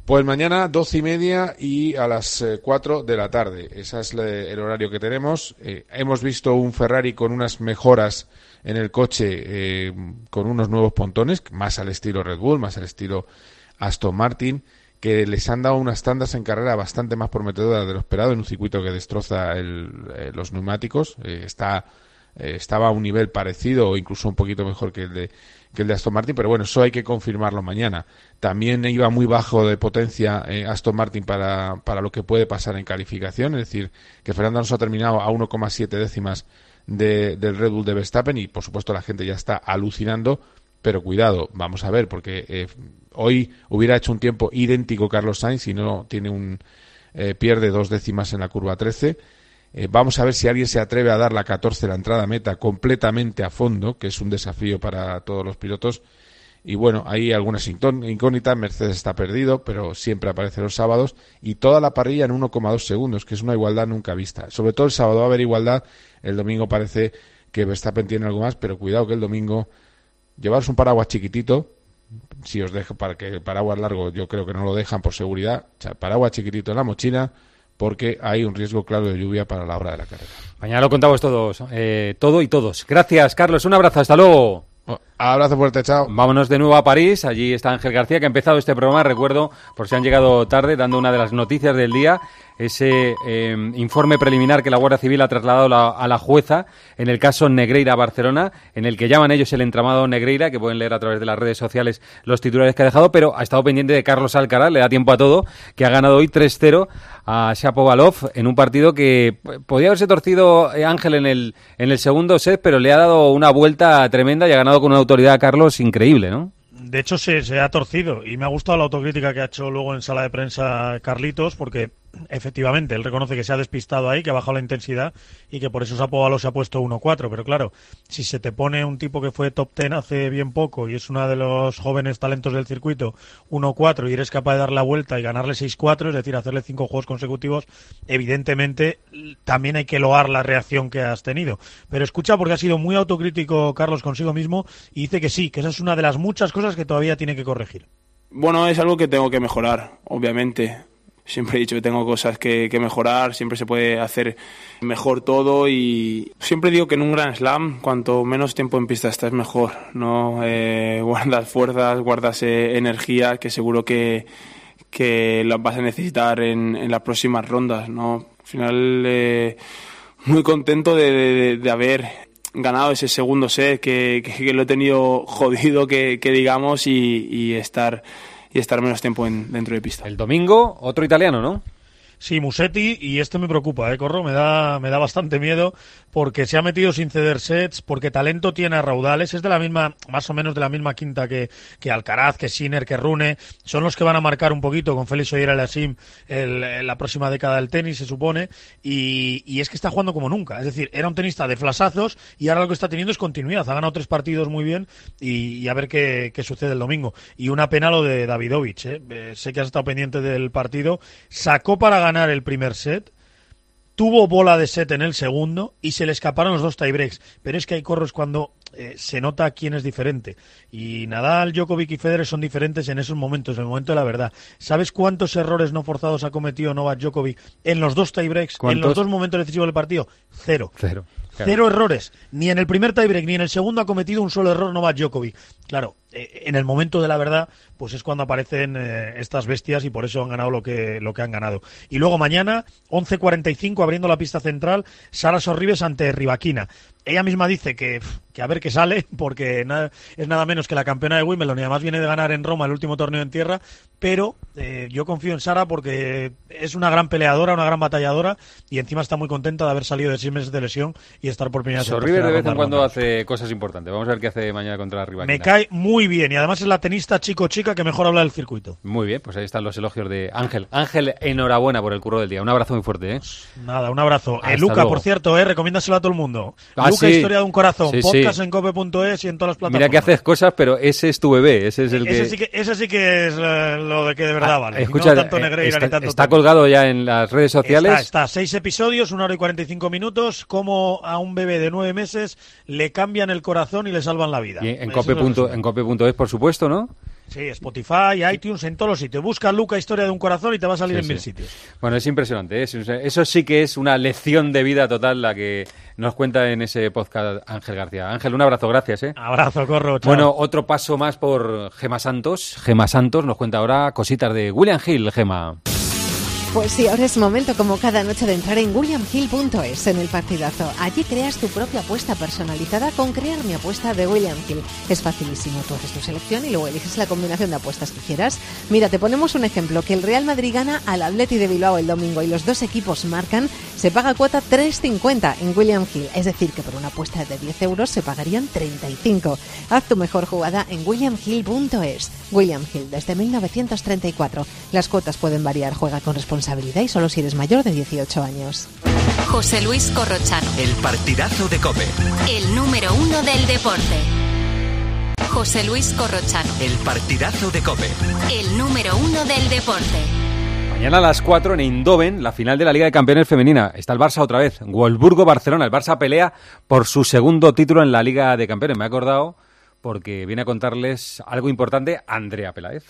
Pues mañana doce y media y a las eh, cuatro de la tarde. Ese es le, el horario que tenemos. Eh, hemos visto un Ferrari con unas mejoras en el coche, eh, con unos nuevos pontones, más al estilo Red Bull, más al estilo Aston Martin, que les han dado unas tandas en carrera bastante más prometedoras de lo esperado en un circuito que destroza el, eh, los neumáticos. Eh, está eh, estaba a un nivel parecido o incluso un poquito mejor que el de que el de Aston Martin, pero bueno, eso hay que confirmarlo mañana. También iba muy bajo de potencia eh, Aston Martin para, para lo que puede pasar en calificación, es decir, que Fernando Alonso ha terminado a uno coma siete décimas de, del Red Bull de Verstappen y por supuesto la gente ya está alucinando, pero cuidado, vamos a ver, porque eh, hoy hubiera hecho un tiempo idéntico Carlos Sainz y no tiene un eh, pierde dos décimas en la curva trece. Eh, vamos a ver si alguien se atreve a dar la catorce, la entrada a meta, completamente a fondo, que es un desafío para todos los pilotos. Y bueno, hay algunas incógnitas. Mercedes está perdido, pero siempre aparece los sábados. Y toda la parrilla en uno coma dos segundos, que es una igualdad nunca vista. Sobre todo el sábado va a haber igualdad. El domingo parece que Verstappen tiene algo más, pero cuidado que el domingo llevaros un paraguas chiquitito. Si os dejo, para que el paraguas largo, yo creo que no lo dejan por seguridad. O sea, paraguas chiquitito en la mochila, porque hay un riesgo claro de lluvia para la hora de la carrera. Mañana lo contamos todos, eh, todo y todos. Gracias, Carlos, un abrazo, hasta luego. Oh, abrazo fuerte, chao. Vámonos de nuevo a París, allí está Ángel García, que ha empezado este programa, recuerdo, por si han llegado tarde, dando una de las noticias del día, ese eh, informe preliminar que la Guardia Civil ha trasladado la, a la jueza en el caso Negreira-Barcelona, en el que llaman ellos el entramado Negreira, que pueden leer a través de las redes sociales los titulares que ha dejado, pero ha estado pendiente de Carlos Alcaraz, le da tiempo a todo, que ha ganado hoy tres cero a Shapovalov en un partido que podía haberse torcido eh, Ángel en el, en el segundo set, pero le ha dado una vuelta tremenda y ha ganado con una autoridad, Carlos, increíble, ¿no? De hecho, se, se ha torcido y me ha gustado la autocrítica que ha hecho luego en sala de prensa Carlitos, porque efectivamente él reconoce que se ha despistado ahí, que ha bajado la intensidad y que por eso Shapovalov se ha puesto uno cuatro, pero claro, si se te pone un tipo que fue top ten hace bien poco y es uno de los jóvenes talentos del circuito uno cuatro y eres capaz de dar la vuelta y ganarle seis cuatro, es decir, hacerle cinco juegos consecutivos, evidentemente también hay que loar la reacción que has tenido. Pero escucha, porque ha sido muy autocrítico Carlos consigo mismo y dice que sí, que esa es una de las muchas cosas que todavía tiene que corregir. Bueno, es algo que tengo que mejorar, obviamente. Siempre he dicho que tengo cosas que, que mejorar, siempre se puede hacer mejor todo y siempre digo que en un Grand Slam, cuanto menos tiempo en pista estás mejor, ¿no? Eh, guardas fuerzas, guardas eh, energía, que seguro que, que las vas a necesitar en, en las próximas rondas, ¿no? Al final, eh, muy contento de, de, de haber ganado ese segundo set, que, que, que lo he tenido jodido, que, que digamos, y, y estar... y estar menos tiempo en, dentro de pista. El domingo, otro italiano, ¿no? Sí, Musetti, y este me preocupa, ¿eh, Corro? Me da, me da bastante miedo porque se ha metido sin ceder sets, porque talento tiene a raudales, es de la misma, más o menos de la misma quinta que, que Alcaraz, que Sinner, que Rune, son los que van a marcar un poquito con Félix Auger-Aliassime el, la próxima década del tenis, se supone, y, y es que está jugando como nunca, es decir, era un tenista de flasazos y ahora lo que está teniendo es continuidad, ha ganado tres partidos muy bien y, y a ver qué, qué sucede el domingo. Y una pena lo de Davidovich, ¿eh? Eh, sé que has estado pendiente del partido, sacó para ganar el primer set, tuvo bola de set en el segundo y se le escaparon los dos tiebreaks, pero es que hay corros cuando eh, se nota quién es diferente y Nadal, Djokovic y Federer son diferentes en esos momentos, en el momento de la verdad. ¿Sabes cuántos errores no forzados ha cometido Novak Djokovic en los dos tiebreaks, en los dos momentos decisivos del partido? Cero. Cero. Claro. Cero errores. Ni en el primer tiebreak ni en el segundo ha cometido un solo error Novak Djokovic. Claro, eh, en el momento de la verdad, pues es cuando aparecen eh, estas bestias y por eso han ganado lo que lo que han ganado. Y luego mañana, once cuarenta y cinco, abriendo la pista central, Sara Sorribes ante Rybakina. Ella misma dice que, que a ver qué sale, porque nada, es nada menos que la campeona de Wimbledon y además viene de ganar en Roma el último torneo en tierra, pero eh, yo confío en Sara porque es una gran peleadora, una gran batalladora y encima está muy contenta de haber salido de seis meses de lesión y estar por primera vez. Sorribes de vez en cuando hace cosas importantes. Vamos a ver qué hace mañana contra Rybakina. Me cae muy bien y además es la tenista chico-chica que mejor habla del circuito. Muy bien, pues ahí están los elogios de Ángel. Ángel, enhorabuena por el curro del día. Un abrazo muy fuerte, ¿eh? Nada, un abrazo. Hasta Eh, Luca, luego. por cierto, eh, recomiéndaselo a todo el mundo. Ah, Luca, sí. Historia de un corazón. Sí, Podcast sí. en cope punto es y en todas las plataformas. Mira que haces cosas, pero ese es tu bebé. Ese es el ese, que... sí que, ese sí que es eh, lo de que de verdad Ah, vale. escucha, Y no tanto eh, Negreira está, ni tanto está tanto. colgado ya en las redes sociales. Está, está, seis episodios, una hora y cuarenta y cinco minutos, como a un bebé de nueve meses le cambian el corazón y le salvan la vida. Y en Eso cope es lo punto- que en cope punto es, por supuesto, ¿no? Sí, Spotify, iTunes, en todos los sitios. Busca Luca Historia de un Corazón y te va a salir sí, en mil sí. sitios. Bueno, es impresionante, ¿eh? Eso sí que es una lección de vida total la que nos cuenta en ese podcast Ángel García. Ángel, un abrazo, gracias, ¿eh? Abrazo, Corro, chao. Bueno, otro paso más por Gema Santos. Gema Santos nos cuenta ahora cositas de William Hill, Gema. Pues sí, ahora es momento como cada noche de entrar en william hill punto es en el partidazo. Allí creas tu propia apuesta personalizada con Crear mi apuesta de William Hill. Es facilísimo, tú haces tu selección y luego eliges la combinación de apuestas que quieras. Mira, te ponemos un ejemplo, que el Real Madrid gana al Atleti de Bilbao el domingo y los dos equipos marcan, se paga cuota tres cincuenta en William Hill. Es decir, que por una apuesta de diez euros se pagarían treinta y cinco. Haz tu mejor jugada en william hill punto es. William Hill, desde mil novecientos treinta y cuatro. Las cuotas pueden variar, juega con responsabilidad y solo si eres mayor de dieciocho años. José Luis Corrochano. El partidazo de COPE. El número uno del deporte. José Luis Corrochano. El partidazo de COPE. El número uno del deporte. Mañana a las cuatro en Eindhoven, la final de la Liga de Campeones Femenina. Está el Barça otra vez. Wolfsburgo-Barcelona. El Barça pelea por su segundo título en la Liga de Campeones. Me he acordado porque viene a contarles algo importante Andrea Peláez.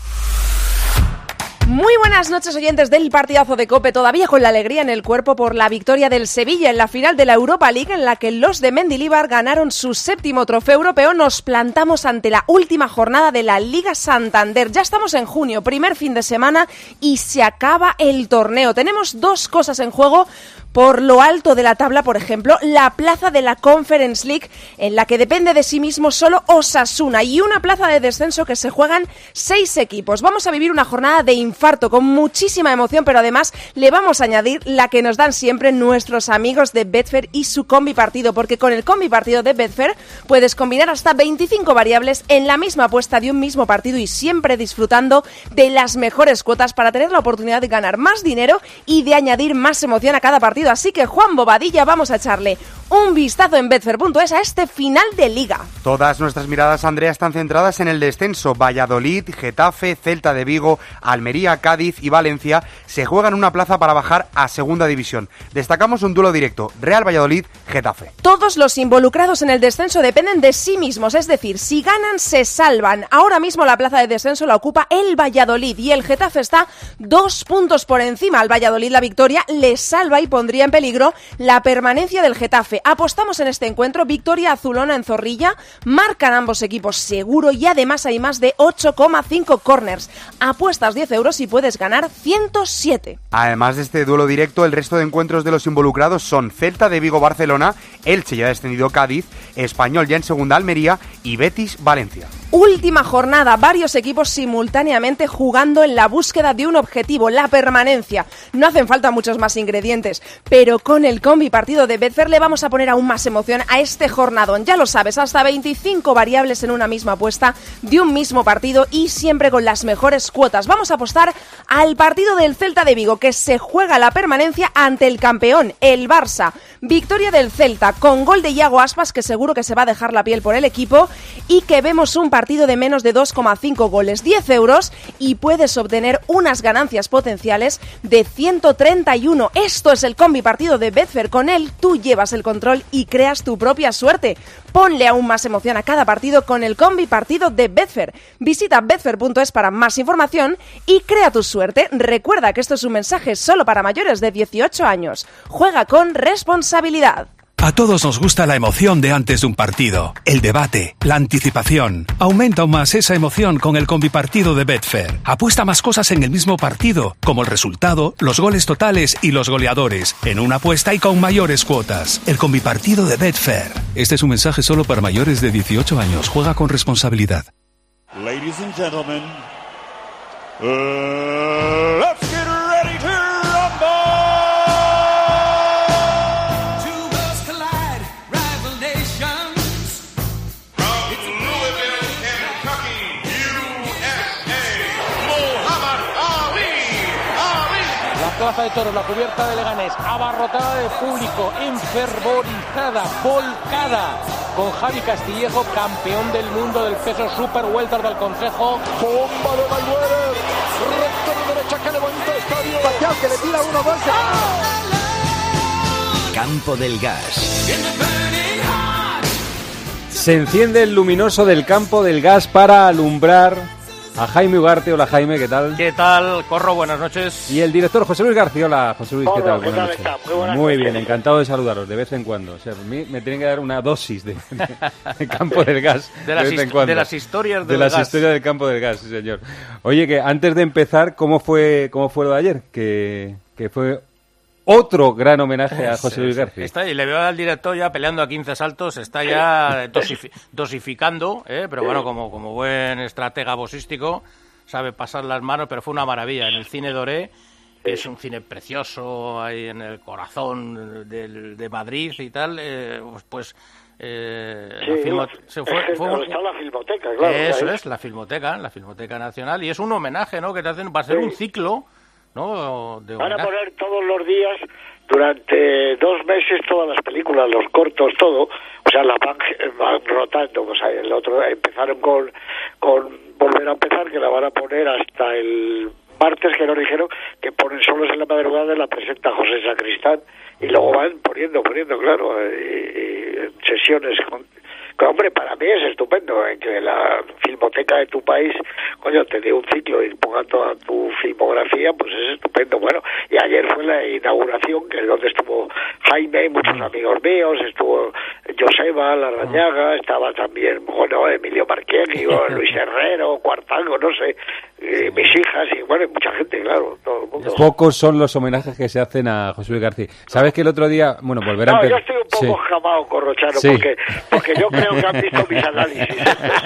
Muy buenas noches, oyentes del partidazo de COPE, todavía con la alegría en el cuerpo por la victoria del Sevilla en la final de la Europa League, en la que los de Mendilibar ganaron su séptimo trofeo europeo. Nos plantamos ante la última jornada de la Liga Santander. Ya estamos en junio, primer fin de semana, y se acaba el torneo. Tenemos dos cosas en juego. Por lo alto de la tabla, por ejemplo, la plaza de la Conference League, en la que depende de sí mismo solo Osasuna, y una plaza de descenso que se juegan seis equipos. Vamos a vivir una jornada de infarto con muchísima emoción, pero además le vamos a añadir la que nos dan siempre nuestros amigos de Betfair y su combi partido, porque con el combi partido de Betfair puedes combinar hasta veinticinco variables en la misma apuesta de un mismo partido y siempre disfrutando de las mejores cuotas para tener la oportunidad de ganar más dinero y de añadir más emoción a cada partido. Así que, Juan Bobadilla, vamos a echarle un vistazo en betfair punto es a este final de Liga. Todas nuestras miradas, Andrea, están centradas en el descenso. Valladolid, Getafe, Celta de Vigo, Almería, Cádiz y Valencia se juegan una plaza para bajar a Segunda División. Destacamos un duelo directo, Real Valladolid-Getafe. Todos los involucrados en el descenso dependen de sí mismos, es decir, si ganan se salvan. Ahora mismo la plaza de descenso la ocupa el Valladolid y el Getafe está dos puntos por encima. Al Valladolid la victoria le salva y pondría en peligro la permanencia del Getafe. Apostamos en este encuentro, victoria azulona en Zorrilla, marcan ambos equipos seguro y además hay más de ocho coma cinco corners. Apuestas diez euros y puedes ganar ciento siete. Además de este duelo directo, el resto de encuentros de los involucrados son Celta de Vigo-Barcelona, Elche ya descendido Cádiz, Español ya en segunda Almería y Betis-Valencia. Última jornada, varios equipos simultáneamente jugando en la búsqueda de un objetivo, la permanencia. No hacen falta muchos más ingredientes, pero con el combi partido de Betfair le vamos a poner aún más emoción a este jornadón. Ya lo sabes, hasta veinticinco variables en una misma apuesta de un mismo partido y siempre con las mejores cuotas. Vamos a apostar al partido del Celta de Vigo, que se juega la permanencia ante el campeón, el Barça. Victoria del Celta con gol de Iago Aspas, que seguro que se va a dejar la piel por el equipo, y que vemos un partido de menos de dos coma cinco goles, diez euros, y puedes obtener unas ganancias potenciales de ciento treinta y uno. Esto es el combi partido de Betfair. Con él tú llevas el control y creas tu propia suerte. Ponle aún más emoción a cada partido con el combi partido de Betfair. Visita betfair punto es para más información y crea tu suerte. Recuerda que esto es un mensaje solo para mayores de dieciocho años. Juega con responsabilidad. A todos nos gusta la emoción de antes de un partido, el debate, la anticipación. Aumenta aún más esa emoción con el combipartido de Betfair. Apuesta más cosas en el mismo partido, como el resultado, los goles totales y los goleadores, en una apuesta y con mayores cuotas. El combipartido de Betfair. Este es un mensaje solo para mayores de dieciocho años. Juega con responsabilidad. Ladies and gentlemen, uh, let's get ready to rumble! Plaza de Toros, la cubierta de Leganés, abarrotada de público, enfervorizada, volcada, con Javi Castillejo, campeón del mundo del peso super welter del Consejo. Bomba de Mayweather, recta de derecha que levanta el estadio, Pacquiao que le tira uno, dos. Campo del Gas. Se enciende el luminoso del Campo del Gas para alumbrar a Jaime Ugarte. Hola Jaime, ¿qué tal? ¿Qué tal, Corro? Buenas noches. Y el director José Luis García. Hola José Luis, ¿qué tal? ¿Qué Buenas tal noches. está? Muy buenas Muy noches. bien, encantado de saludaros de vez en cuando. O sea, a mí me tienen que dar una dosis de, de, de campo del gas de, de las vez en hist- cuando. de las historias de del las gas. historias del campo del gas, sí señor. Oye, que antes de empezar, ¿cómo fue cómo fue lo de ayer? Que, que fue otro gran homenaje a José Luis García. Está, y le veo al director ya peleando a quince saltos, está ya dosifi- dosificando, ¿eh? Pero bueno, como, como buen estratega boxístico, sabe pasar las manos, pero fue una maravilla. En el Cine Doré, que es un cine precioso, ahí en el corazón del, de Madrid y tal, eh, pues... pues eh, Sí, la filmo- es se fue, que fue donde un- está la Filmoteca, claro. Eso ahí. es, la Filmoteca, la Filmoteca Nacional, y es un homenaje, ¿no? Que te hacen, va a ser Sí. un ciclo, ¿no? De Van a homenaje. poner todos los días, durante dos meses, todas las películas, los cortos, todo. O sea, las van, van rotando. O sea, el otro empezaron con, con Volver a empezar, que la van a poner hasta el martes, que nos dijeron que ponen solos en la madrugada, la presenta José Sacristán, y luego van poniendo, poniendo, claro, y, y sesiones con... Que, hombre, para mí es estupendo eh, que la filmoteca de tu país, coño, te dé un ciclo y ponga toda tu filmografía, pues es estupendo. Bueno, y ayer fue la inauguración, que es donde estuvo Jaime, muchos amigos míos, estuvo Joseba Larrañaga, estaba también, bueno, Emilio Marquiegui, Luis Herrero, Cuartango, no sé, eh, mis hijas, y bueno, y mucha gente, claro, todo el mundo. Pocos son los homenajes que se hacen a José Luis García. ¿Sabes que el otro día, bueno, volver a No, yo empezar? estoy un poco jamado, Corrochano, Sí. porque, porque yo creo que han visto mis análisis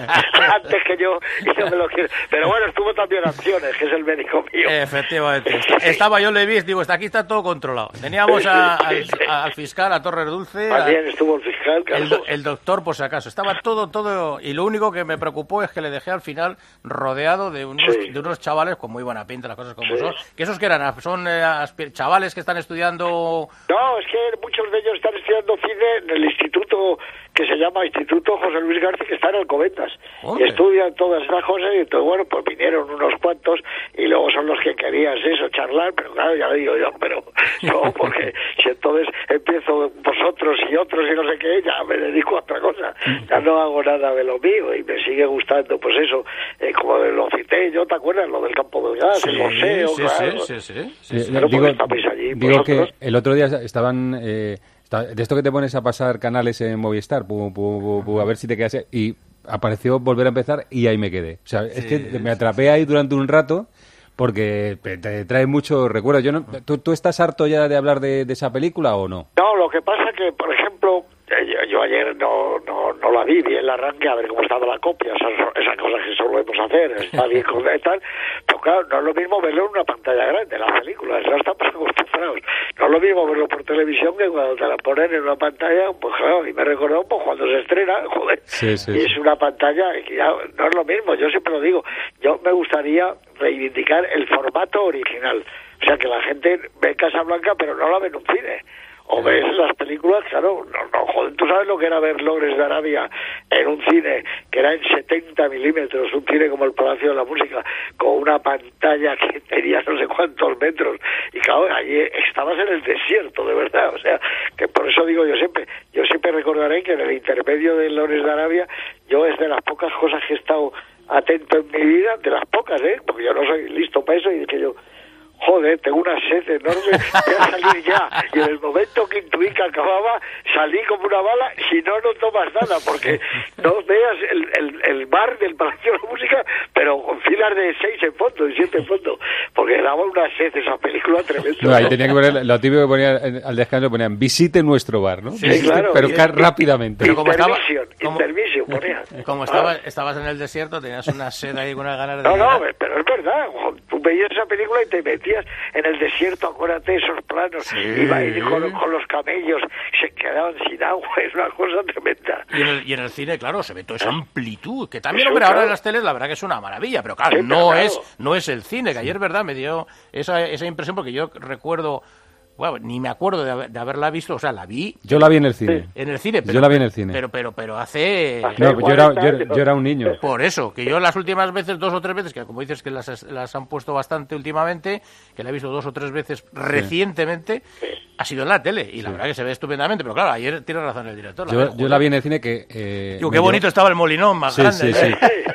antes que yo, y no me lo quiero. Pero bueno, estuvo también Acciones, que es el médico mío. Efectivamente. Estaba yo, le vi, digo, está aquí está todo controlado. Teníamos a- al, al fiscal, a Torres Dulce, a- También estuvo el fiscal, claro. el, do- el doctor, por si acaso. Estaba todo, todo. Y lo único que me preocupó es que le dejé al final rodeado de unos, de unos chavales con muy buena pinta, las cosas como Sí. son. ¿Que esos que eran? ¿Son eh, aspi- chavales que están estudiando? No, es que muchos de ellos están estudiando cine en el instituto que se llama Instituto José Luis García, que está en Alcobendas. Y Hombre. estudian todas esas cosas, y entonces, bueno, pues vinieron unos cuantos, y luego son los que querías eso, charlar, pero claro, ya lo digo yo, pero no, porque si entonces empiezo vosotros y otros y no sé qué, ya me dedico a otra cosa. Ya no hago nada de lo mío, y me sigue gustando, pues eso, eh, como lo cité yo, ¿te acuerdas? Lo del campo del gas, el boxeo, sí, claro. sí, sí, sí, sí, Eh, sí. Claro, digo porque estabais allí digo que vosotros. el otro día estaban eh, está- de esto que te pones a pasar canales en Movistar, pu- pu- pu- pu- a ver si te quedas, y apareció Volver a empezar y ahí me quedé. O sea, es Sí, que me atrapé ahí durante un rato porque te, te trae mucho recuerdo. Yo no, ¿tú, ¿Tú estás harto ya de hablar de, de esa película o no? No, lo que pasa que, por ejemplo, eh, yo, yo ayer no, no, no la vi, vi el arranque a ver cómo estaba la copia, esas, esas cosas que solemos hacer, está bien con tal, pero claro, no es lo mismo verlo en una pantalla grande, las películas, no estamos acostumbrados, no es lo mismo verlo por televisión que cuando te la ponen en una pantalla, pues claro, y me recordó pues cuando se estrena, joder, Sí, sí, y sí. es una pantalla que ya no es lo mismo, yo siempre lo digo, yo me gustaría reivindicar el formato original, o sea, que la gente ve Casablanca pero no la ve en un cine. O ves las películas, claro, no, no, joder, tú sabes lo que era ver Logres de Arabia en un cine que era en setenta milímetros, un cine como el Palacio de la Música, con una pantalla que tenía no sé cuántos metros, y claro, allí estabas en el desierto, de verdad, o sea, que por eso digo yo siempre, yo siempre recordaré que en el intermedio de Logres de Arabia, yo es de las pocas cosas que he estado atento en mi vida, de las pocas, ¿eh? Porque yo no soy listo para eso, y dije yo, joder, tengo una sed enorme, voy a salir ya. Y en el momento que intuí que acababa, salí como una bala, si no, no tomas nada, porque no veas el, el, el bar del Palacio de la Música, pero con filas de seis en fondo y siete en fondo, porque daba una sed esa película tremenda. No, ahí tenía que poner, lo típico que ponía en- al descanso ponían, visite nuestro bar, ¿no? Sí, Visite, claro. pero Y- ca- y- rápidamente. Pero como estaba- Intermission, como- Intermission ponía. Como estaba, estabas en el desierto, tenías una sed ahí con unas ganas de... No, no, pero es verdad, Juan, tú veías esa película y te metías en el desierto, acuérdate, esos planos, iba y con, con los camellos, se quedaban sin agua, es una cosa tremenda. Y en, el, y en el cine, claro, se ve toda esa amplitud, que también, Eso, hombre, ahora claro. en las teles la verdad que es una maravilla, pero claro, Sí, pero no, claro. Es, no es el cine, que ayer, verdad, me dio esa, esa impresión, porque yo recuerdo, bueno, ni me acuerdo de, haber- de haberla visto, o sea, la vi Yo la vi en el cine. en el cine, pero, Yo la vi en el cine. pero, pero, pero hace... No, yo era, yo, era- yo era un niño. Por eso, que yo las últimas veces, dos o tres veces, que como dices que las, las han puesto bastante últimamente, que la he visto dos o tres veces recientemente, ha sido en la tele, y la verdad que se ve estupendamente, pero claro, ayer tiene razón el director. la Yo, verdad, yo la vi en el cine que... Eh, Digo, me qué llevó- bonito estaba el molinón más Sí, grande. sí, ¿eh? sí.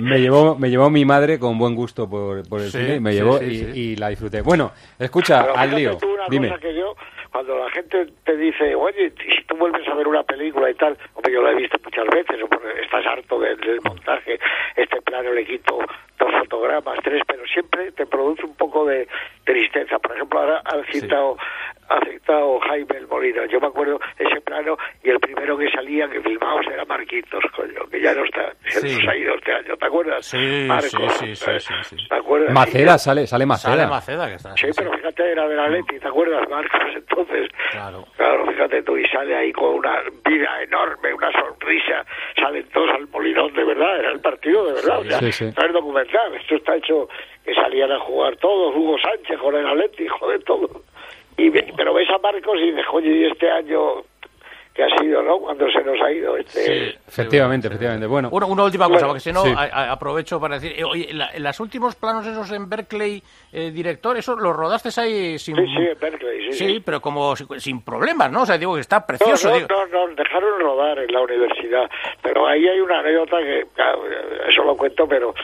me llevó me llevó mi madre con buen gusto por, por el Sí, cine, me sí, llevó sí, y, sí. y la disfruté. Bueno, escucha, Pero al fíjate lío, tú una dime. cosa que yo, cuando la gente te dice, oye, si tú vuelves a ver una película y tal, hombre, yo la he visto muchas veces, o porque estás harto del, del montaje, este plano le quito dos fotogramas, tres, pero siempre te produce un poco de tristeza. Por ejemplo, ahora han citado, ha citado Jaime el Molino. Yo me acuerdo ese plano y el primero que salía, que filmábamos, era Marquitos, coño, que ya no está, se Sí. nos ha ido este año, ¿te acuerdas? Sí, Marcos, sí, sí, sí, sí, sí. ¿te acuerdas? Maceda, sale, sale Maceda. Sale Maceda, que está. Sí, pero fíjate, era de la Leti, ¿te acuerdas, Marcos? Entonces, Claro. claro, fíjate tú, y sale ahí con una vida enorme, una sonrisa, salen todos al Molinón, de verdad, era el partido, de verdad, Sí, o sea, sí, sí. no es documental, esto está hecho que salían a jugar todos, Hugo Sánchez con el Atleti, joder, todo. Y, ve- pero ves a Marcos y dices, oye, y este año que ha sido, ¿no? Cuando se nos ha ido este... Efectivamente, efectivamente. Bueno, Una, una última cosa, Bueno, porque si no, sí. a- a- aprovecho para decir, eh, oye, la- en los últimos planos esos en Berkeley, eh, director, eso lo rodaste ahí sin... Sí, sí, en Berkeley, sí, Sí, sí. pero como sin, sin problemas, ¿no? O sea, digo que está precioso. No, digo. no, no, no, dejaron rodar en la universidad, pero ahí hay una anécdota que, claro, eso lo cuento, pero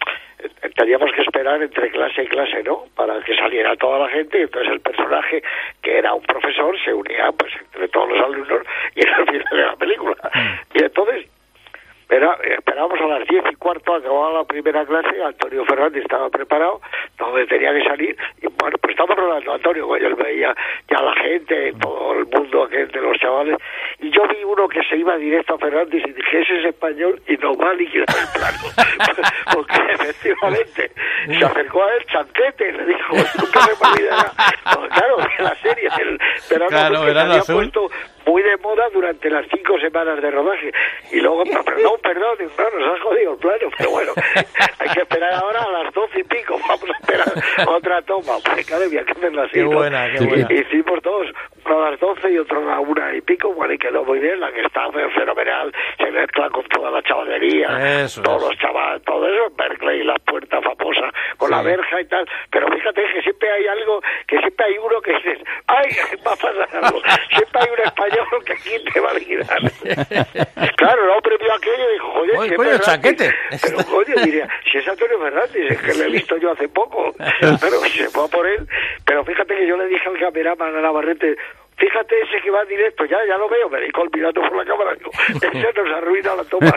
eh, teníamos que esperar entre clase y clase, ¿no? Para que saliera toda la gente, y entonces el personaje, que era un profesor, se unía pues entre todos los alumnos y era el final de la película. Y entonces era, esperábamos a las diez y cuarto, acababa la primera clase, Antonio Fernández estaba preparado, donde tenía que salir, y bueno, pues estamos hablando, Antonio, pues él veía ya la gente, todo el mundo aquel de los chavales, y yo vi uno que se iba directo a Fernández y dije, ese es español y no va a liquidar el plano, porque efectivamente se acercó a él Chanquete y le dijo, nunca se me olvidará, porque claro, que la serie del verano, Claro, que Verano se había Azul. puesto muy de moda durante las cinco semanas de rodaje, y luego, pero, pero no, perdón, no, nos ha jodido el plano, pero bueno, hay que esperar ahora a las doce y pico, vamos a esperar otra toma, pues claro, había que hacerla así, Qué ¿no? buena, qué Y- buena. Hicimos dos, uno a las doce y otro a la una y pico, bueno, y quedó muy bien, la que está fenomenal, se mezcla con toda la chavalería, Eso todos es. los chavales, todo eso, en Berkeley, la puerta famosa, con la verja y tal, pero fíjate que siempre hay algo, que siempre hay uno que dices, ay, va a pasar algo, siempre hay un español que aquí te va a liquidar. Claro, el hombre vio aquello y dijo, joder, Oye, si es coño, Fernández. Chaquete. Pero coño, diría, si es Antonio Fernández, es que lo he visto yo hace poco, pero se fue a por él, pero fíjate que yo le dije al cameraman a Navarrete, fíjate ese que va en directo, ya, ya lo veo, me dijo mirando por la cámara, digo, ese nos arruina la toma.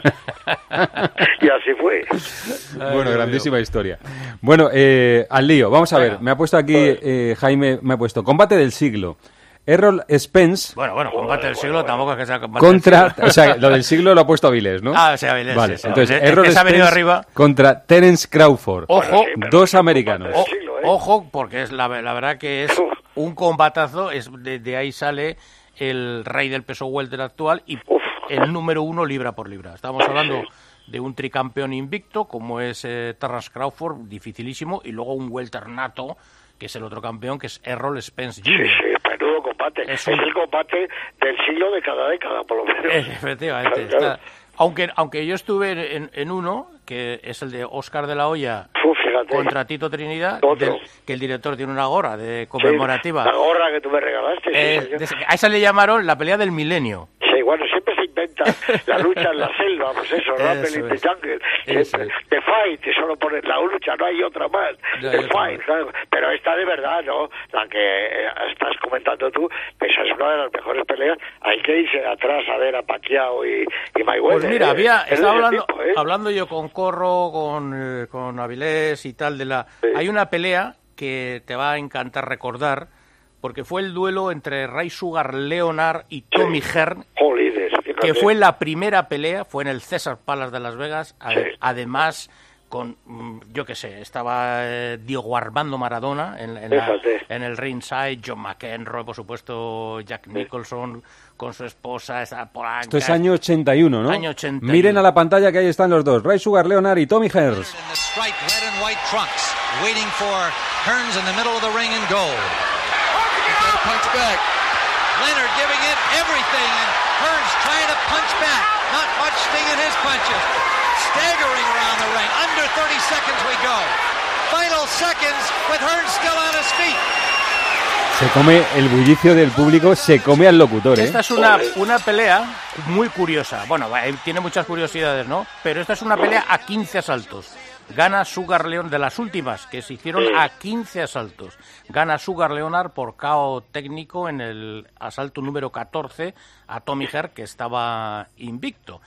Y así fue. Bueno, grandísima historia. Bueno, eh, al lío, vamos a ver, me ha puesto aquí, eh, Jaime, me ha puesto, combate del siglo. Errol Spence Bueno, bueno, combate del siglo tampoco es que sea combate contra, del siglo. o sea, lo del siglo lo ha puesto Avilés, ¿no? Ah, sí, Avilés, Vale, sí, sí. entonces, El- el Errol que se ha venido Spence arriba. contra Terence Crawford. Ojo, dos americanos. O- ojo, porque es la, la verdad que es un combatazo, es de, de ahí sale el rey del peso welter actual y el número uno libra por libra. Estamos hablando de un tricampeón invicto, como es eh, Terence Crawford, dificilísimo, y luego un welter nato, que es el otro campeón, que es Errol Spence junior Sí, menudo combate. Es Es, un- el combate del siglo de cada década, por lo menos. Efectivamente. Claro, claro. está- Aunque, aunque yo estuve en, en uno, que es el de Oscar de la Hoya Uf, fíjate. contra Tito Trinidad, Otro. del- que el director tiene una gorra de conmemorativa. Sí, la gorra que tú me regalaste. sí, Eh, señor. de- a esa le llamaron la pelea del milenio. Sí, bueno, siempre se inventa la lucha en la selva, pues eso, Rumble Eso in the es. Jungle. Eso Siempre. The Fight, y solo poner la lucha, no hay otra más. No hay The otra Fight, claro. Pero esta de verdad, ¿no? La que eh, estás comentando tú, esa es una de las mejores peleas. Hay que irse atrás a ver a Pacquiao y, y Mayweather. Pues mira, ¿eh? había, Es de estaba ese hablando, tipo, ¿eh? hablando yo con Corro, con, eh, con Avilés y tal, de la... Hay una pelea que te va a encantar recordar, porque fue el duelo entre Ray Sugar Leonard y Tommy Hearn, Jolines, fíjate. que fue la primera pelea, fue en el César Palace de Las Vegas, ade- Sí. además con, mm, yo qué sé, estaba eh, Diego Armando Maradona en, en, la- Fíjate. en el ringside, John McEnroe, por supuesto, Jack Nicholson con su esposa, esa Polanca. Esto es año ochenta y uno, ¿no? Año ochenta y uno. Miren a la pantalla que ahí están los dos, Ray Sugar Leonard y Tommy Hearns. The striped red and white trunks, waiting for Hearns in the middle of the ring in gold. Punch back. Leonard giving it everything, and Hearns trying to punch back. Not much sting in his punches. Staggering around the ring. Under thirty seconds we go. Final seconds with Hearns still on his feet. Se come el bullicio del público, se come al locutor, ¿eh? Esta es una, una pelea muy curiosa. Bueno, tiene muchas curiosidades, ¿no? Pero esta es una pelea a quince asaltos. Gana Sugar León, de las últimas que se hicieron a quince asaltos. Gana Sugar Leonard por K O técnico en el asalto número catorce a Tommy Herr, que estaba invicto.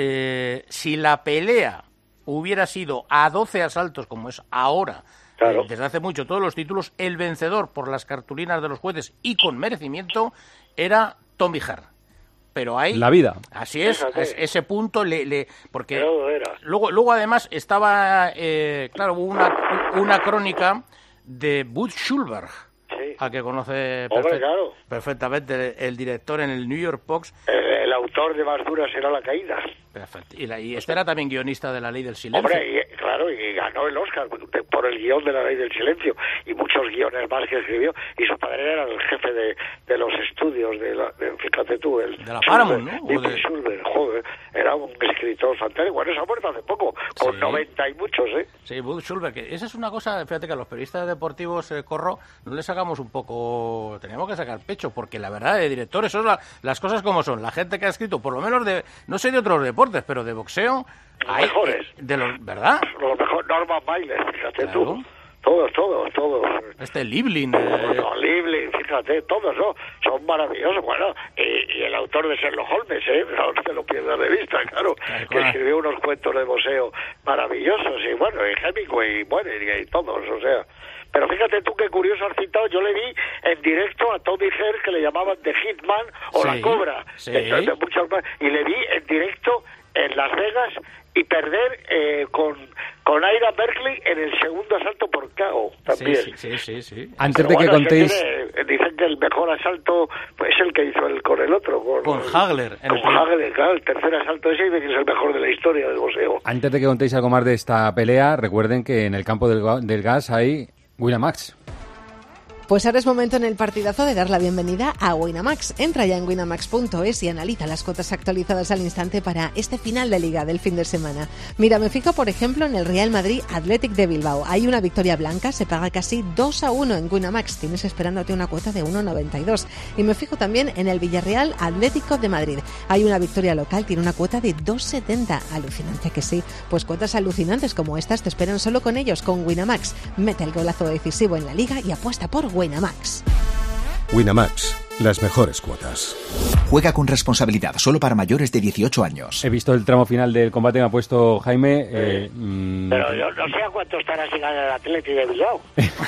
Eh, si la pelea hubiera sido a doce asaltos, como es ahora, claro, eh, desde hace mucho, todos los títulos, el vencedor por las cartulinas de los jueces y con merecimiento era Tommy Herr. Pero ahí, la vida. Así es, es ese punto le, le porque luego luego además estaba eh, claro, hubo una una crónica de Bud Schulberg, sí, al que conoce Hombre, perfe claro, perfectamente el, el director en el New York Post. El, el autor de Más dura será la caída. Perfecto. Y, la, y este era también guionista de La Ley del Silencio. Hombre, y, claro, y ganó el Oscar por el guión de La Ley del Silencio y muchos guiones más que escribió. Y su padre era el jefe de, de los estudios de, la, de fíjate tú, el de la Paramount, ¿no? De... Schulberg, joder, era un escritor fantástico. Bueno, se ha muerto hace poco, con sí, noventa y muchos, ¿eh? Sí, Bud Schulberg, que esa es una cosa, fíjate que a los periodistas deportivos, eh, Corro, no le sacamos un poco, teníamos que sacar pecho, porque la verdad, de directores, son la, las cosas como son. La gente que ha escrito, por lo menos de, no sé de otros deportes, pero de boxeo, los hay, mejores, de los, ¿verdad? Los mejores, Norman Mailer, fíjate claro, tú. Todos, todos, todos. Este Liebling. Eh... No, Liebling, fíjate, todos, ¿no? Son maravillosos. Bueno, y, y el autor de Sherlock Holmes, ¿eh? No te lo pierdas de vista, claro. claro que escribió unos cuentos de boxeo maravillosos. Y bueno, y Hemingway, bueno, y, y todos, o sea. Pero fíjate tú qué curioso has citado. Yo le vi en directo a Tommy Herr, que le llamaban The Hitman o sí, La Cobra. Sí. De, de muchas más. Y le vi en directo en Las Vegas y perder eh, con, con Ira Berkeley en el segundo asalto por K O también. Sí, sí, sí, sí. Antes Pero de bueno, que contéis... Tiene, dicen que el mejor asalto pues, es el que hizo el, con el otro. Con, con Hagler. Con el... Hagler, claro. El tercer asalto ese dice que es el mejor de la historia del boxeo. Antes de que contéis algo más de esta pelea, recuerden que en el campo del, del gas hay Winamax. Pues ahora es momento en el partidazo de dar la bienvenida a Winamax. Entra ya en winamax punto es y analiza las cuotas actualizadas al instante para este final de liga del fin de semana. Mira, me fijo por ejemplo en el Real Madrid Athletic de Bilbao. Hay una victoria blanca, se paga casi dos a uno en Winamax. Tienes esperándote una cuota de uno noventa y dos. Y me fijo también en el Villarreal Atlético de Madrid. Hay una victoria local, tiene una cuota de dos setenta. Alucinante que sí. Pues cuotas alucinantes como estas te esperan solo con ellos, con Winamax. Mete el golazo decisivo en la liga y apuesta por Winamax. Winamax, las mejores cuotas. Juega con responsabilidad, solo para mayores de dieciocho años. He visto el tramo final del combate, me ha puesto Jaime. Eh, mmm... Pero yo no sé a cuánto estará si gana el Atleti de Bilbao.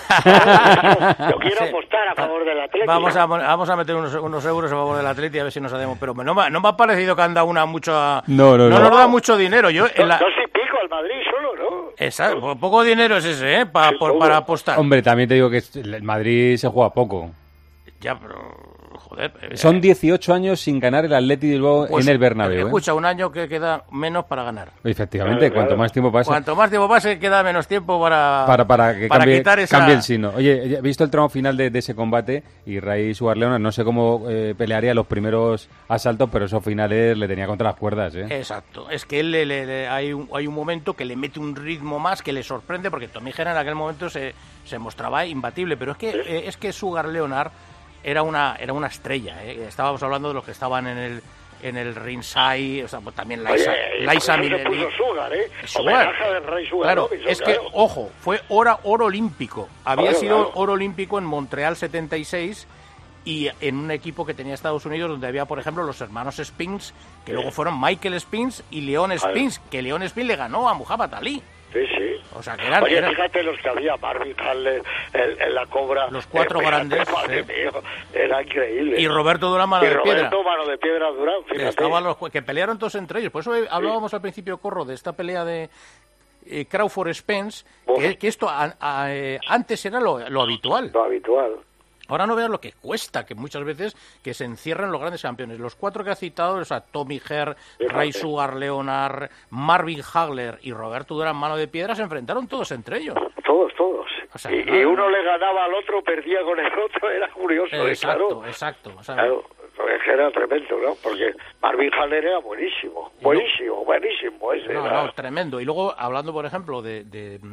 Yo quiero apostar a favor del Atleti. Vamos a, vamos a meter unos, unos euros a favor del Atleti a ver si nos hacemos. Pero no me, no me ha parecido que anda una mucho. A... No, no, no. No nos da mucho dinero. Yo, en la... Dos y pico al Madrid solo, ¿no? Exacto. Poco dinero es ese, ¿eh? Pa, sí, por, para apostar. Hombre, también te digo que el Madrid se juega poco. Ya, pero... Joder, eh, son dieciocho años sin ganar el Atleti de Bilbao pues, en el Bernabéu. Escucha, ¿eh? un año que queda menos para ganar. Efectivamente, claro, cuanto claro. más tiempo pase... Cuanto más tiempo pase, queda menos tiempo para... Para, para que para cambie, quitar esa... cambie el signo. Oye, he visto el tramo final de, de ese combate y Ray Sugar Leonard, no sé cómo eh, pelearía los primeros asaltos, pero esos finales le tenía contra las cuerdas, ¿eh? Exacto. Es que él le, le, le, hay, un, hay un momento que le mete un ritmo más que le sorprende, porque Tommy Herr en aquel momento se, se mostraba imbatible, pero es que, eh, es que Sugar Leonard era una era una estrella, ¿eh? Estábamos hablando de los que estaban en el en el ringside, o sea, pues también Laisa Laisa Milleri. Sugar, ¿eh? Sugar. Del Rey Sugar claro, Robinson, es claro. que ojo, fue oro, oro olímpico. Había claro, sido claro. oro olímpico en Montreal setenta y seis y en un equipo que tenía Estados Unidos donde había, por ejemplo, los hermanos Spinks, que sí. luego fueron Michael Spinks y Leon Spinks, que Leon Spinks le ganó a Muhammad Ali. Sí, sí. O sea, que eran, Oye, eran... fíjate los que había, Marvin Hall, en la Cobra. Los cuatro eh, grandes. Madre Sí. mío, era increíble. Y Roberto Durán, mano y de Roberto, piedra. mano de piedra Durán, fíjate. Que, estaban los, que pelearon todos entre ellos. Por eso hablábamos sí. al principio, Corro, de esta pelea de eh, Crawford-Spence, que, que esto a, a, eh, antes era lo, lo habitual. Lo habitual. Ahora no veas lo que cuesta, que muchas veces que se encierran los grandes campeones. Los cuatro que ha citado, o sea, Tommy Herr, Ray Sugar Leonard, Marvin Hagler y Roberto Durán, mano de piedra, se enfrentaron todos entre ellos. Todos, todos. O sea, y, no, y uno le ganaba al otro, perdía con el otro, era curioso. Exacto, claro. exacto. O sea, claro. Era tremendo, ¿no? Porque Marvin Hagler era buenísimo, buenísimo, buenísimo ese. No, era... no, tremendo. Y luego, hablando, por ejemplo, de, de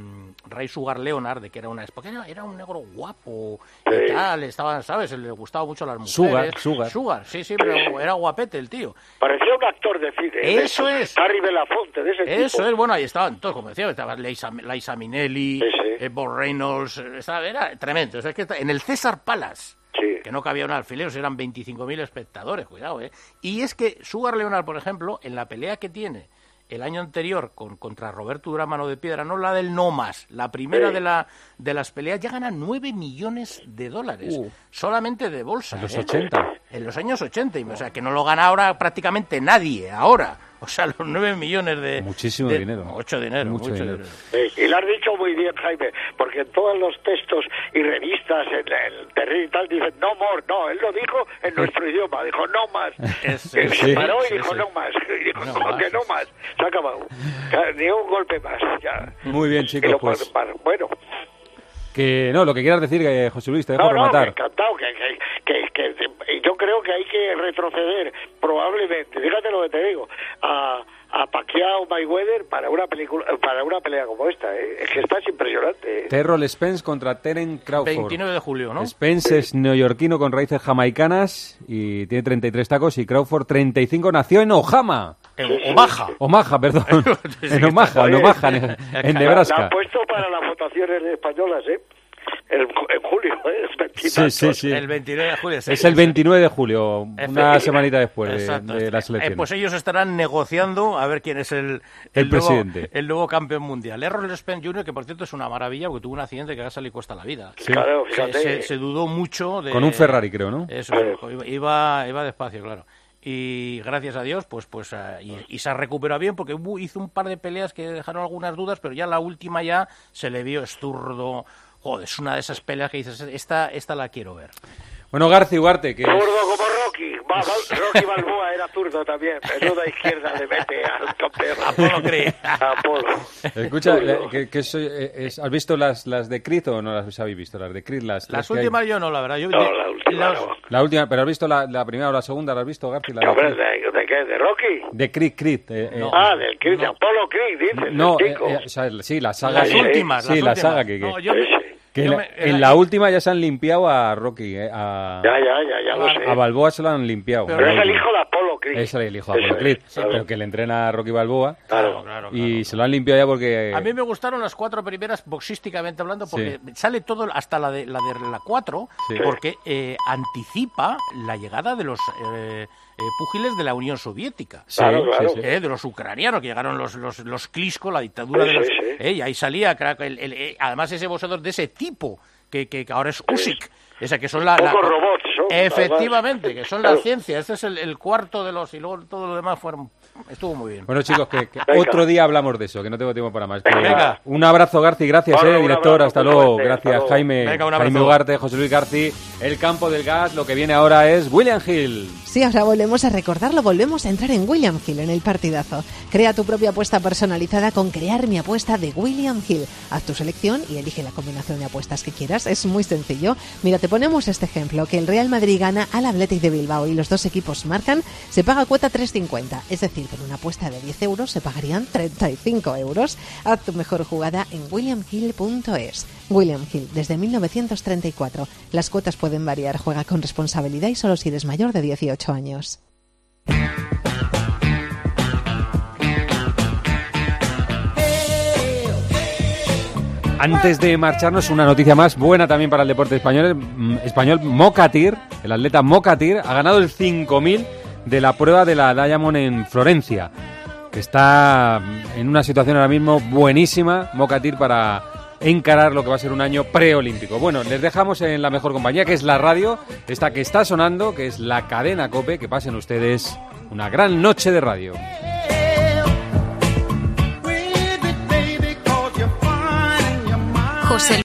Ray Sugar Leonard, de que era una... Porque era, era un negro guapo y tal, estaba, ¿sabes? Le gustaba mucho a las mujeres. Sugar, Sugar. Sugar, sí, sí, pero era guapete el tío. Parecía un actor de cine. Eso de es. Harry Belafonte, de ese tipo. Eso es, bueno, ahí estaban todos, como decía, estaba Liza, Liza Minnelli, sí, sí. Eh, Bob Reynolds, estaba, era tremendo. O sea, es que en el César Palace, sí. que no cabía un alfiler, eran veinticinco mil espectadores, cuidado, ¿eh? Y es que Sugar Leonard, por ejemplo, en la pelea que tiene el año anterior con, contra Roberto Durán Mano de Piedra, no la del No Más, la primera sí. de la de las peleas, ya gana nueve millones de dólares, uh. solamente de bolsa. En los ¿eh? ochenta. En los años ochenta, o sea, que no lo gana ahora prácticamente nadie, ahora. O sea, los nueve millones de... Muchísimo de, dinero. Mucho dinero, mucho, mucho dinero. dinero. Sí, y lo has dicho muy bien, Jaime, porque en todos los textos y revistas, en el Terreno y tal, dicen no more, no, él lo dijo en nuestro idioma, dijo no más. Es, se sí, paró y sí, dijo sí. no más, y dijo no, no más, que no más, se ha acabado. Ni un golpe más, ya. Muy bien, chicos, pues... Bueno... Que no, lo que quieras decir, que José Luis, te dejo no, rematar. No, encantado, que, que, que, que yo creo que hay que retroceder, probablemente, fíjate lo que te digo, a, a Pacquiao Mayweather para una película, para una pelea como esta, ¿eh? Es que estás impresionante. ¿eh? Terrell Spence contra Terence Crawford. veintinueve de julio, ¿no? Spence es neoyorquino con raíces jamaicanas y tiene treinta y tres tacos, y Crawford treinta y cinco, nació en Omaha. En Omaha. Omaha, perdón. en Omaha, en Omaha, en, en Nebraska. La han puesto para las votaciones españolas, ¿eh? El, en julio, ¿eh? Sí, sí, sí. El veintinueve de julio. Sí, es el veintinueve de julio, una semanita después de, de las elecciones. Eh, pues ellos estarán negociando a ver quién es el, el, el presidente. Nuevo, el nuevo campeón mundial. Errol Spence junior, que por cierto es una maravilla, porque tuvo un accidente que casi le cuesta la vida. Sí. Claro, se, se, se dudó mucho de... Con un Ferrari, creo, ¿no? Eso, iba, iba despacio, claro. Y gracias a Dios, pues pues uh, y, y se recuperó bien, porque hubo, hizo un par de peleas que dejaron algunas dudas, pero ya la última ya se le vio esturdo. Joder, es una de esas peleas que dices, esta esta la quiero ver. Bueno, García Ugarte, que zurdo como Rocky. Va, va, Rocky Balboa era zurdo también. Menuda izquierda le mete al campeón. Apolo cree. Apolo. Escucha, que, que soy, es, ¿has visto las, las de Creed o no las habéis visto? Las de Creed, las, las últimas yo no, la verdad. Yo, no, de, la última los... no. La última, pero ¿has visto la, la primera o la segunda? ¿La has visto, García? No, pero ¿de, ¿de qué? ¿De Rocky? De Creed, Creed. Eh, no. eh, ah, del Creed, no. de Apolo Creed, dices. No, eh, eh, o sea, sí, la saga. Las que, últimas, Sí, las la últimas. saga que... que... No, yo... Que en, la, me, en la última ya se han limpiado a Rocky, eh, a, ya, ya, ya, ya lo sé. a Balboa se lo han limpiado. Pero es el hijo de Apolo Creed. Es el hijo de Apolo Creed, sí, pero que le entrena a Rocky Balboa. Claro, claro, y claro. se lo han limpiado ya porque... A mí me gustaron las cuatro primeras, boxísticamente hablando, porque sí. sale todo, hasta la de la, de la cuatro, sí. porque eh, anticipa la llegada de los... Eh, Eh, púgiles de la Unión Soviética, sí, claro, claro. Eh, de los ucranianos, que llegaron los los, los Klitschko, la dictadura sí, de los... Sí, sí. Eh, y ahí salía, el, el, el, además ese boxeador de ese tipo, que, que, que ahora es Usyk, esa que son la... la robots, son, efectivamente, que son claro. la ciencia, este es el, el cuarto de los... y luego todo lo demás fueron... Estuvo muy bien. Bueno, chicos, que, que otro día hablamos de eso, que no tengo tiempo para más. Que, Venga. Un abrazo, Garci, gracias, bueno, eh, director, abrazo, hasta luego. Fuerte, gracias, hasta Jaime. Venga, Jaime Ugarte, José Luis Garci. El campo del gas, lo que viene ahora es William Hill. Sí, ahora volvemos a recordarlo, volvemos a entrar en William Hill, en el partidazo. Crea tu propia apuesta personalizada con Crear mi apuesta de William Hill. Haz tu selección y elige la combinación de apuestas que quieras. Es muy sencillo. Mira, te ponemos este ejemplo, que el Real Madrid gana al Athletic de Bilbao y los dos equipos marcan, se paga cuota tres cincuenta. Es decir, con una apuesta de diez euros se pagarían treinta y cinco euros. Haz tu mejor jugada en william hill punto es. William Hill, desde mil novecientos treinta y cuatro. Las cuotas pueden variar. Juega con responsabilidad y solo si eres mayor de dieciocho años. Antes de marcharnos, una noticia más buena también para el deporte español. Español Mokatir, el atleta Mokatir, ha ganado el cinco mil de la prueba de la Diamond en Florencia, que está en una situación ahora mismo buenísima, Mokatir, para encarar lo que va a ser un año preolímpico. Bueno, les dejamos en la mejor compañía, que es la radio, esta que está sonando, que es la cadena COPE. Que pasen ustedes una gran noche de radio. José